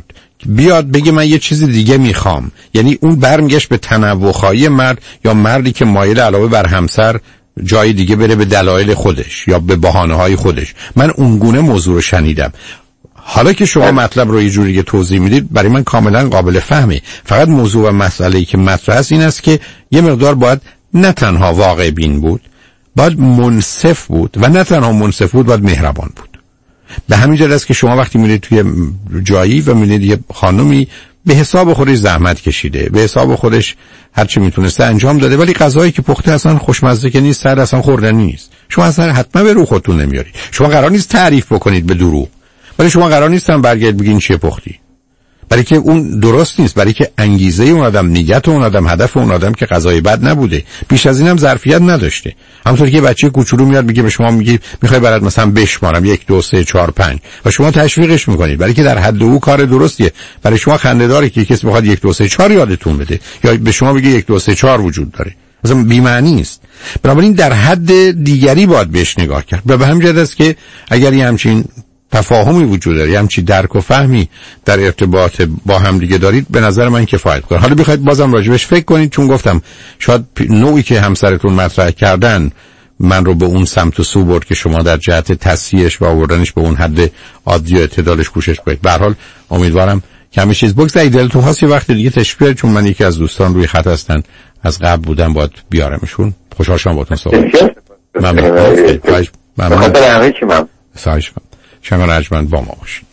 بیاد بگه من یه چیز دیگه میخوام، یعنی اون برمیگشت به تنوع‌خواهی مرد یا مردی که مایل علاوه بر همسر جای دیگه بره به دلایل خودش یا به بهانه‌های خودش. من اونگونه موضوع رو شنیدم. حالا که شما مطلب رو یه جوری توضیح میدید برای من کاملا قابل فهمه. فقط موضوع و مسئله‌ای که مطرح است این است که یه مقدار باید نه تنها واقع بین بود، باید منصف بود و نه تنها منصف بود، باید مهربان بود. به همین جهت است که شما وقتی میرید توی جایی و میبینید یه خانمی به حساب خودش زحمت کشیده، به حساب خودش هر چی میتونسته انجام داده، ولی غذایی که پخته اصلا خوشمزه که نیست، سر اصلا خوردنی نیست، شما اصلا حتما به رو خودتون نمیاری. شما قرار نیست تعریف بکنید به دروغ، ولی شما قرار نیست هم برگرد بگین چیه پختی، برای که اون درست نیست، برای که انگیزه اون آدم، نیت اون آدم، هدف اون آدم که غذای بد نبوده، بیش از اینم ظرفیت نداشته. همونطور که بچه کوچولو میاد میگه به شما، میگه میخوای برات مثلا بشمارم یک دو سه چهار پنج و شما تشویقش میکنید، برای که در حد او کار درستیه. برای شما خنده داره که کسی بخواد یک دو سه چهار یادتون بده یا به شما بگه یک دو سه چهار وجود داره، مثلا بی معنی است. بنابراین در حد دیگری باید بهش نگاه کرد. و به همین جهت است که اگر یه همچین تفاهمی وجود داره، همچین درک و فهمی در ارتباط با هم دیگه دارید، به نظر من کفایت کنه. حالا بخواید بازم راجبش فکر کنید، چون گفتم شاید نوعی که همسرتون مطرح کردن من رو به اون سمت و سو برد که شما در جهت تصحیحش و آوردنش به اون حد عادی و اعتدالش کوشش کنید. به هر حال امیدوارم که همه چیز بگذره. دلتون خواست یه وقت دیگه تشریف بیارید، چون من یکی از دوستان روی خط هستن، از قبل بودم باید بیارمشون. خوشحال شدم باهاتون صحبت کردم. ممنون. ممنون. سایش شما رجمند با ما باشید.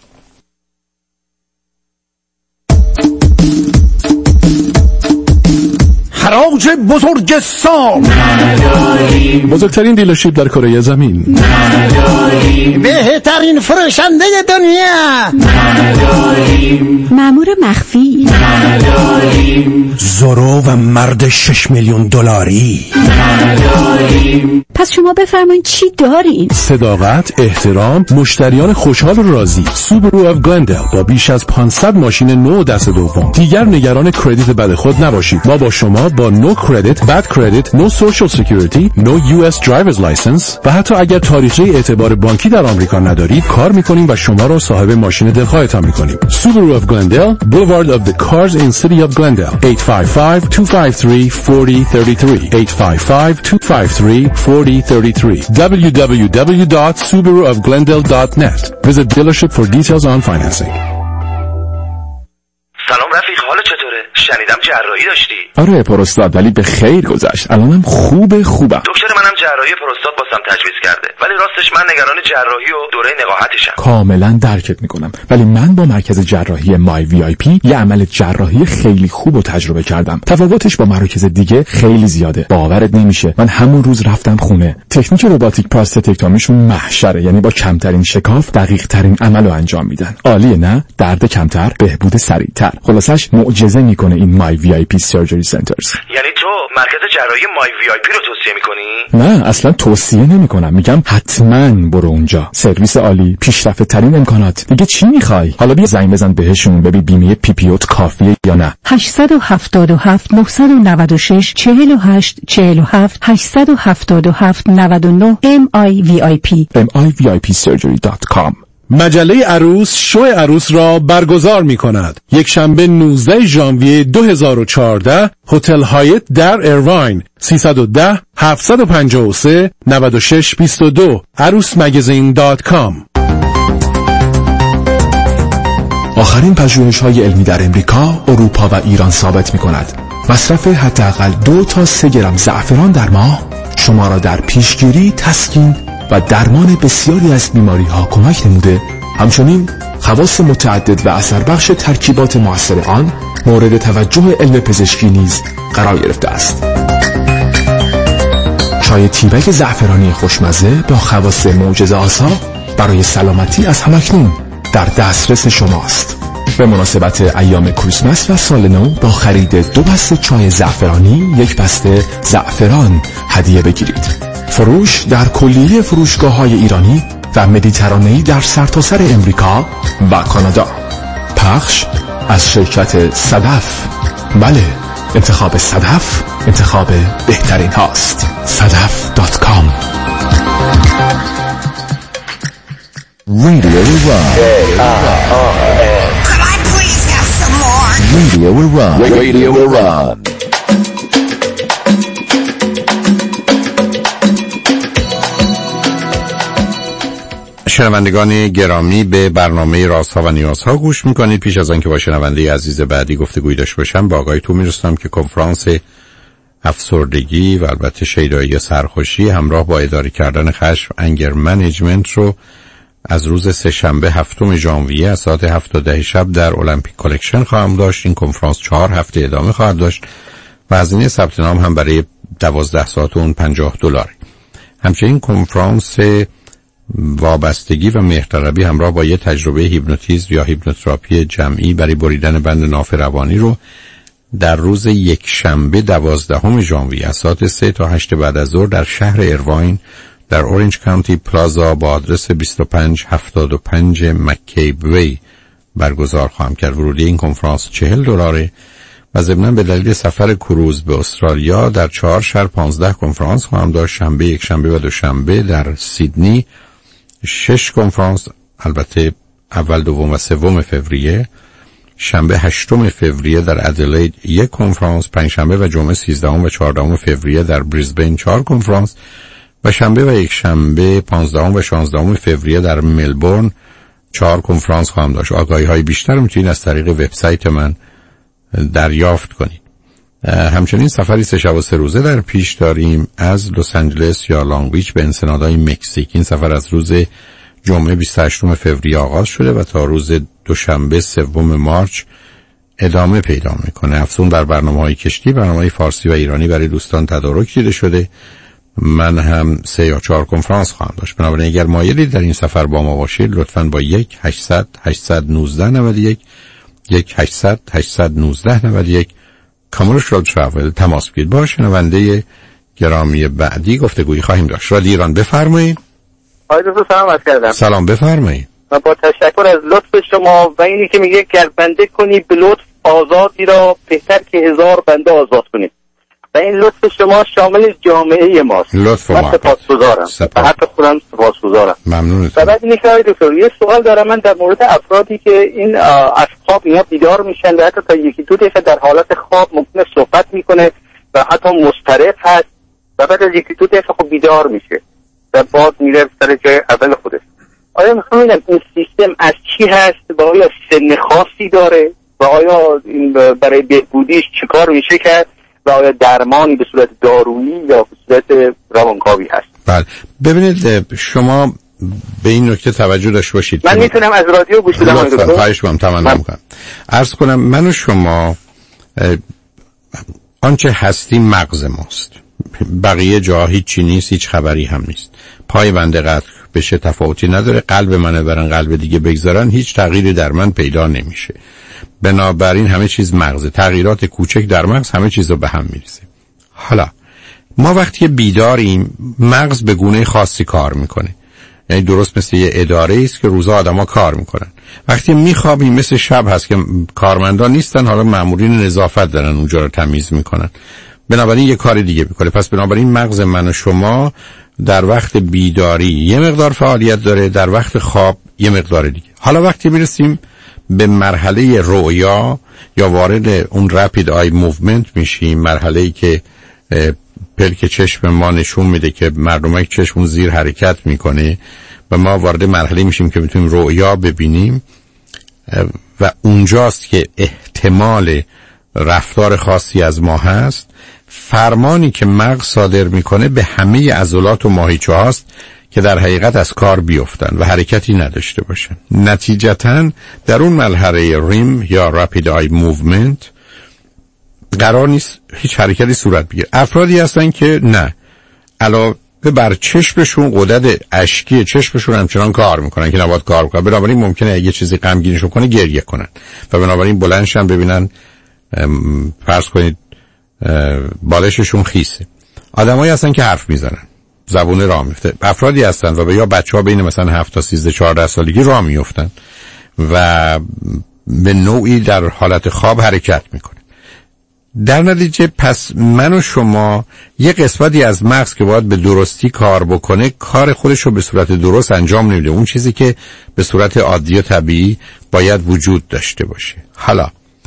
حراج بزرگ سال، بزرگترین دیلرشیپ در کره زمین، بهترین فروشنده دنیا، مأمور مخفی، زورو و مرد شش میلیون دلاری. پس شما بفرمایید چی دارین؟ صداقت، احترام، مشتریان خوشحال و راضی. سوبرو اف گلندل با بیش از پانصد ماشین نو دست دوم. دیگر نگران کردیت بد خود نباشید. ما با شما با نو کردیت، بد کردیت، نو سوشال سکیوریتی، نو یو اس درایورز لایسنس و حتی اگر تاریخچه اعتبار بانکی در آمریکا ندارید کار میکنیم و شما را صاحب ماشین دلخواهتان میکنیم. سوبرو اف گلندل، Boulevard of the Cars in City of Glendale. eight five five, two five three, four zero three three. eight five five, two five three, four zero three three. w w w dot subaru of glendale dot net. Visit dealership for details on financing. سلام رفیق، حالا چطوره؟ شنیدم جراحی داشتی. آره پروستات، ولی به خیر گذشت. الانم خوبه خوبم. دکتر منم جراحی پروستات واسم تجویز کرده، ولی راستش من نگران جراحی و دوره نقاهتشم. کاملا درکت میکنم، ولی من با مرکز جراحی مای وی آی پی یه عمل جراحی خیلی خوب و تجربه کردم. تفاوتش با مراکز دیگه خیلی زیاده. باورت نمیشه. من همون روز رفتم خونه. تکنیک رباتیک پراستتکتومیشون محشره، یعنی با کمترین شکاف دقیق ترین عملو انجام میدن. عالیه نه؟ درد کمتر، بهبود سریعتر. خلاصش معجزه میکنه این مای وی آی پی سرجری سنترز. یعنی تو مرکز جراحی مای وی آی پی رو توصیه میکنی؟ نه اصلا توصیه نمیکنم، میگم حتما برو اونجا. سرویس عالی، پیشرفته ترین امکانات. دیگه چی میخوای؟ حالا بیا زنگ بزن بهشون ببین بیمه پی پی اوت کافیه یا نه. هشت هفت هفت نه نه شش چهار هشت چهار هفت هشت هفت هفت نه نه ام آی وی آی پی ام آی وی آی پی سرجری دات کام. مجله عروس شو عروس را برگزار می کند. یک شنبه نوزده ژانویه دو هزار و چهارده، هتل هایت در ایرواین، سیصد و ده هفتصد و پنجاه و سه نود و شش بیست و دو. عروس مگزین دات کام. آخرین پژوهش‌های علمی در امریکا، اروپا و ایران ثابت می‌کند مصرف حداقل دو تا سه گرم زعفران در ماه شما را در پیشگیری، تسکین و درمان بسیاری از بیماری‌ها کمک نموده. همچنین خواص متعدد و اثر بخش ترکیبات مؤثر آن مورد توجه علم پزشکی نیز قرار گرفته است. چای تیبک زعفرانی خوشمزه با خواص معجزه‌آسا برای سلامتی از همکنون در دسترس شماست. به مناسبت ایام کریسمس و سال نو با خرید دو بسته چای زعفرانی یک بسته زعفران هدیه بگیرید. فروش در کلیه فروشگاه‌های ایرانی و مدیترانه‌ای در سرتاسر امریکا و کانادا. پخش از شرکت صدف. بله، انتخاب صدف انتخاب بهترین هاست. صدف دات کام. Radio Live. Could I please have Radio Iran. Radio Iran. شنوندگان گرامی، به برنامه رازها و نیازها گوش میکنید. پیش از آن که با شنونده عزیز بعدی گفتگوی داشته باشم، با آقایتون میرسونم که کنفرانس افسردگی و البته شیدایی سرخوشی همراه با اداره کردن خشم انگر منیجمنت رو از روز سه‌شنبه هفتم ژانویه از ساعت هفت تا ده شب در المپیک کالکشن خواهم داشت. این کنفرانس چهار هفته ادامه خواهد داشت و هزینه ثبت نام هم برای دوازده ساعت اون پنجاه دلار. همچنین کنفرانس وابستگی و مهرطلبی همراه با یه تجربه هیپنوتیزم یا هیپنوتراپی جمعی برای بریدن بند ناف روانی رو در روز یک شنبه دوازدهم ژانویه از ساعت سه تا هشت بعد از ظهر در شهر ایرواین در اورنج کانتی پلازا با آدرس بیست و پنج هفتاد و پنج مکیب وی برگزار خواهم کرد. ورودی این کنفرانس چهل دلاره و ضمناً به دلیل سفر کروز به استرالیا در چهار شهر پانزده کنفرانس خواهم داشت. شنبه، یک شنبه و دوشنبه در سیدنی شش کنفرانس، البته اول، دوم و سوم فوریه. شنبه هشتم فوریه در ادلید یک کنفرانس، پنجشنبه و جمعه سیزدهم و چهاردهم فوریه در بریزبین چهار کنفرانس و شنبه و یک شنبه پانزدهم و شانزدهم فوریه در ملبورن چهار کنفرانس خواهم داشت. آگاهی های بیشتر میتونید از طریق وبسایت من دریافت کنید. همچنین سفری سه شب و سه روزه در پیش داریم از لس آنجلس یا لانگ بیچ به انسنادهای مکزیک. این سفر از روز جمعه بیست و هشتم فوریه آغاز شده و تا روز دوشنبه سوم مارچ ادامه پیدا میکنه. افزون بر برنامه‌های کشتی، برنامه‌های فارسی و ایرانی برای دوستان تدارک دیده شده. من هم سه یا چهار کنفرانس خواهم داشت. بنابراین اگر مایلید در این سفر با ما باشید، لطفاً با یک هشتصد هشتصد و نوزده نود و یک یک هشتصد هشتصد و نوزده نود و یک کامرشال ترافل تماس بگیرید. با شنونده گرامی بعدی گفتگویی خواهیم داشت. رادیو ایران، بفرمایید. آقای دکتر سلام عرض کردم. سلام، بفرمایید. و با تشکر از لطف شما و اینی که میگه گر بنده کنی به لطف آزادی را بهتر که هزار بنده آزاد کنید و این لطف شما شامل جامعه ماست. لطف من سپاسگزارم. سپاس. حتی خودم سپاسگزارم. ممنونم. و بعد اینه که آقای دکتر یه سوال دارم من در مورد افرادی که این از خواب اینا بیدار میشن و حتی تا یکی دو دقیقه در حالت خواب ممکنه صحبت میکنه و حتی مضطرب هست و بعد از یکی دو دقیقه خب بیدار میشه و باز میره سر جای اول خودش. آیا میخوام ببینم این سیستم از چی هست و آیا سن خاصی داره و آیا این برای بهبودیش چیکار میشه کرد و آیا درمانی به صورت دارویی یا به صورت روانکاوی هست؟ بله، ببینید شما به این نکته توجه داشته باشید. من میتونم از رادیو گوش بدم؟ لطفاً خواهش می‌کنم، تمنا می‌کنم. عرض کنم من و شما آنچه هستیم مغز ماست، بقیه جا هیچی نیست، هیچ خبری هم نیست. پای بنده قطع بشه تفاوتی نداره، قلب منو برن قلب دیگه بگذارن هیچ تغییری در من پیدا نمیشه. بنابراین همه چیز مغزه، تغییرات کوچک در مغز همه چیز رو به هم میریزه. حالا ما وقتی بیداریم مغز به گونه خاصی کار میکنه، یعنی درست مثل یه اداره است که روزا آدما کار میکنن. وقتی میخوابیم مثل شب هست که کارمندان نیستن، حالا مامورین نظافت دارن اونجا رو تمیز میکنن، بنابراین یه کار دیگه میکنه. پس بنابراین مغز من و شما در وقت بیداری یه مقدار فعالیت داره، در وقت خواب یه مقدار دیگه. حالا وقتی میرسیم به مرحله رؤیا یا وارد اون رپید آی موومنت میشیم، مرحله‌ای که پلک چشم ما نشون میده که مردمک چشمون زیر حرکت میکنه و ما وارد مرحله میشیم که میتونیم رؤیا ببینیم و اونجاست که احتمال رفتار خاصی از ما هست. فرمانی که مغز صادر میکنه به همه عضلات و ماهیچه هاست که در حقیقت از کار بیفتن و حرکتی نداشته باشن. نتیجتاً در اون مرحله ریم یا رپید آی موومنت قرار نیست هیچ حرکتی صورت بگیره. افرادی هستن که نه، علاوه بر چشمشون غدد اشکی چشمشون همچنان کار میکنن که نباید کار کنن، بنابراین ممکنه اگه چیزی غمگینشون کنه گریه کنن و بنابراین بلندشن ببینن فرض کنید بالششون خیسه. آدمایی هستن که حرف میزنن، زبون راه میفته. افرادی هستن و یا بچه‌ها بین مثلا هفت تا سیزده چهارده سالگی راه میافتن و به نوعی در حالت خواب حرکت میکنه. در نتیجه پس من و شما یه قسمتی از مغز که باید به درستی کار بکنه کار خودش رو به صورت درست انجام نمیده، اون چیزی که به صورت عادی و طبیعی باید وجود داشته باشه. حالا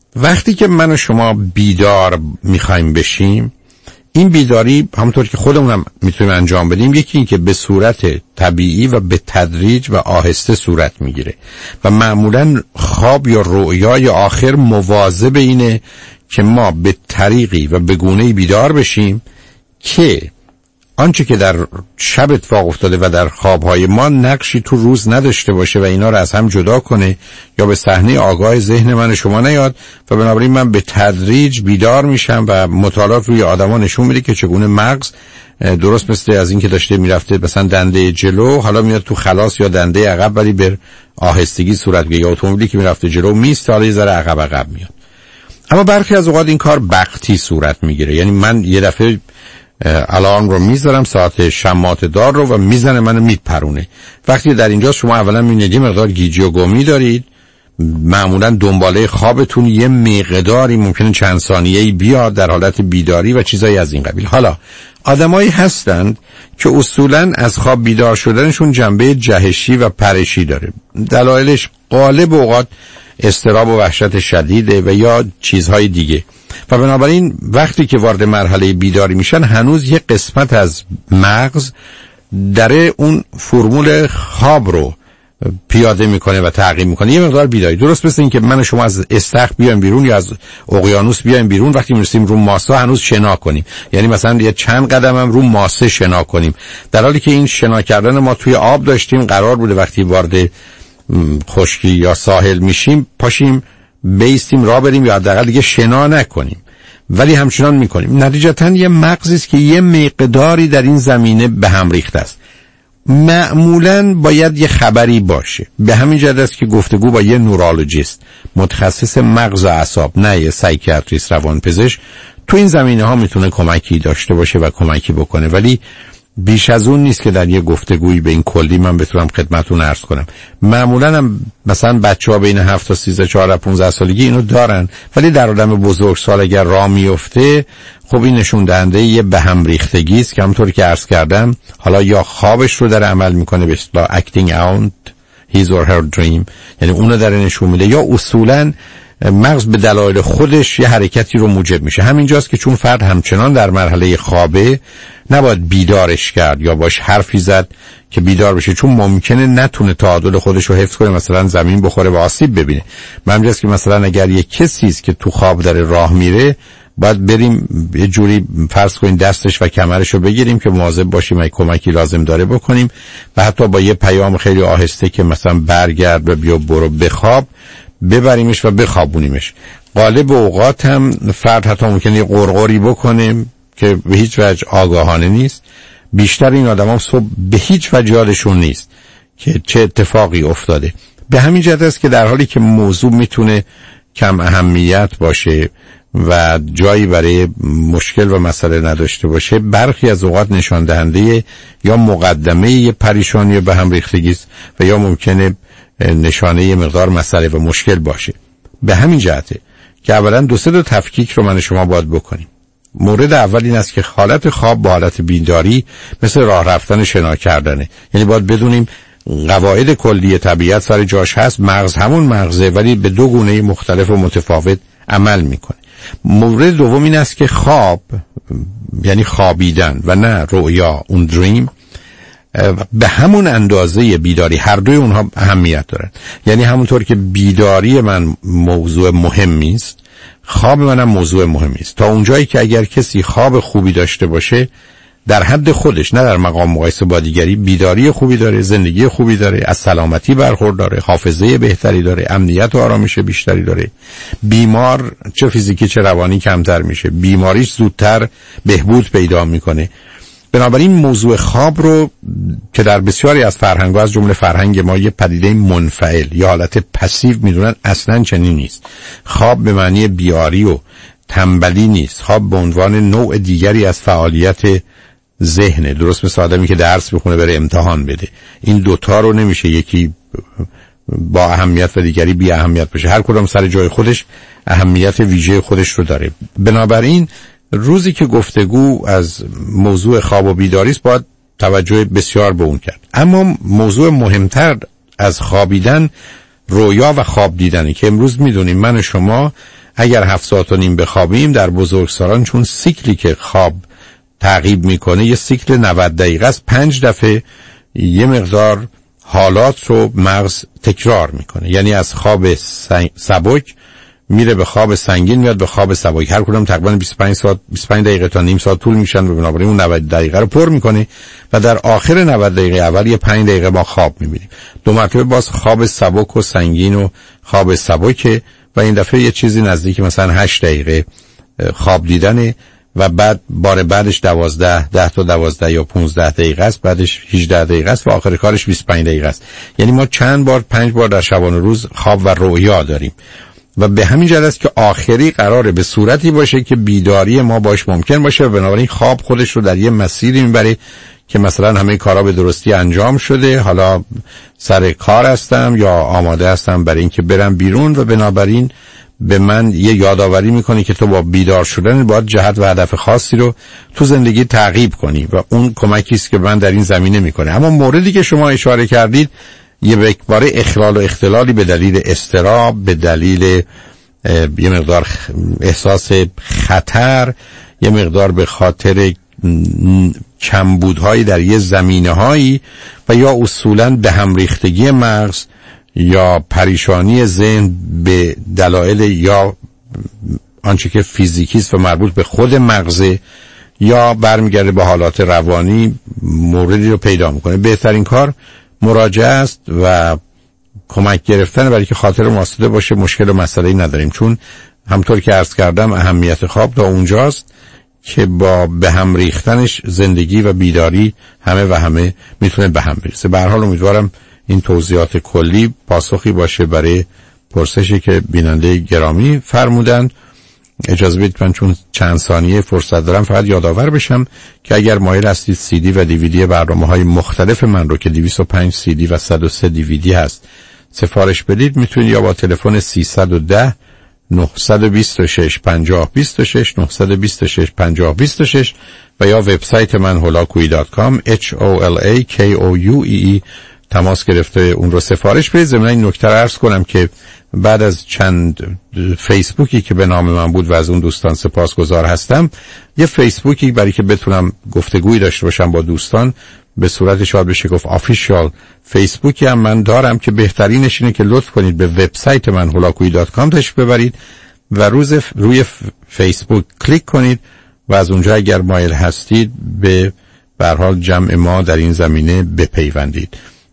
وقتی که من و شما بیدار میخوایم بشیم، این بیداری همونطور که خودمونم میتونیم انجام بدیم، یکی این که به صورت طبیعی و به تدریج و آهسته صورت میگیره و معمولا خواب یا رؤیای آخر مواظب اینه که ما به طریقی و به گونه‌ای بیدار بشیم که آنچه که در شب اتفاق افتاده و در خوابهای ما نقشی تو روز نداشته باشه و اینا رو از هم جدا کنه یا به صحنه آگاه ذهن من و شما نیاد و بنابراین من به تدریج بیدار میشم و مطالعات روی آدما نشون میده که چگونه مغز درست مثل از این که داشته میرفته مثلا دنده جلو حالا میاد تو خلاص یا دنده عقب، ولی به آهستگی صورت میگیره. یا اتومبیلی که میرفته جلو میست حالا یه ذره عقب عقب میاد. اما برخی از اوقات این کار بغتی صورت میگیره، یعنی من یه دفعه الان رو میذارم ساعت شمات دار رو و میزنه منو میپرونه. وقتی در اینجا شما اولا میبینید یه مقدار گیجی و گمی دارید، معمولا دنباله خوابتون یه مقداری ممکنه چند ثانیه‌ای بیاد در حالت بیداری و چیزایی از این قبیل. حالا آدمایی هستند که اصولا از خواب بیدار شدنشون جنبه جهشی و پرشی داره. دلایلش غالب اوقات اضطراب و وحشت شدیده و یا چیزهای دیگه و بنابراین وقتی که وارد مرحله بیداری میشن هنوز یه قسمت از مغز داره اون فرمول خواب رو پیاده میکنه و تعقیب میکنه، یه مقدار بیداری. درست مثل این که من و شما از استخر بیایم بیرون یا از اقیانوس بیایم بیرون، وقتی میرسیم رو ماسه هنوز شنا کنیم، یعنی مثلا یه چند قدم هم رو ماسه شنا کنیم، در حالی که این شنا کردن ما توی آب داشتیم، قرار بوده وقتی وارد خشکی یا ساحل میشیم پاشیم بیستیم راه بریم یا حداقل دیگه شنا نکنیم، ولی همچنان میکنیم. نتیجتاً یه مغزی است که یه مقداری در این زمینه به هم ریخته است. معمولاً باید یه خبری باشه. به همین جهت است که گفتگو با یه نورولوژیست متخصص مغز و اعصاب، نه یه سایکیاتریست روانپزشک، تو این زمینه ها میتونه کمکی داشته باشه و کمکی بکنه، ولی بیش از اون نیست که در یه گفتگویی به این کلی من بتونم خدمتتون عرض کنم. معمولا هم مثلا بچه‌ها بین هفت تا سیزده چهارده پانزده سالگی اینو دارن، ولی در آدم بزرگسال اگر راه میفته خب این نشون دهنده یه به هم ریختگی است که همونطوری که عرض کردم حالا یا خوابش رو در عمل میکنه به اصطلاح acting out his or her dream، یعنی اونو داره نشون میده، یا اصولا مغز به دلایل خودش یه حرکتی رو موجب میشه. همینجاست که چون فرد همچنان در مرحله خوابه نباید بیدارش کرد یا باش حرفی زد که بیدار بشه، چون ممکنه نتونه تعادل خودش رو حفظ کنه، مثلا زمین بخوره و آسیب ببینه. همینجاست که مثلا اگر یه کسی است که تو خواب داره راه میره، باید بریم یه جوری فرض کنیم دستش و کمرش رو بگیریم که مواظب باشیم اگه کمکی لازم داره بکنیم و حتی با یه پیام خیلی آهسته که مثلا برگرد و بیا برو بخواب ببریمش و بخوابونیمش. غالب اوقات هم فرد حتی ممکنه یه قرقری بکنه که به هیچ وجه آگاهانه نیست. بیشتر این آدم ها صبح به هیچ وجه یادشون نیست که چه اتفاقی افتاده. به همین جهت است که در حالی که موضوع میتونه کم اهمیت باشه و جایی برای مشکل و مسئله نداشته باشه، برخی از اوقات نشان دهنده یا مقدمه یه پریشانی به هم ریختگی است و یا ممکنه نشانه یه مقدار مسئله و مشکل باشه. به همین جهته که اولا دو سه تا تفکیک رو من و شما باید بکنیم. مورد اول این است که حالت خواب با حالت بیداری مثل راه رفتن شنا کردنه، یعنی باید بدونیم قواعد کلی طبیعت سر جاش هست، مغز همون مغزه ولی به دو گونه مختلف و متفاوت عمل میکنه. مورد دوم این است که خواب یعنی خوابیدن و نه رویا، اون دریم، به همون اندازه بیداری هر دوی اونها اهمیت دارن. یعنی همونطور که بیداری من موضوع مهمی است، خواب منم موضوع مهمی است، تا اونجایی که اگر کسی خواب خوبی داشته باشه در حد خودش، نه در مقام مقایسه با دیگری، بیداری خوبی داره، زندگی خوبی داره، از سلامتی برخورداره، حافظه بهتری داره، امنیت و آرامش بیشتری داره، بیمار چه فیزیکی چه روانی کمتر میشه، بیماریش زودتر بهبود پیدا میکنه. بنابراین موضوع خواب رو که در بسیاری از فرهنگ‌ها از جمله فرهنگ ما یه پدیده منفعل یا حالت پسیو میدونن، اصلاً چنین نیست. خواب به معنی بیاری و تنبلی نیست. خواب به عنوان نوع دیگری از فعالیت ذهنه، درست مثل آدمی که درس بخونه بره امتحان بده. این دوتا رو نمیشه یکی با اهمیت و دیگری بی اهمیت بشه، هر کدام سر جای خودش اهمیت ویژه خودش رو داره. بنابراین روزی که گفتگو از موضوع خواب و بیداری است باید توجه بسیار به اون کرد. اما موضوع مهمتر از خوابیدن رویا و خواب دیدنه که امروز میدونیم من و شما اگر هفت ساعت و نیم بخوابیم در بزرگسالان، چون سیکلی که خواب تعقیب میکنه یه سیکل نود دقیقه است، پنج دفعه یه مقدار حالات رو مغز تکرار میکنه. یعنی از خواب سبک میره به خواب سنگین، میاد به خواب سبک. هر کدوم تقریبا بیست و پنج ساعت بیست و پنج دقیقه تا نیم ساعت طول میشن و بنابراین اون نود دقیقه رو پر میکنه و در آخر نود دقیقه اول یه پنج دقیقه ما خواب میبینیم. دو مرتبه باز خواب سبک و سنگین و خواب سبک و این دفعه یه چیزی نزدیک مثلا هشت دقیقه خواب دیدنه و بعد بار بعدش دوازده ده تا دوازده یا پانزده دقیقه است، بعدش هجده دقیقه است و آخر کارش بیست و پنج دقیقه است. یعنی ما چند بار پنج بار در شبانه روز خواب و رویا داریم و به همین جهت است که آخری قراره به صورتی باشه که بیداری ما باش ممکن باشه و بنابراین خواب خودش رو در یه مسیری میبره که مثلا همه کارا به درستی انجام شده، حالا سر کار هستم یا آماده هستم برای اینکه برم بیرون و بنابراین به من یه یادآوری میکنه که تو با بیدار شدن باید جهت و هدف خاصی رو تو زندگی تعقیب کنی و اون کمکی است که من در این زمینه میکنه. اما موردی که شما اشاره کردید یه باره اخلال و اختلالی به دلیل اضطراب، به دلیل یه مقدار احساس خطر، یه مقدار به خاطر کمبودهایی در یه زمینه‌هایی و یا اصولاً به هم ریختگی مغز یا پریشانی ذهن به دلایل یا آنچه که فیزیکی است و مربوط به خود مغزه یا برمیگرده به حالات روانی موردی رو پیدا میکنه. بهترین کار مراجعه است و کمک گرفتن برای که خاطر ماسده باشه. مشکل و مسئله‌ای نداریم، چون همطور که عرض کردم اهمیت خواب تا اونجاست که با به هم ریختنش زندگی و بیداری همه و همه میتونه به هم برسه. به هر حال امیدوارم این توضیحات کلی پاسخی باشه برای پرسشی که بیننده گرامی فرمودند. اجازه بدید من چون چند ثانیه فرصت دارم فقط یادآور بشم که اگر مایل هستید سی دی و دیویدی برنامه‌های مختلف من رو که دویست و پنج سی دی و صد و سه دیویدی هست سفارش بدید، میتونید یا با تلفن سیصد و ده نهصد و بیست و شش پنجاه بیست و شش نهصد و بیست و شش پنجاه بیست و شش و یا وبسایت من هولاکویی دات کام اچ او ال ای کی او یو ای ای تماس گرفته اون رو سفارش بدید. ضمن این نکته رو عرض کنم که بعد از چند فیسبوکی که به نام من بود و از اون دوستان سپاسگزار هستم، یه فیسبوکی برای که بتونم گفتگویی داشته باشم با دوستان به صورت شاید بشه گفت آفیشیال فیسبوکی هم من دارم که بهترینش اینه که لطف کنید به وبسایت من هولاکویی دات کام تشریف ببرید و روز روی فیسبوک کلیک کنید و از اونجا اگر مایل هستید به به هر حال جمع ما در این زمینه بپیوندید.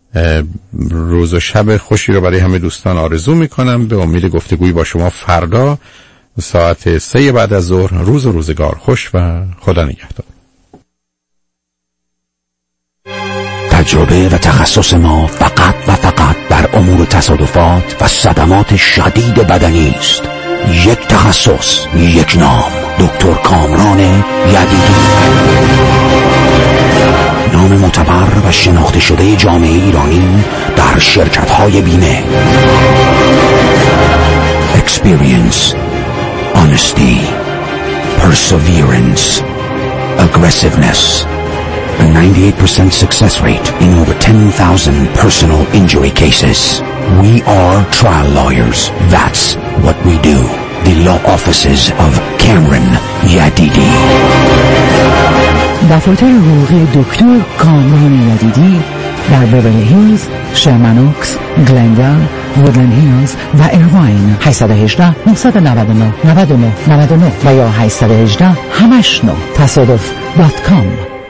روز و شب خوشی رو برای همه دوستان آرزو میکنم. به امید گفتگویی با شما فردا ساعت سه بعد از ظهر. روز و روزگار خوش و خدا نگهدار. تجربه و تخصص ما فقط و فقط در امور تصادفات و صدمات شدید بدنی است. یک تخصص، یک نام، دکتر کامران یدیدی. نام معتبر و شناخته شده جامعه ایرانی در شرکت‌های بیمه. Experience, honesty, perseverance, aggressiveness, a ninety-eight percent success rate in over ten thousand personal injury cases. We are trial lawyers. That's what we do. The law offices of Cameron Yadidi. دفاتر حقوقی دکتر کامران یدیدی در بیورلی هیلز، شرمن اوکس، گلندال، وودلند هیلز و ایرواین. هشت یک هشت نه نه نه نه نه نه نه نه و یا هشت یک هشت همش نه تصادف دات کام.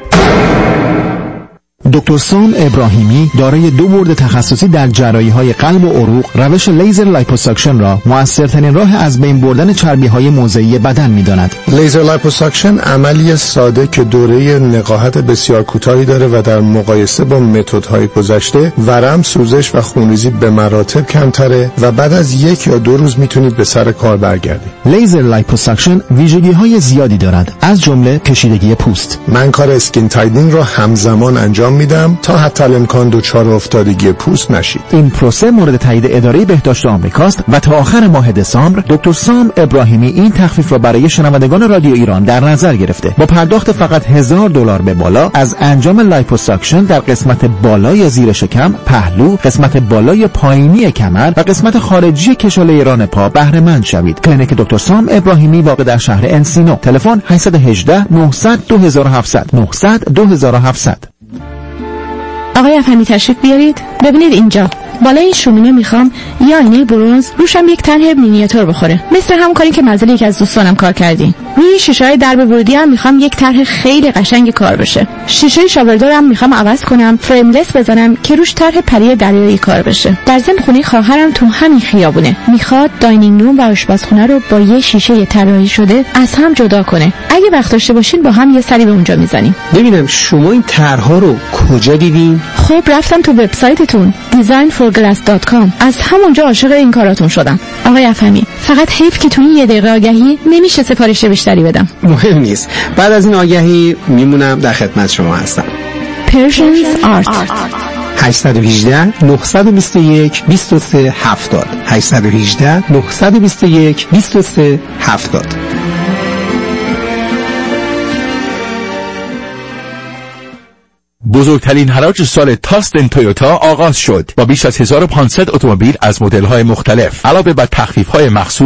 دکتر سام ابراهیمی دارای دو بورد تخصصی در جراحی‌های قلب و عروق، روش لیزر لایپوساکشن را مؤثرترین راه از بین بردن چربی‌های موضعی بدن می‌داند. لیزر لایپوساکشن عملی ساده که دوره نقاهت بسیار کوتاهی داره و در مقایسه با متدهای گذشته ورم، سوزش و خونریزی به مراتب کمتره و بعد از یک یا دو روز میتونید به سر کار برگردید. لیزر لایپوساکشن ویژگی‌های زیادی دارد، از جمله کشیدگی پوست. من کار اسکین تایدینگ را همزمان انجام میدم تا حتی الامکان دچار افتادگی پوست نشید. این پروسه مورد تایید اداره بهداشت آمریکاست و تا آخر ماه دسامبر دکتر سام ابراهیمی این تخفیف را برای شنوندگان رادیو ایران در نظر گرفته. با پرداخت فقط هزار دلار به بالا از انجام لایپوساکشن در قسمت بالای زیر شکم، پهلو، قسمت بالای پایینی کمر و قسمت خارجی کشاله ران پا بهره مند شوید. کلینیک دکتر سام ابراهیمی واقع در شهر انسینو. تلفن هشت یک هشت نه صفر صفر دو هفت صفر صفر نه صفر صفر دو هفت صفر صفر. آقای افهمی تشریف بیارید. ببینید اینجا بالای این شومینه میخوام یه آینه برنز روشم یک طرح مینیاتور بخوره، مثل همون کاری که منزل یکی از دوستانم کار کردیم. روی شیشه‌های درب ورودی هم میخوام یک طرح خیلی قشنگ کار بشه. شیشه شاوردورم میخوام عوض کنم، فریملس بزنم که روش طرح پری دریایی کار بشه. در ضمن خونه خواهرم تو همین خیابونه میخواد داینینگ روم و آشپزخونه رو با یه شیشه طراحی شده از هم جدا کنه. اگه وقت داشته باشین با هم یه سری به اونجا میزنیم. ببینم شما این طرح‌ها رو کجا دیدین؟ خب رفتم تو وبسایتتون دیزاین فور گلاس دات کام. از همونجا عاشق این کاراتون شدم. آقای افهمی فقط حیف که تو این یه دقیقه آگهی نمیشه سفارش بیشتری بدم. مهم نیست. بعد از این آگهی میمونم در خدمت شما هستم. Persian's Art هشت یک هشت نه دو یک دو سه هفتاد هشت یک هشت نه دو یک دو سه هفتاد. بزرگترین حراج سال تاستن تویوتا آغاز شد با بیش از هزار و پانصد اتومبیل از مدل‌های مختلف. علاوه بر تخفیف‌های مخصوص